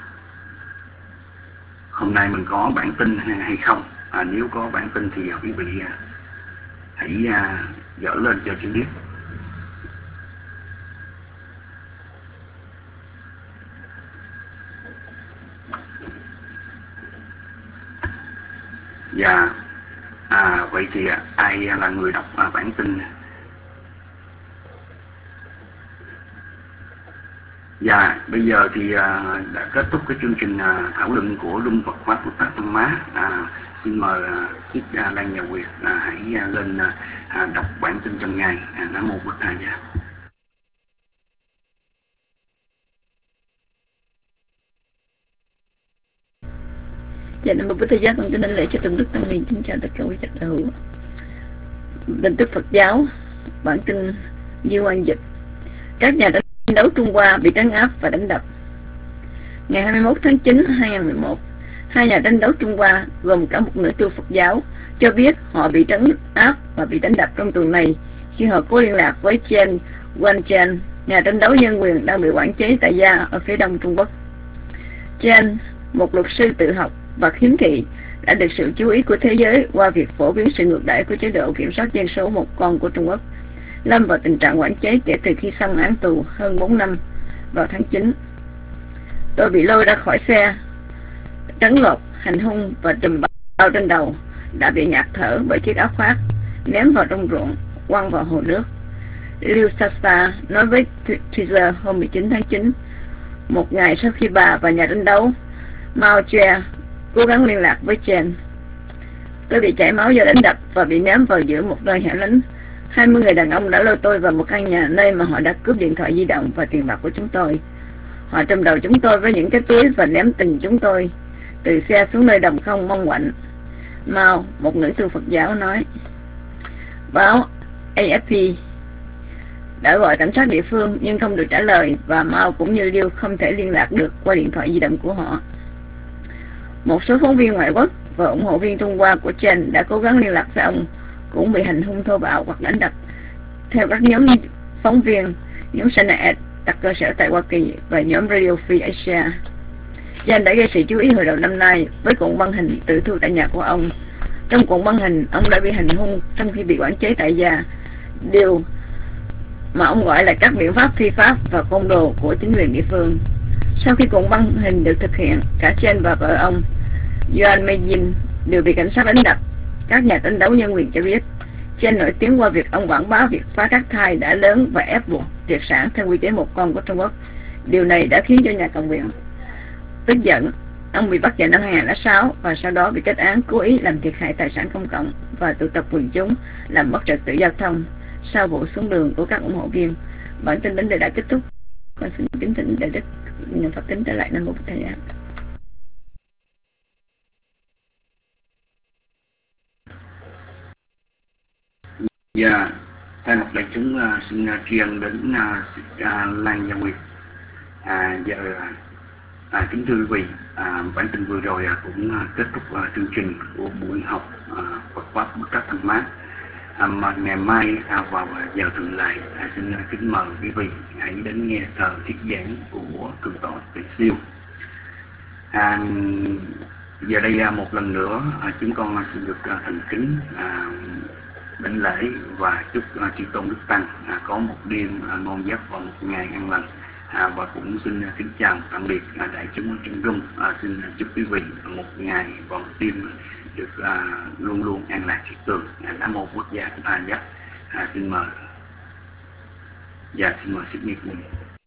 hôm nay mình có bản tin hay, hay không? À, nếu có bản tin thì quý vị à, hãy à, gỡ lên cho chị biết. Dạ. À, vậy thì ai là người đọc à, bản tin? Dạ, bây giờ thì à, đã kết thúc cái chương trình à, thảo luận của Luân Phật Pháp Phật Pháp Văn Má. À, xin mời à, Thích à, Lan Nhà Nguyệt à, hãy à, lên à, đọc bản tin trong ngày. À, Nam Mô Bụt Thầy. Dạ, Nam Mô Bụt Thầy, con kính đảnh lễ cho Tôn Đức Tăng Ni, kính chào tất cả quý Phật tử. Tin tức Phật giáo, bản tin Như Quan Dịch. Các nhà đánh đấu Trung Hoa bị trấn áp và đánh đập. Ngày hai mươi mốt tháng chín năm hai nghìn không trăm mười một, hai nhà đánh đấu Trung Hoa gồm cả một nữ tu Phật giáo cho biết họ bị trấn áp và bị đánh đập trong tuần này khi họ có liên lạc với Chen Wanchen, nhà tranh đấu nhân quyền đang bị quản chế tại gia ở phía đông Trung Quốc. Chen, một luật sư tự học và khiếm thị, đã được sự chú ý của thế giới qua việc phổ biến sự ngược đãi của chế độ kiểm soát dân số một con của Trung Quốc, lâm vào tình trạng quản chế kể từ khi xong án tù hơn bốn năm vào tháng chín. Tôi bị lôi ra khỏi xe, trấn lột, hành hung và trùm bao trên đầu, đã bị ngạt thở bởi chiếc áo khoác, ném vào trong ruộng, quăng vào hồ nước. Liu Sasa nói với Twitter hôm mười chín tháng chín, một ngày sau khi bà và nhà đánh đấu Mao Chue cố gắng liên lạc với Chen. Tôi bị chảy máu do đánh đập và bị ném vào giữa một nơi hẻo lánh. hai mươi người đàn ông đã lôi tôi vào một căn nhà nơi mà họ đã cướp điện thoại di động và tiền bạc của chúng tôi. Họ trùm đầu chúng tôi với những cái túi và ném từng chúng tôi từ xe xuống nơi đồng không mong quạnh. Mao, một nữ tu Phật giáo, nói. Báo a ép pê đã gọi cảnh sát địa phương nhưng không được trả lời, và Mao cũng như Liu không thể liên lạc được qua điện thoại di động của họ. Một số phóng viên ngoại quốc và ủng hộ viên Trung Hoa của Chen đã cố gắng liên lạc với ông, cũng bị hành hung thô bạo hoặc đánh đập. Theo các nhóm phóng viên, nhóm Sanaed đặt cơ sở tại Hoa Kỳ và nhóm Radio Free Asia, Chen đã gây sự chú ý hồi đầu năm nay với cuộn băng hình tự thu tại nhà của ông. Trong cuộn băng hình, ông đã bị hành hung trong khi bị quản chế tại gia, điều mà ông gọi là các biện pháp phi pháp và côn đồ của chính quyền địa phương. Sau khi cuộn băng hình được thực hiện, cả Chen và vợ ông Yuan Meijin đều bị cảnh sát đánh đập. Các nhà tranh đấu nhân quyền cho biết Chen nổi tiếng qua việc ông quảng bá việc phá các thai đã lớn và ép buộc triệt sản theo quy chế một con của Trung Quốc. Điều này đã khiến cho nhà cầm quyền tức giận. Ông bị bắt vào năm hai nghìn không trăm lẻ sáu và sau đó bị kết án cố ý làm thiệt hại tài sản công cộng và tụ tập quần chúng làm mất trật tự giao thông sau vụ xuống đường của các ủng hộ viên. Bản tin đến đây đã kết thúc. Con xin kính thỉnh Đại Đức nhận Phật tính trở lại. Nam Mô Bụt Thầy. Dạ, thay mặt đại chúng uh, xin uh, tri ân đến uh, uh, Lan Gia Nguyệt. À, giờ À, kính thưa quý vị, à, bản tin vừa rồi à, cũng à, kết thúc à, chương trình của buổi học à, Phật pháp Bút Trắc Thanh Mát. À, mà ngày mai à, vào giờ thường lệ, à, xin à, kính mời quý vị hãy đến nghe thờ thuyết giảng của Thượng tọa Tuệ Siêu. À, giờ đây à, một lần nữa à, chúng con à, xin được à, thành kính à, đảnh lễ và chúc à, chư tôn đức tăng à, có một đêm à, ngon giấc và một ngày an lành. À, và cũng xin uh, kính chào tạm biệt uh, đại chúng ở trong room. À, xin uh, chúc quý vị một ngày và một đêm được uh, luôn luôn an lạc thiệt tường. uh, Nam mô Bổn Gia A Giác. À, xin mời và xin mời Sydney Quỳnh.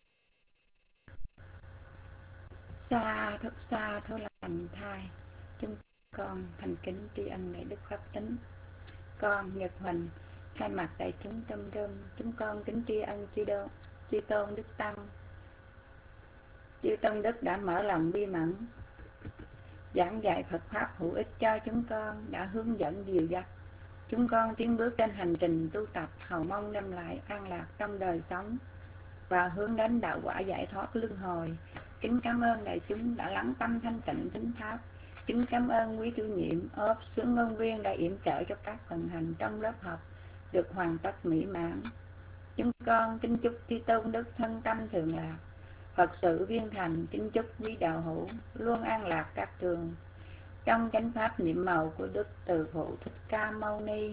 Xa thức xa thấu lành thai, chúng con thành kính tri ân đại đức pháp tính. Con Nhật Huỳnh thay mặt đại chúng trong room, chúng con kính tri ân chư đô chư tôn đức tăng. Chư Tôn Đức đã mở lòng bi mẫn giảng dạy Phật Pháp hữu ích cho chúng con, đã hướng dẫn dìu dắt chúng con tiến bước trên hành trình tu tập, hầu mong đem lại an lạc trong đời sống và hướng đến đạo quả giải thoát luân hồi. Kính cảm ơn đại chúng đã lắng tâm thanh tịnh thính Pháp. Kính cảm ơn quý chủ nhiệm, ốp xuống ngôn viên đã yểm trợ cho các phần hành trong lớp học được hoàn tất mỹ mãn. Chúng con kính chúc chư Tôn Đức thân tâm thường lạc, Phật sự viên thành. Kính chúc quý đạo hữu luôn an lạc các trường trong chánh pháp niệm màu của Đức Từ Phụ Thích Ca Mâu Ni.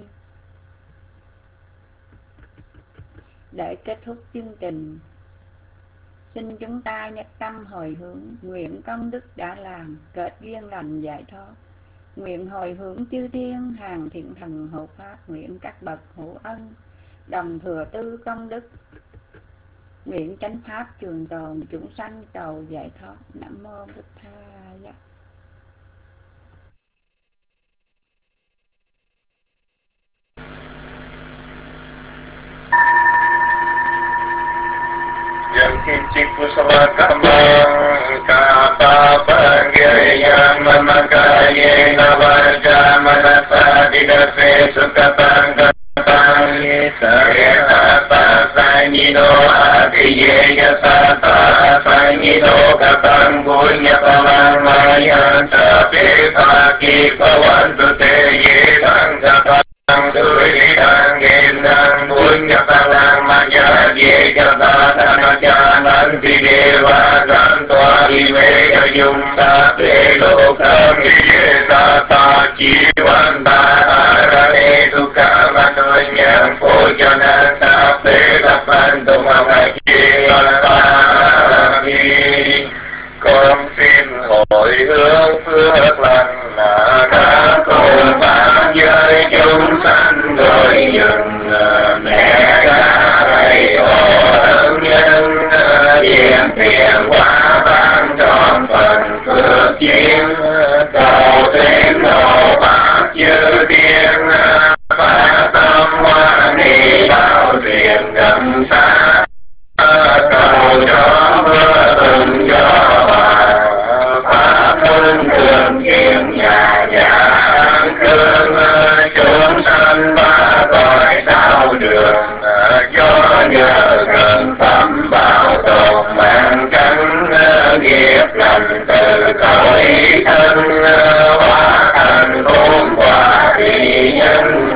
Để kết thúc chương trình, xin chúng ta nhất tâm hồi hướng, nguyện công đức đã làm kết duyên lành giải thoát, nguyện hồi hướng chư thiên hàng thiện thần hộ pháp, nguyện các bậc hữu ân đồng thừa tư công đức, nguyện chánh pháp trường tồn, chúng sanh cầu giải thoát. Nam mô Bụt Tha Giá. Yang kincik kusala kamang kapa panggaya mamakaya navaja manasa didase sukapang kapang yata sanyino adiyeya sata sanyino kapang punya palang mayan sapi paki pawantu te yedang kapang suri dang gendang punya palang maya yedang Jangan videwa santua iwe yung sa pelo kami tata jiwan tarane duka manonya pojana sa pelapan tumangaki alami con xin hồi hướng phước lành là các con bạn với chúng sanh rồi dừng mẹ cha thầy ơn nhân diện tiền quả ban trọn phần phước duyên cầu thêm độ bạc chư tiên phát tâm hoa ni bao duyên gần xa cầu cho mưa từng cho hòa pháp thân thường kiên nhà nhà cương chúng sanh ba cõi sao đường cho nhờ gần tâm bảo tồn mang cánh nghiệp lành từ cõi thân hóa thành khôn quả thị nhân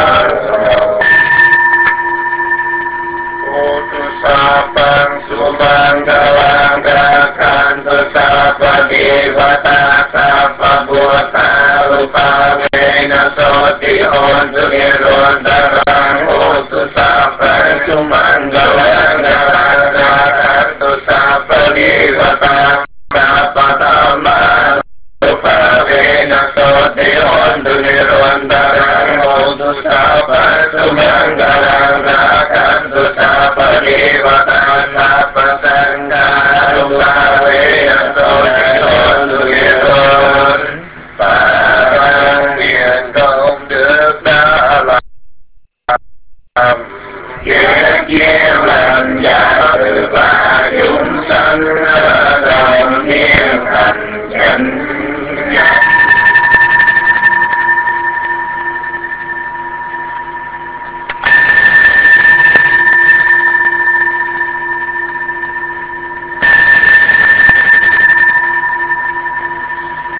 Sapang sumang galang gerakan sesapa dewata sapa buata rupa mena soti on sugiron darang utu sapa sumang galang gerakan sesapa dewata